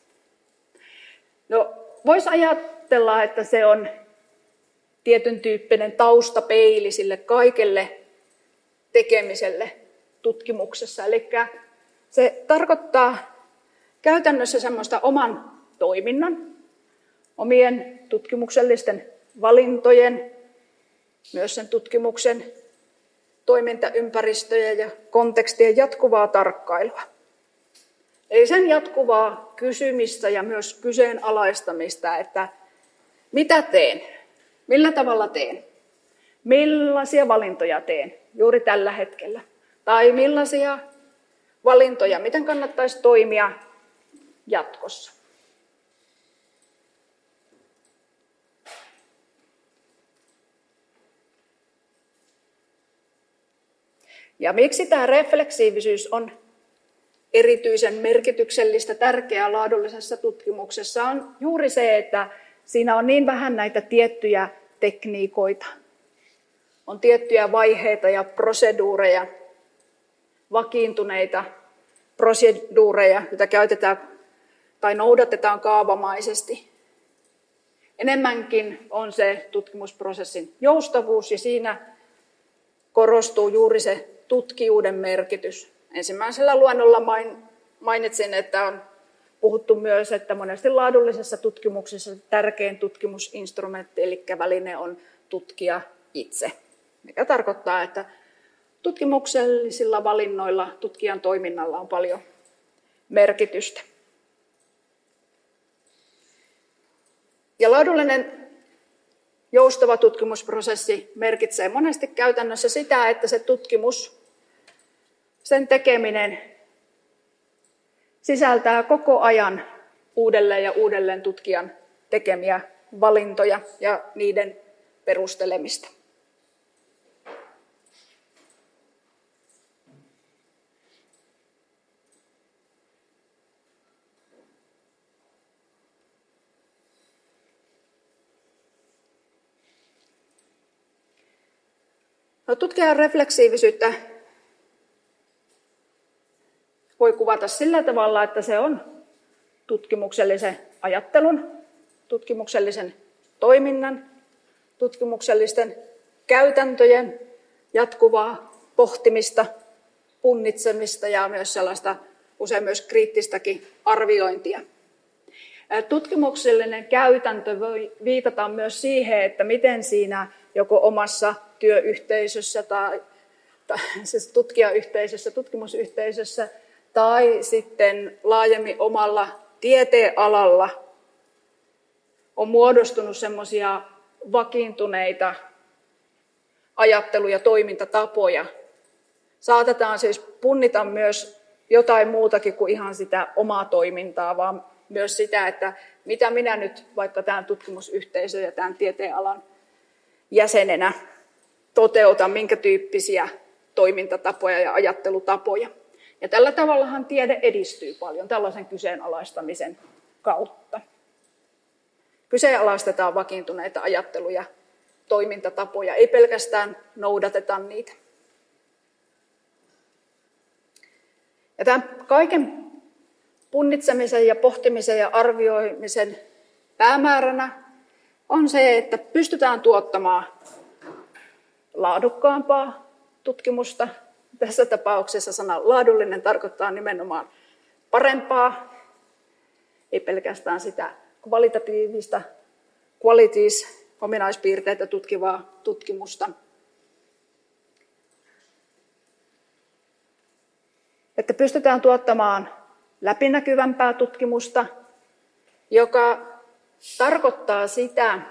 No, voisi ajatella, että se on tietyn tyyppinen taustapeili sille kaikelle tekemiselle tutkimuksessa. Eli se tarkoittaa käytännössä semmoista oman toiminnan, omien tutkimuksellisten valintojen, myös sen tutkimuksen toimintaympäristöjen ja kontekstien jatkuvaa tarkkailua. Eli sen jatkuvaa kysymistä ja myös kyseenalaistamista, että mitä teen, millä tavalla teen, millaisia valintoja teen juuri tällä hetkellä, tai millaisia valintoja, miten kannattaisi toimia jatkossa. Ja miksi tämä refleksiivisyys on erityisen merkityksellistä, tärkeää laadullisessa tutkimuksessa, on juuri se, että siinä on niin vähän näitä tiettyjä tekniikoita. On tiettyjä vaiheita ja proseduureja, vakiintuneita proseduureja, joita käytetään tai noudatetaan kaavamaisesti. Enemmänkin on se tutkimusprosessin joustavuus, ja siinä korostuu juuri se tutkijuuden merkitys. Ensimmäisellä luennolla mainitsin, että on puhuttu myös, että monesti laadullisessa tutkimuksessa tärkein tutkimusinstrumentti, eli väline on tutkija itse, mikä tarkoittaa, että tutkimuksellisilla valinnoilla, tutkijan toiminnalla on paljon merkitystä. Ja laadullinen joustava tutkimusprosessi merkitsee monesti käytännössä sitä, että se tutkimus, sen tekeminen sisältää koko ajan uudelleen ja uudelleen tutkijan tekemiä valintoja ja niiden perustelemista. No, tutkijan refleksiivisyyttä voi kuvata sillä tavalla, että se on tutkimuksellisen ajattelun, tutkimuksellisen toiminnan, tutkimuksellisten käytäntöjen jatkuvaa pohtimista, punnitsemista ja myös sellaista usein myös kriittistäkin arviointia. Tutkimuksellinen käytäntö voi viitata myös siihen, että miten siinä joko omassa työyhteisössä tai, tai siis tutkijayhteisössä, tutkimusyhteisössä tai sitten laajemmin omalla tieteenalalla on muodostunut semmoisia vakiintuneita ajattelu- ja toimintatapoja, Saatetaan siis punnita myös jotain muutakin kuin ihan sitä omaa toimintaa, vaan myös sitä, että mitä minä nyt vaikka tämän tutkimusyhteisön ja tämän tieteenalan jäsenenä toteutan, minkä tyyppisiä toimintatapoja ja ajattelutapoja. Ja tällä tavallahan tiede edistyy paljon tällaisen kyseenalaistamisen kautta. Kyseenalaistetaan vakiintuneita ajatteluja, toimintatapoja, ei pelkästään noudateta niitä. Ja tämän kaiken punnitsemisen ja pohtimisen ja arvioimisen päämääränä on se, että pystytään tuottamaan laadukkaampaa tutkimusta. Tässä tapauksessa sana laadullinen tarkoittaa nimenomaan parempaa, ei pelkästään sitä kvalitatiivista, qualities, ominaispiirteitä tutkivaa tutkimusta. Että pystytään tuottamaan läpinäkyvämpää tutkimusta, joka tarkoittaa sitä,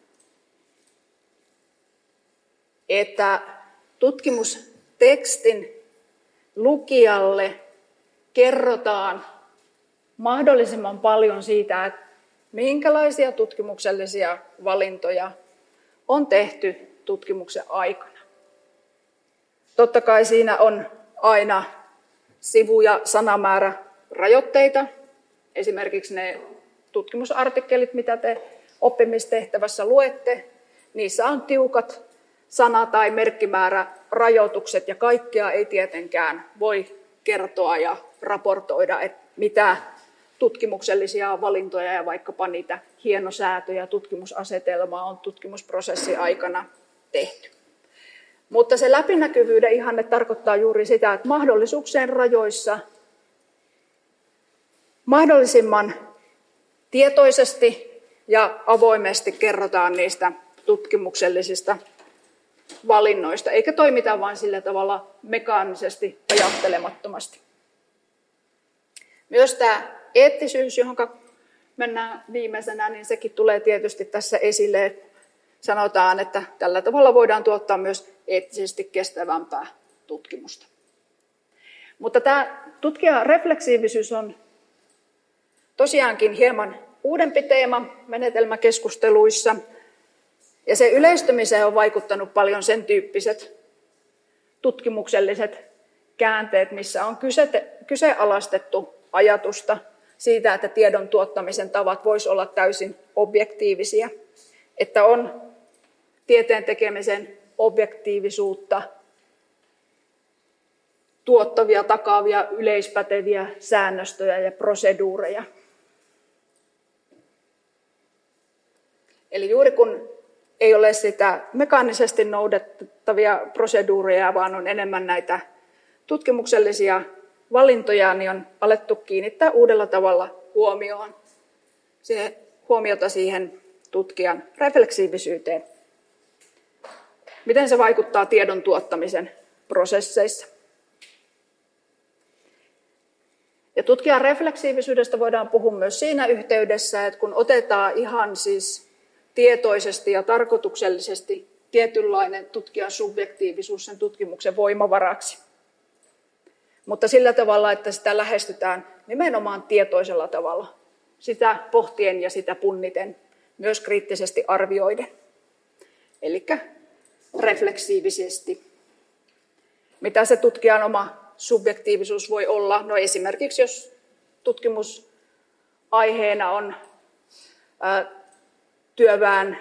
että tutkimustekstin lukijalle kerrotaan mahdollisimman paljon siitä, että minkälaisia tutkimuksellisia valintoja on tehty tutkimuksen aikana. Totta kai siinä on aina sivu- ja sanamäärä rajoitteita. Esimerkiksi ne tutkimusartikkelit, mitä te oppimistehtävässä luette, niissä on tiukat sana- tai merkkimäärä-rajoitukset ja kaikkea ei tietenkään voi kertoa ja raportoida, että mitä tutkimuksellisia valintoja ja vaikkapa niitä hienosäätöjä, tutkimusasetelmaa on tutkimusprosessin aikana tehty. Mutta se läpinäkyvyyden ihanne tarkoittaa juuri sitä, että mahdollisuuksien rajoissa mahdollisimman tietoisesti ja avoimesti kerrotaan niistä tutkimuksellisista valinnoista, eikä toimita vain sillä tavalla mekaanisesti ajattelemattomasti. Myös tämä eettisyys, johon mennään viimeisenä, niin sekin tulee tietysti tässä esille. Sanotaan, että tällä tavalla voidaan tuottaa myös eettisesti kestävämpää tutkimusta. Mutta tämä tutkijan refleksiivisyys on tosiaankin hieman uudempi teema menetelmäkeskusteluissa. Ja se yleistymiseen on vaikuttanut paljon sen tyyppiset tutkimukselliset käänteet, missä on kyse, kyseenalaistettu ajatusta siitä, että tiedon tuottamisen tavat voisi olla täysin objektiivisia. Että on tieteen tekemisen objektiivisuutta tuottavia, takaavia, yleispäteviä säännöstöjä ja proseduureja. Eli juuri kun ei ole sitä mekaanisesti noudatettavia proseduureja, vaan on enemmän näitä tutkimuksellisia valintoja, niin on alettu kiinnittää uudella tavalla huomioon, se, huomiota siihen tutkijan refleksiivisyyteen. Miten se vaikuttaa tiedon tuottamisen prosesseissa. Ja tutkijan refleksiivisyydestä voidaan puhua myös siinä yhteydessä, että kun otetaan ihan siis tietoisesti ja tarkoituksellisesti tietynlainen tutkijan subjektiivisuus sen tutkimuksen voimavaraksi. Mutta sillä tavalla, että sitä lähestytään nimenomaan tietoisella tavalla, sitä pohtien ja sitä punniten, myös kriittisesti arvioiden. Eli refleksiivisesti. Mitä se tutkijan oma subjektiivisuus voi olla? No esimerkiksi jos tutkimusaiheena on ää, työväen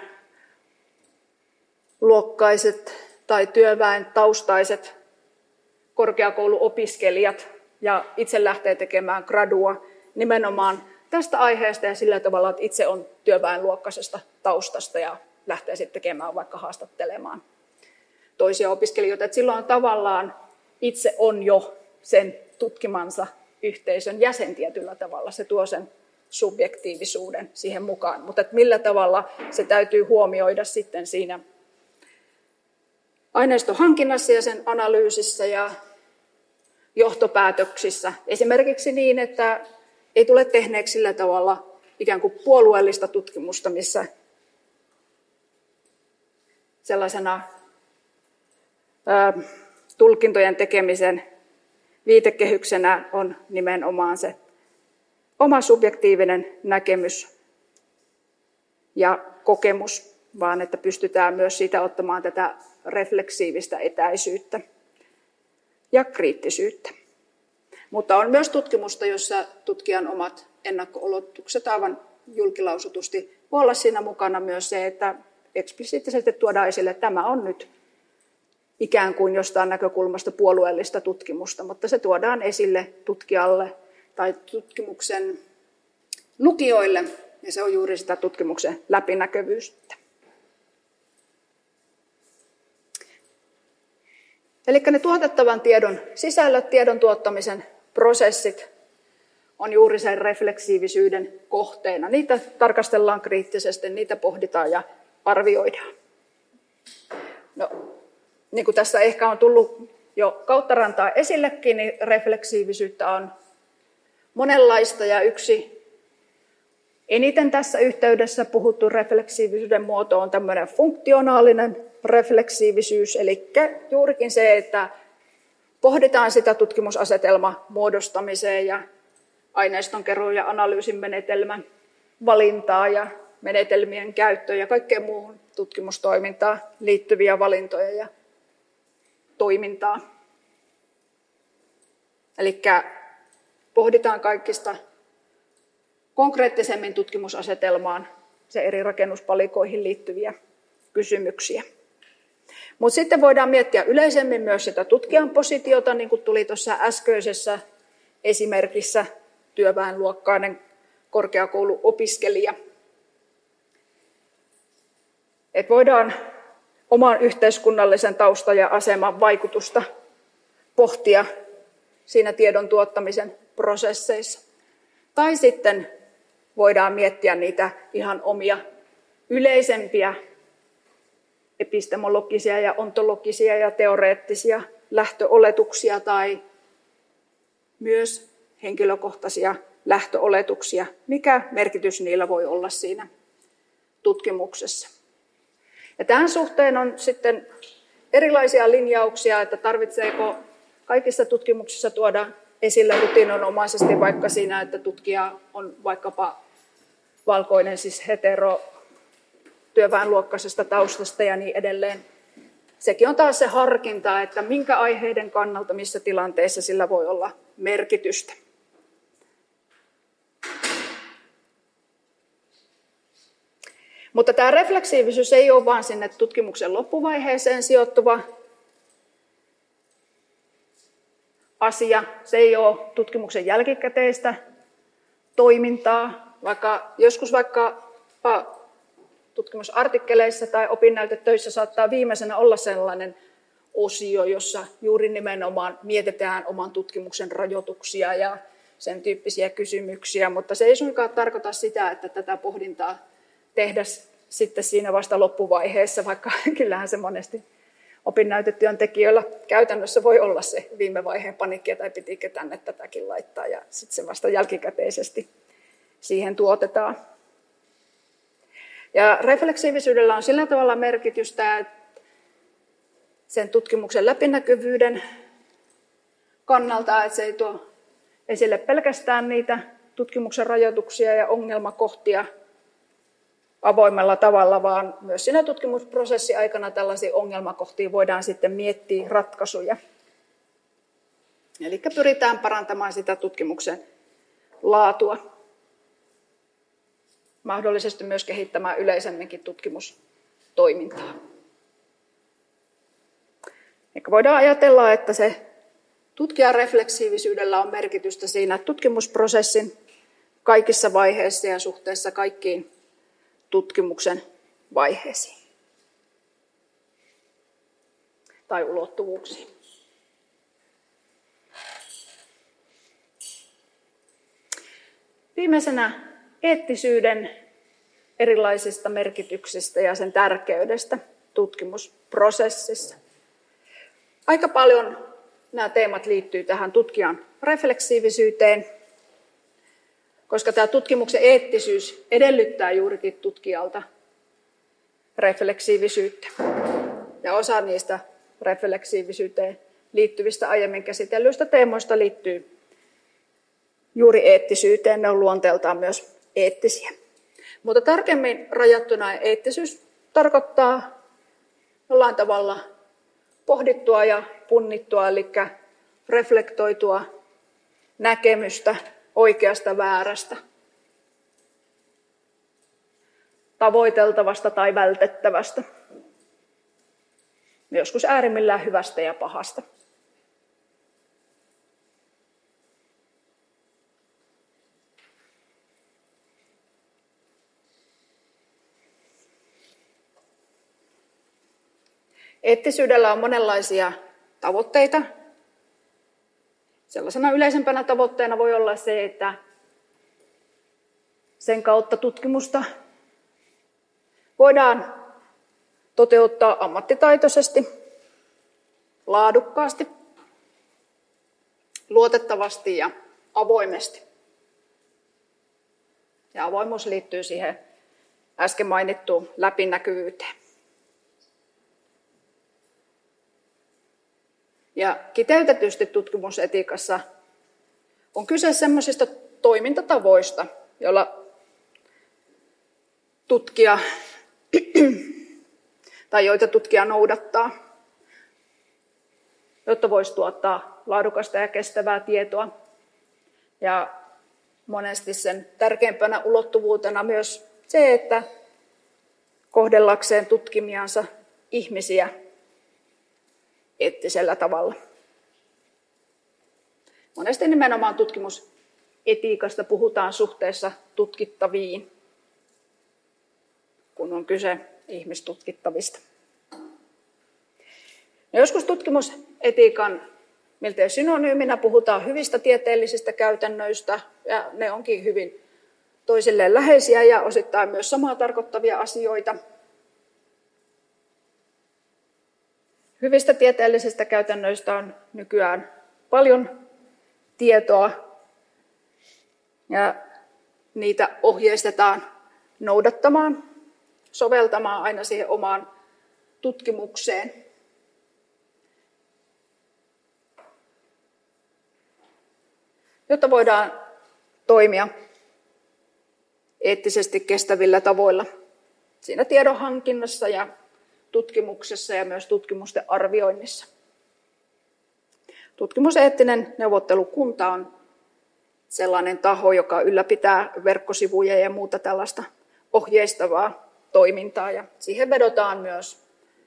luokkaiset tai työväen taustaiset korkeakouluopiskelijat ja itse lähtee tekemään gradua nimenomaan tästä aiheesta ja sillä tavalla, että itse on työväenluokkaisesta taustasta ja lähtee sitten tekemään vaikka haastattelemaan toisia opiskelijoita. Että silloin tavallaan itse on jo sen tutkimansa yhteisön jäsen tietyllä tavalla. Se tuo sen subjektiivisuuden siihen mukaan. Mutta että millä tavalla se täytyy huomioida sitten siinä aineiston hankinnassa ja sen analyysissä ja johtopäätöksissä. Esimerkiksi niin, että ei tule tehneeksi sillä tavalla ikään kuin puolueellista tutkimusta, missä sellaisena ää, tulkintojen tekemisen viitekehyksenä on nimenomaan se oma subjektiivinen näkemys ja kokemus, vaan että pystytään myös siitä ottamaan tätä refleksiivistä etäisyyttä ja kriittisyyttä. Mutta on myös tutkimusta, jossa tutkijan omat ennakko-oletukset aivan julkilausutusti voi olla siinä mukana myös se, että eksplisiittisesti tuodaan esille, että tämä on nyt ikään kuin jostain näkökulmasta puolueellista tutkimusta, mutta se tuodaan esille tutkijalle tai tutkimuksen lukijoille, ja se on juuri sitä tutkimuksen läpinäkyvyyttä. Eli ne tuotettavan tiedon sisällöt, tiedon tuottamisen prosessit on juuri sen refleksiivisyyden kohteena. Niitä tarkastellaan kriittisesti, niitä pohditaan ja arvioidaan. No, niin kuin tässä ehkä on tullut jo kauttarantaa esillekin, niin refleksiivisyyttä on monenlaista, ja yksi eniten tässä yhteydessä puhuttu refleksiivisyyden muoto on tämmöinen funktionaalinen refleksiivisyys, eli juurikin se, että pohditaan sitä tutkimusasetelman muodostamiseen ja aineiston keruun ja analyysin menetelmän valintaa ja menetelmien käyttöön ja kaikkeen muuhun tutkimustoimintaan liittyviä valintoja ja toimintaa. Eli pohditaan kaikista konkreettisemmin tutkimusasetelmaan se eri rakennuspalikoihin liittyviä kysymyksiä. Mutta sitten voidaan miettiä yleisemmin myös sitä tutkijan positiota, niin kuin tuli tuossa äskeisessä esimerkissä työväenluokkainen korkeakouluopiskelija. Et voidaan oman yhteiskunnallisen taustan ja aseman vaikutusta pohtia siinä tiedon tuottamisen prosesseissa. Tai sitten voidaan miettiä niitä ihan omia yleisempiä epistemologisia ja ontologisia ja teoreettisia lähtöoletuksia tai myös henkilökohtaisia lähtöoletuksia, mikä merkitys niillä voi olla siinä tutkimuksessa. Ja tämän suhteen on sitten erilaisia linjauksia, että tarvitseeko kaikissa tutkimuksissa tuoda esille rutiinomaisesti vaikka siinä, että tutkija on vaikkapa valkoinen, siis hetero, työväenluokkaisesta taustasta ja niin edelleen. Sekin on taas se harkinta, että minkä aiheiden kannalta, missä tilanteissa sillä voi olla merkitystä. Mutta tämä refleksiivisyys ei ole vain sinne tutkimuksen loppuvaiheeseen sijoittuva asia. Se ei ole tutkimuksen jälkikäteistä toimintaa, vaikka joskus vaikka tutkimusartikkeleissa tai opinnäytetöissä saattaa viimeisenä olla sellainen osio, jossa juuri nimenomaan mietitään oman tutkimuksen rajoituksia ja sen tyyppisiä kysymyksiä, mutta se ei suinkaan tarkoita sitä, että tätä pohdintaa tehdä sitten siinä vasta loppuvaiheessa, vaikka kyllähän se monesti opinnäytetyöntekijöillä käytännössä voi olla se viime vaiheen paniikki, tai pitikö tänne tätäkin laittaa, ja sitten se vasta jälkikäteisesti siihen tuotetaan. Ja refleksiivisyydellä on sillä tavalla merkitystä, että sen tutkimuksen läpinäkyvyyden kannalta, että se ei tuo esille pelkästään niitä tutkimuksen rajoituksia ja ongelmakohtia avoimella tavalla, vaan myös siinä tutkimusprosessin aikana tällaisia ongelmakohtia voidaan sitten miettiä ratkaisuja. Eli pyritään parantamaan sitä tutkimuksen laatua. Mahdollisesti myös kehittämään yleisemminkin tutkimustoimintaa. Eikä voidaan ajatella, että se tutkijan refleksiivisyydellä on merkitystä siinä tutkimusprosessin kaikissa vaiheissa ja suhteessa kaikkiin tutkimuksen vaiheisiin tai ulottuvuuksiin. Viimeisenä eettisyyden erilaisista merkityksistä ja sen tärkeydestä tutkimusprosessissa. Aika paljon nämä teemat liittyy tähän tutkijan refleksiivisyyteen, koska tämä tutkimuksen eettisyys edellyttää juurikin tutkijalta refleksiivisyyttä. Ja osa niistä refleksiivisyyteen liittyvistä aiemmin käsitellyistä teemoista liittyy juuri eettisyyteen. Ne on luonteeltaan myös eettisiä. Mutta tarkemmin rajattuna eettisyys tarkoittaa jollain tavalla pohdittua ja punnittua, eli reflektoitua näkemystä oikeasta väärästä, tavoiteltavasta tai vältettävästä, joskus äärimmillään hyvästä ja pahasta. Eettisyydellä on monenlaisia tavoitteita. Sellaisena yleisempänä tavoitteena voi olla se, että sen kautta tutkimusta voidaan toteuttaa ammattitaitoisesti, laadukkaasti, luotettavasti ja avoimesti. Ja avoimuus liittyy siihen äsken mainittuun läpinäkyvyyteen. Ja kiteytetysti tutkimusetiikassa on kyse sellaisista toimintatavoista, joilla tutkija tai joita tutkija noudattaa, jotta voisi tuottaa laadukasta ja kestävää tietoa. Ja monesti sen tärkeimpänä ulottuvuutena myös se, että kohdellakseen tutkimiansa ihmisiä eettisellä tavalla. Monesti nimenomaan tutkimusetiikasta puhutaan suhteessa tutkittaviin, kun on kyse ihmistutkittavista. No joskus tutkimusetiikan miltei synonyyminä puhutaan hyvistä tieteellisistä käytännöistä, ja ne onkin hyvin toisilleen läheisiä ja osittain myös samaa tarkoittavia asioita. Hyvistä tieteellisistä käytännöistä on nykyään paljon tietoa ja niitä ohjeistetaan noudattamaan, soveltamaan aina siihen omaan tutkimukseen. Jotta voidaan toimia eettisesti kestävillä tavoilla siinä tiedonhankinnassa ja tutkimuksessa ja myös tutkimusten arvioinnissa. Tutkimuseettinen neuvottelukunta on sellainen taho, joka ylläpitää verkkosivuja ja muuta tällaista ohjeistavaa toimintaa, ja siihen vedotaan myös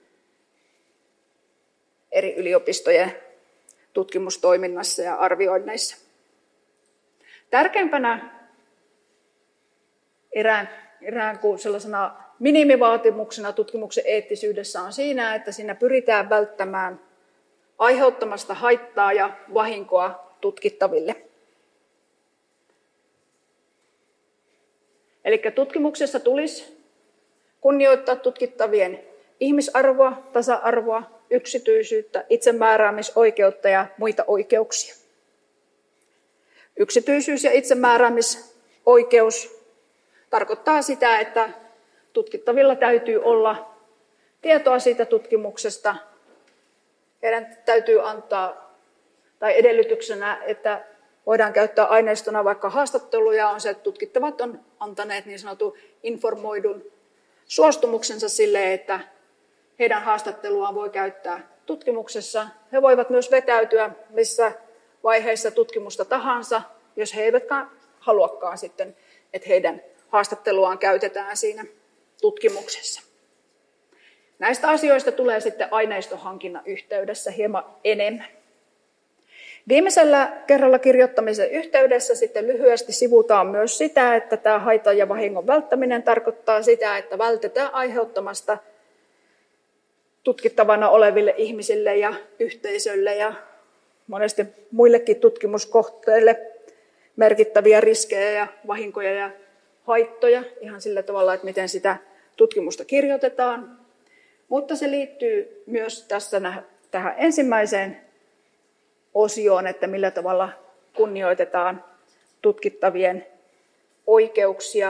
eri yliopistojen tutkimustoiminnassa ja arvioinneissa. Tärkeimpänä erään, erään kuin sellaisena minimivaatimuksena tutkimuksen eettisyydessä on siinä, että siinä pyritään välttämään aiheuttamasta haittaa ja vahinkoa tutkittaville. Eli tutkimuksessa tulisi kunnioittaa tutkittavien ihmisarvoa, tasa-arvoa, yksityisyyttä, itsemääräämisoikeutta ja muita oikeuksia. Yksityisyys- ja itsemääräämisoikeus tarkoittaa sitä, että tutkittavilla täytyy olla tietoa siitä tutkimuksesta. Heidän täytyy antaa, tai edellytyksenä, että voidaan käyttää aineistona vaikka haastatteluja, on se, että tutkittavat on antaneet niin sanotun informoidun suostumuksensa sille, että heidän haastatteluaan voi käyttää tutkimuksessa. He voivat myös vetäytyä missä vaiheessa tutkimusta tahansa, jos he eivät haluakaan sitten, että heidän haastatteluaan käytetään siinä tutkimuksessa. Näistä asioista tulee sitten aineistohankinnan yhteydessä hieman enemmän. Viimeisellä kerralla kirjoittamisen yhteydessä sitten lyhyesti sivutaan myös sitä, että tämä haitan ja vahingon välttäminen tarkoittaa sitä, että vältetään aiheuttamasta tutkittavana oleville ihmisille ja yhteisölle ja monesti muillekin tutkimuskohteille merkittäviä riskejä ja vahinkoja ja haittoja ihan sillä tavalla, että miten sitä tutkimusta kirjoitetaan. Mutta se liittyy myös tässä tähän ensimmäiseen osioon, että millä tavalla kunnioitetaan tutkittavien oikeuksia,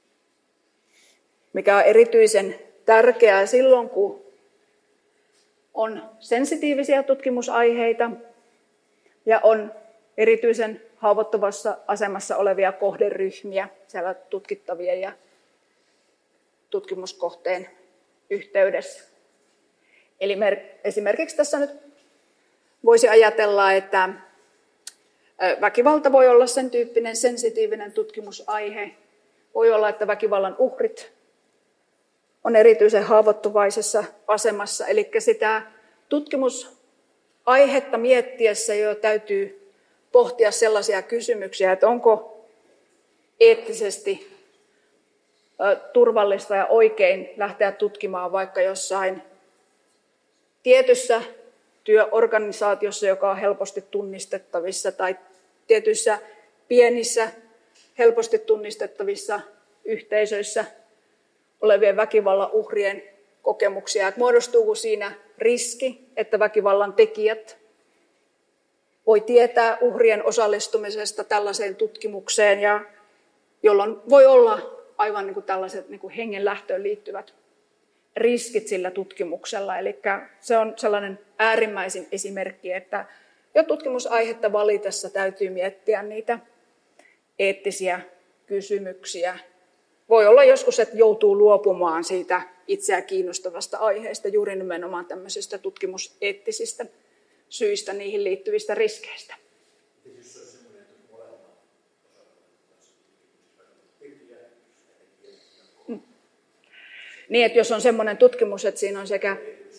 mikä on erityisen tärkeää silloin, kun on sensitiivisiä tutkimusaiheita ja on erityisen haavoittuvassa asemassa olevia kohderyhmiä siellä tutkittavien ja tutkimuskohteen yhteydessä. Eli esimerkiksi tässä nyt voisi ajatella, että väkivalta voi olla sen tyyppinen sensitiivinen tutkimusaihe. Voi olla, että väkivallan uhrit on erityisen haavoittuvaisessa asemassa. Eli sitä tutkimusaihetta miettiessä jo täytyy pohtia sellaisia kysymyksiä, että onko eettisesti turvallista ja oikein lähteä tutkimaan vaikka jossain tietyssä työorganisaatiossa, joka on helposti tunnistettavissa, tai tietyissä pienissä, helposti tunnistettavissa yhteisöissä olevien väkivallan uhrien kokemuksia. Että muodostuuko siinä riski, että väkivallan tekijät voi tietää uhrien osallistumisesta tällaiseen tutkimukseen, ja jolloin voi olla aivan niin kuin tällaiset niin kuin hengenlähtöön liittyvät riskit sillä tutkimuksella. Eli se on sellainen äärimmäisin esimerkki, että jo tutkimusaihetta valitessa täytyy miettiä niitä eettisiä kysymyksiä. Voi olla joskus, että joutuu luopumaan siitä itseä kiinnostavasta aiheesta juuri nimenomaan tämmöisistä tutkimuseettisistä syistä niihin liittyvistä riskeistä. Niin, että jos on semmoinen tutkimus, että siinä on sekä...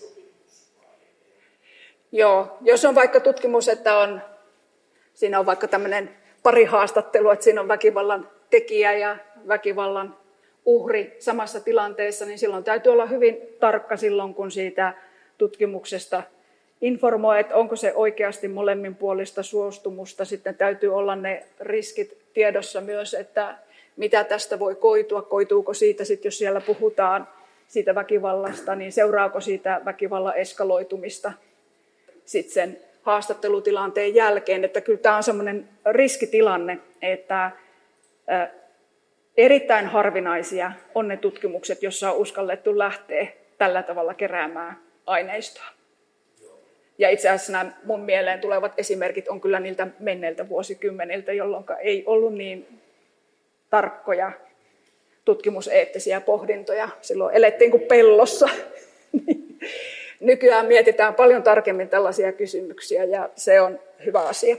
Joo, jos on vaikka tutkimus, että on, siinä on vaikka tämmöinen parihaastattelu, että siinä on väkivallan tekijä ja väkivallan uhri samassa tilanteessa, niin silloin täytyy olla hyvin tarkka silloin, kun siitä tutkimuksesta informoi, että onko se oikeasti molemminpuolista suostumusta. Sitten täytyy olla ne riskit tiedossa myös, että mitä tästä voi koitua, koituuko siitä sitten, jos siellä puhutaan siitä väkivallasta, niin seuraako siitä väkivallan eskaloitumista sitten sen haastattelutilanteen jälkeen. Että kyllä tämä on semmoinen riskitilanne, että erittäin harvinaisia on ne tutkimukset, joissa on uskallettu lähteä tällä tavalla keräämään aineistoa. Ja itse asiassa nämä mun mieleen tulevat esimerkit on kyllä niiltä menneiltä vuosikymmeniltä, jolloin ei ollut niin tarkkoja tutkimuseettisiä pohdintoja. Silloin elettiin kuin pellossa. Nykyään mietitään paljon tarkemmin tällaisia kysymyksiä ja se on hyvä asia.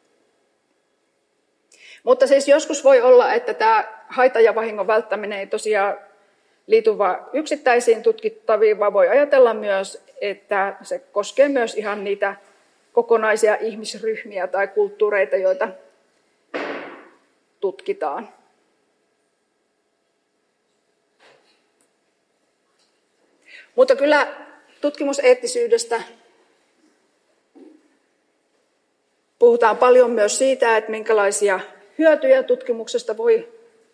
Mutta siis joskus voi olla, että tämä haitan ja vahingon välttäminen ei tosiaan liity vain yksittäisiin tutkittaviin, vaan voi ajatella myös, että se koskee myös ihan niitä kokonaisia ihmisryhmiä tai kulttuureita, joita tutkitaan. Mutta kyllä tutkimuseettisyydestä puhutaan paljon myös siitä, että minkälaisia hyötyjä tutkimuksesta voi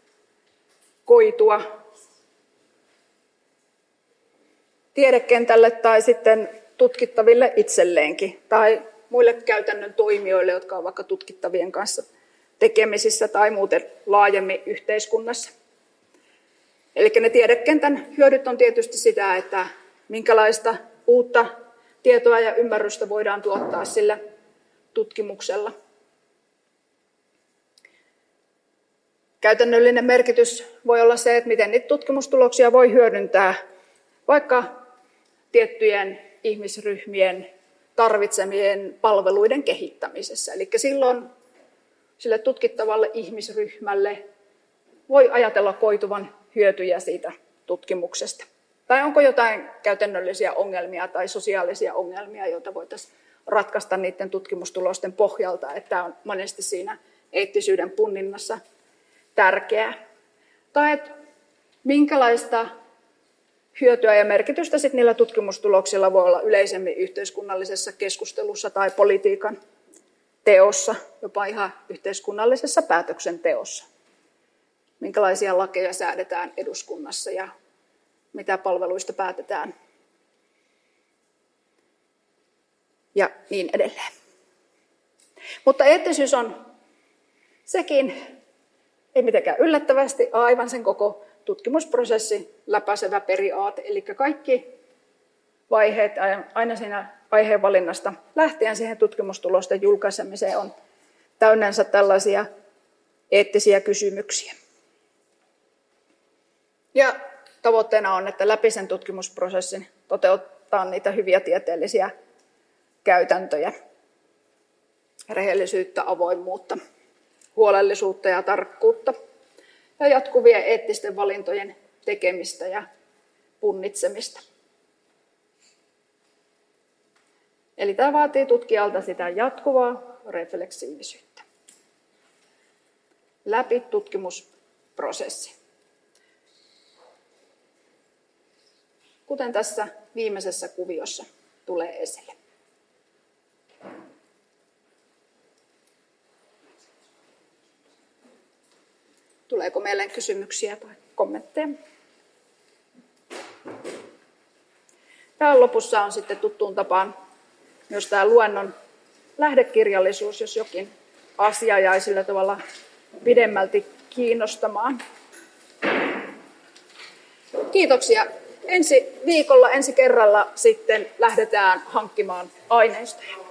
koitua tiedekentälle tai sitten tutkittaville itselleenkin tai muille käytännön toimijoille, jotka ovat vaikka tutkittavien kanssa tekemisissä tai muuten laajemmin yhteiskunnassa. Eli ne tiedekentän hyödyt on tietysti sitä, että minkälaista uutta tietoa ja ymmärrystä voidaan tuottaa sillä tutkimuksella. Käytännöllinen merkitys voi olla se, että miten niitä tutkimustuloksia voi hyödyntää vaikka tiettyjen ihmisryhmien tarvitsemien palveluiden kehittämisessä. Eli silloin sille tutkittavalle ihmisryhmälle voi ajatella koituvan hyötyjä siitä tutkimuksesta. Tai onko jotain käytännöllisiä ongelmia tai sosiaalisia ongelmia, joita voitaisiin ratkaista niiden tutkimustulosten pohjalta, että tämä on monesti siinä eettisyyden punninnassa tärkeää. Tai että minkälaista hyötyä ja merkitystä sitten niillä tutkimustuloksilla voi olla yleisemmin yhteiskunnallisessa keskustelussa tai politiikan teossa, jopa ihan yhteiskunnallisessa päätöksenteossa. Minkälaisia lakeja säädetään eduskunnassa ja mitä palveluista päätetään ja niin edelleen. Mutta eettisyys on sekin, ei mitenkään yllättävästi, aivan sen koko tutkimusprosessi läpäisevä periaate. Eli kaikki vaiheet, aina siinä aiheenvalinnasta lähtien siihen tutkimustulosten julkaisemiseen on täynnänsä tällaisia eettisiä kysymyksiä. Ja tavoitteena on, että läpi sen tutkimusprosessin toteuttaa niitä hyviä tieteellisiä käytäntöjä, rehellisyyttä, avoimuutta, huolellisuutta ja tarkkuutta ja jatkuvien eettisten valintojen tekemistä ja punnitsemista. Eli tämä vaatii tutkijalta sitä jatkuvaa refleksiivisyyttä läpi tutkimusprosessi. Kuten tässä viimeisessä kuviossa tulee esille. Tuleeko meille kysymyksiä tai kommentteja? Täällä lopussa on sitten tuttuun tapaan myös tämä luennon lähdekirjallisuus, jos jokin asia jäi sillä tavalla pidemmälti kiinnostamaan. Kiitoksia. Ensi viikolla, ensi kerralla sitten lähdetään hankkimaan aineistoja.